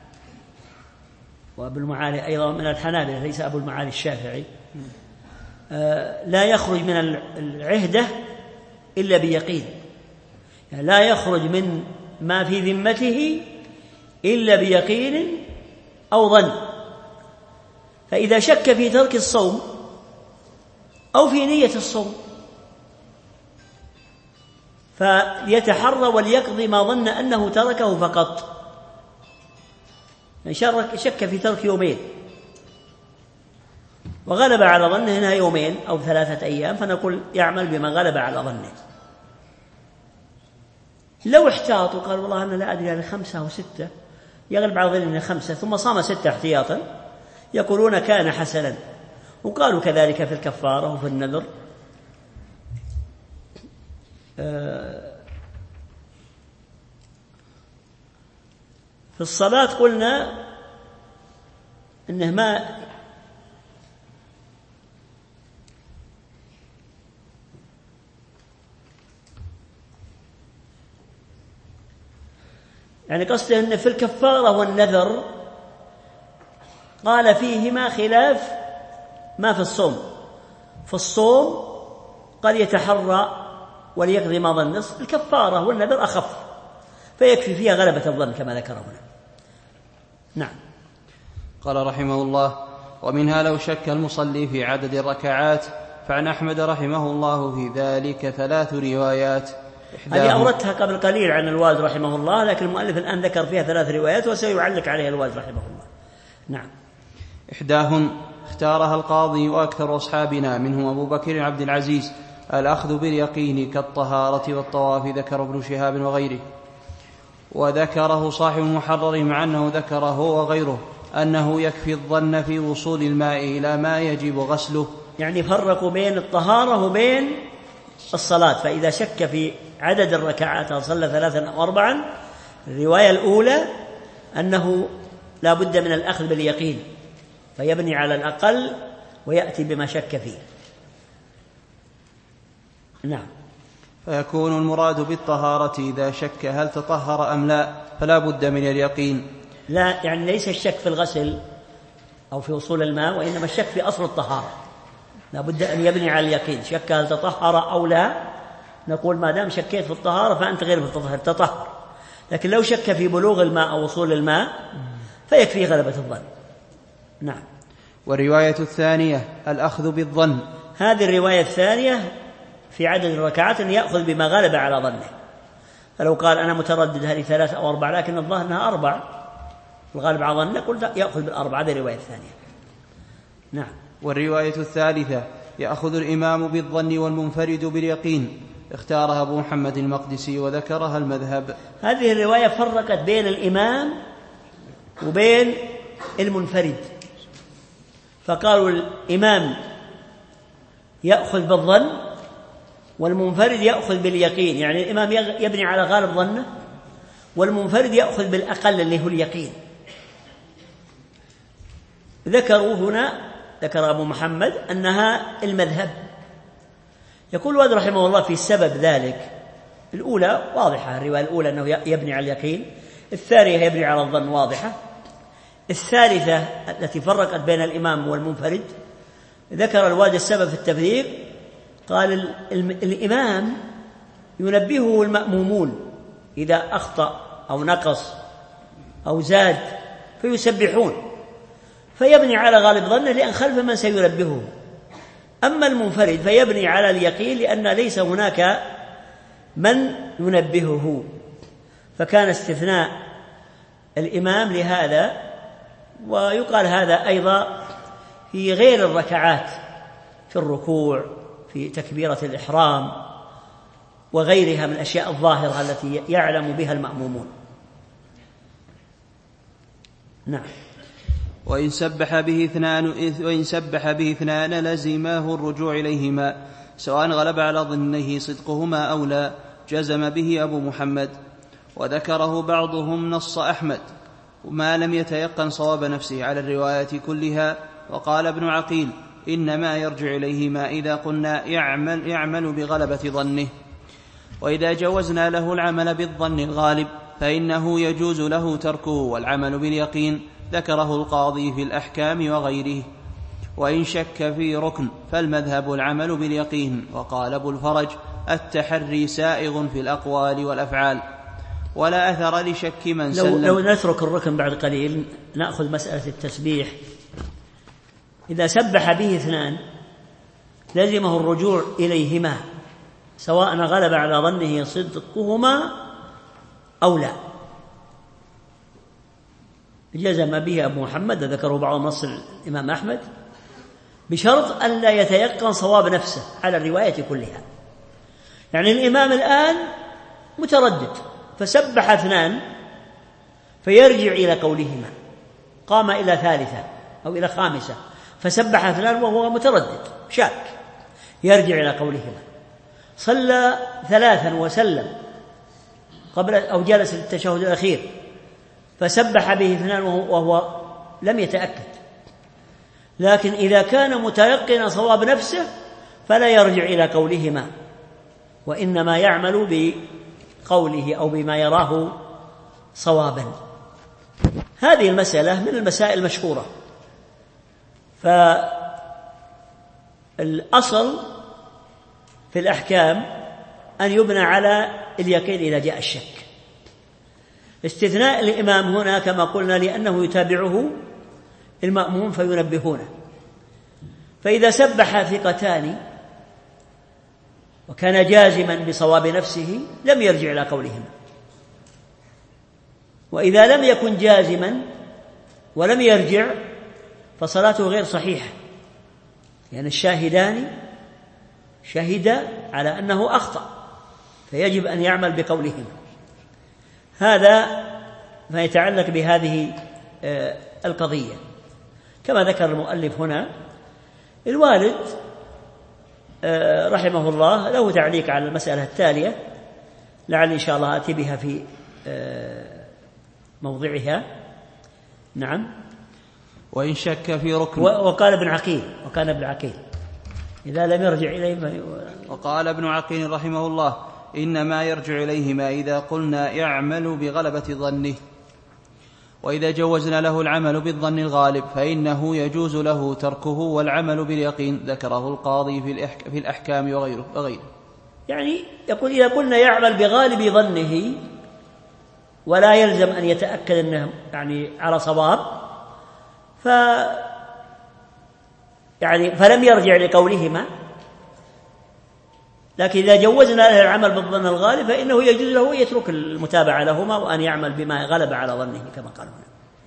A: وأبو المعالي أيضا من الحنابلة ليس أبو المعالي الشافعي، لا يخرج من العهدة إلا بيقين، يعني لا يخرج من ما في ذمته إلا بيقين أو ظن. فإذا شك في ترك الصوم أو في نية الصوم فليتحرى وليقضي ما ظن أنه تركه فقط. شك في ترك 2 وغلب على ظنه هنا 2 أو 3 أيام، فنقول يعمل بما غلب على ظنه. لو احتاط وقال والله أنا لا أدري على 5 أو 6، يغلب على ظنه 5، ثم صام 6 احتياطا، يقولون كان حسنا. وقالوا كذلك في الكفارة وفي النذر. في الصلاة قلنا إنه ما يعني قصده أن في الكفارة والنذر قال فيهما خلاف ما في الصوم. في الصوم قد يتحرى وليقضي ما ظن، الكفارة والنذر أخف فيكفي فيها غلبة الظن كما ذكر هنا. نعم.
B: قال رحمه الله: ومنها لو شك المصلي في عدد الركعات، فعن أحمد رحمه الله في ذلك 3 روايات.
A: هذه أوردتها قبل قليل عن الوالد رحمه الله، لكن المؤلف الآن ذكر فيها 3 روايات وسيعلق عليها الوالد رحمه الله. نعم.
B: إحداهن اختارها القاضي وأكثر أصحابنا منهم أبو بكر عبد العزيز: الأخذ باليقين كالطهارة والطواف، ذكر ابن شهاب وغيره. وذكره صاحب المحرر مع أنه ذكره وغيره أنه يكفي الظن في وصول الماء إلى ما يجب غسله،
A: يعني فرقوا بين الطهارة وبين الصلاة. فإذا شك في عدد الركعات صلى 3 أو 4، الرواية الأولى أنه لا بد من الأخذ باليقين فيبني على الأقل ويأتي بما شك فيه. نعم.
B: فيكون المراد بالطهارة إذا شك هل تطهر أم لا، فلا بد من اليقين.
A: لا، يعني ليس الشك في الغسل أو في وصول الماء، وإنما الشك في أصل الطهارة. لا بد أن يبني على اليقين. شك هل تطهر أو لا، نقول ما دام شكيت في الطهارة فأنت غير تطهر. لكن لو شك في بلوغ الماء أو وصول الماء فيكفي غلبة الظن. نعم.
B: والرواية الثانية الأخذ بالظن.
A: هذه الرواية الثانية في عدد الركعات أن يأخذ بما غلب على ظنه. فلو قال أنا متردد هذه 3 أو 4 لكن الظاهر أنها 4 الغالب على ظنه، قلت يأخذ بال4. هذه الرواية الثانية. نعم.
B: والرواية الثالثة يأخذ الإمام بالظن والمنفرد باليقين، اختارها أبو محمد المقدسي وذكرها المذهب.
A: هذه الرواية فرقت بين الإمام وبين المنفرد، فقالوا الإمام يأخذ بالظن والمنفرد يأخذ باليقين، يعني الإمام يبني على غالب ظنه والمنفرد يأخذ بالأقل اللي هو اليقين. ذكروا هنا، ذكر أبو محمد أنها المذهب. يقول الواد رحمه الله في سبب ذلك: الأولى واضحة، الرواية الأولى أنه يبني على اليقين، الثانية يبني على الظن واضحة، الثالثة التي فرقت بين الإمام والمنفرد ذكر الواد السبب في التفريق، قال الإمام ينبهه المأمومون إذا أخطأ أو نقص أو زاد فيسبحون، فيبني على غالب ظنه لأن خلف من سينبهه. أما المنفرد فيبني على اليقين لأن ليس هناك من ينبهه، فكان استثناء الإمام لهذا. ويقال هذا أيضا في غير الركعات، في الركوع، في تكبيرة الإحرام وغيرها من الأشياء الظاهرة التي يعلم بها المأمومون. نعم.
B: وإن سبح به اثنان لزماه الرجوع إليهما سواء غلب على ظنه صدقهما أو لا، جزم به أبو محمد. وذكره بعضهم نص أحمد وما لم يتيقن صواب نفسه على الروايات كلها. وقال ابن عقيل: إنما يرجع إليهما إذا قلنا يعمل بغلبة ظنه. وإذا جوزنا له العمل بالظن الغالب فإنه يجوز له تركه والعمل باليقين، ذكره القاضي في الأحكام وغيره. وإن شك في ركن فالمذهب العمل باليقين. وقال أبو الفرج: التحري سائغ في الأقوال والأفعال، ولا أثر لشك من سلم.
A: لو نترك الركن بعد قليل نأخذ مسألة التسبيح. إذا سبح به اثنان لزمه الرجوع إليهما سواء غلب على ظنه صدقهما أو لا، جزم به أبو محمد، ذكره بعض نص الإمام أحمد، بشرط أن لا يتيقن صواب نفسه على الرواية كلها. يعني الإمام الآن متردد فسبح اثنان فيرجع إلى قولهما، قام إلى ثالثة أو إلى خامسة فسبح اثنان وهو متردد شاك، يرجع إلى قولهما. صلى 3 وسلم قبل أو جلس للتشهد الأخير فسبح به اثنان وهو لم يتأكد، لكن إذا كان متيقن صواب نفسه فلا يرجع إلى قولهما، وإنما يعمل بقوله أو بما يراه صوابا. هذه المسألة من المسائل المشهورة. فالأصل في الأحكام أن يبنى على اليقين إذا جاء الشك. استثناء الإمام هنا كما قلنا لأنه يتابعه المأموم فينبهونه. فإذا سبح ثقتان وكان جازما بصواب نفسه لم يرجع إلى قولهما، وإذا لم يكن جازما ولم يرجع فصلاته غير صحيحة، يعني الشاهدان شهد على أنه أخطأ فيجب أن يعمل بقولهما. هذا ما يتعلق بهذه القضية. كما ذكر المؤلف هنا، الوالد رحمه الله له تعليق على المسألة التالية، لعل إن شاء الله آتي بها في موضعها. نعم.
B: وإن شك في ركن.
A: وقال ابن عقيل، وكان ابن عقيل إذا لم يرجع إليه.
B: وقال ابن عقيل رحمه الله: إنما يرجع إليهما إذا قلنا يعمل بغلبة ظنه، وإذا جوزنا له العمل بالظن الغالب فإنه يجوز له تركه والعمل باليقين، ذكره القاضي في الأحكام وغيره. يعني
A: يقول إذا قلنا يعمل بغالب ظنه ولا يلزم أن يتأكد أنه يعني على صواب، فلم يرجع لقولهما، لكن إذا جوزنا له العمل بالظن الغالب فإنه يجوز له يترك المتابعة لهما وأن يعمل بما غلب على ظنه كما قال هنا.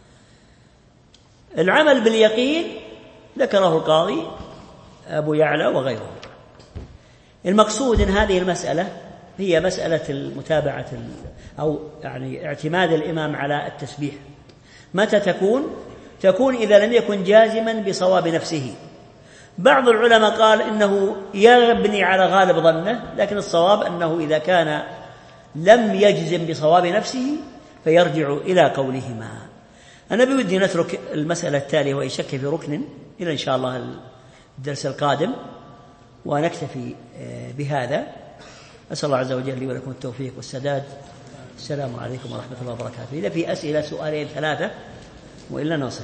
A: العمل باليقين ذكره القاضي أبو يعلى وغيره. المقصود إن هذه المسألة هي مسألة المتابعة أو يعني اعتماد الإمام على التسبيح. متى تكون إذا لم يكن جازما بصواب نفسه. بعض العلماء قال إنه يبني على غالب ظنه، لكن الصواب أنه إذا كان لم يجزم بصواب نفسه فيرجع إلى قولهما. أنا بودي نترك المسألة التالية وإن شك في ركن إلى إن شاء الله الدرس القادم، ونكتفي بهذا. أسأل الله عز وجل لي ولكم التوفيق والسداد. السلام عليكم ورحمة الله وبركاته. إذا في أسئلة سؤالين ثلاثة وإلا نوصل.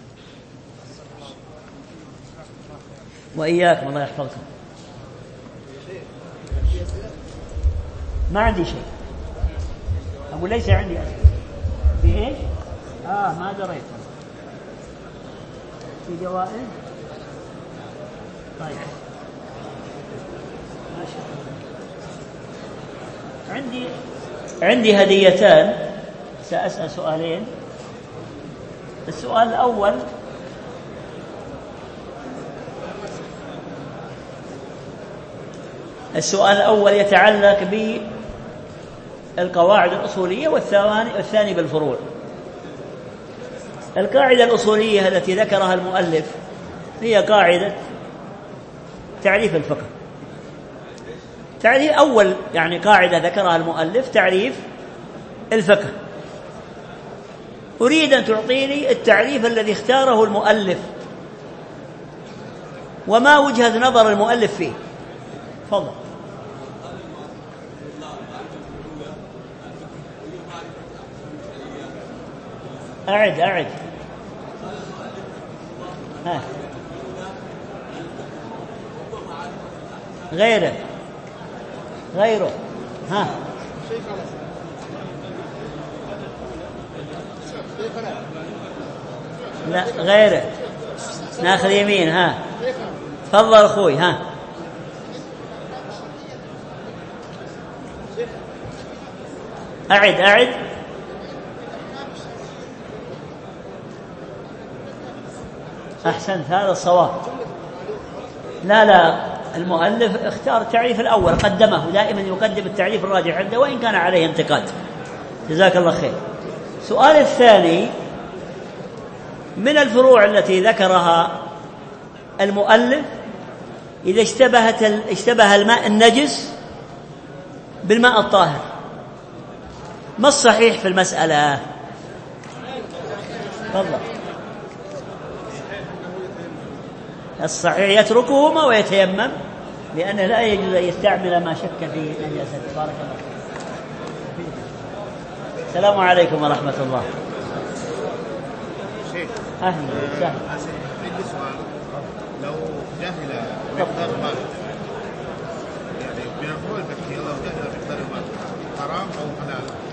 A: وإياكم الله يحفظكم. ما عندي شيء، أقول ليس عندي أسئلة. في إيش؟ ما دريت. في جوائز؟ طيب ما شاء الله. عندي هديتان، سأسأل سؤالين. السؤال الأول: يتعلق بالقواعد الأصولية، والثاني بالفروع. القاعدة الأصولية التي ذكرها المؤلف هي قاعدة تعريف الفقه. تعريف أول يعني قاعدة ذكرها المؤلف تعريف الفقه. أريد أن تعطيني التعريف الذي اختاره المؤلف وما وجهة نظر المؤلف فيه. تفضل. أعد. غيره. لا غيره. ناخذ يمين. تفضل أخوي. أعد. أحسنت، هذا الصواب. لا المؤلف اختار التعريف الأول، قدمه. دائما يقدم التعريف الراجح عنده وإن كان عليه انتقاد. جزاك الله خير. السؤال الثاني: من الفروع التي ذكرها المؤلف إذا اشتبه الماء النجس بالماء الطاهر، ما الصحيح في المسألة؟ تفضل. الصحيح يتركهما ويتيمم، لأنه لا يجوز أن يستعمل ما شك في نجاسته. بارك الله فيك. السلام عليكم ورحمة الله.
E: شيخ
A: أهلا وسهلا.
E: عندي سؤال: لو جهل مقدار الماء، يعني من الفروع الفقهية، لو جهل مقدار الماء حرام أو حلال؟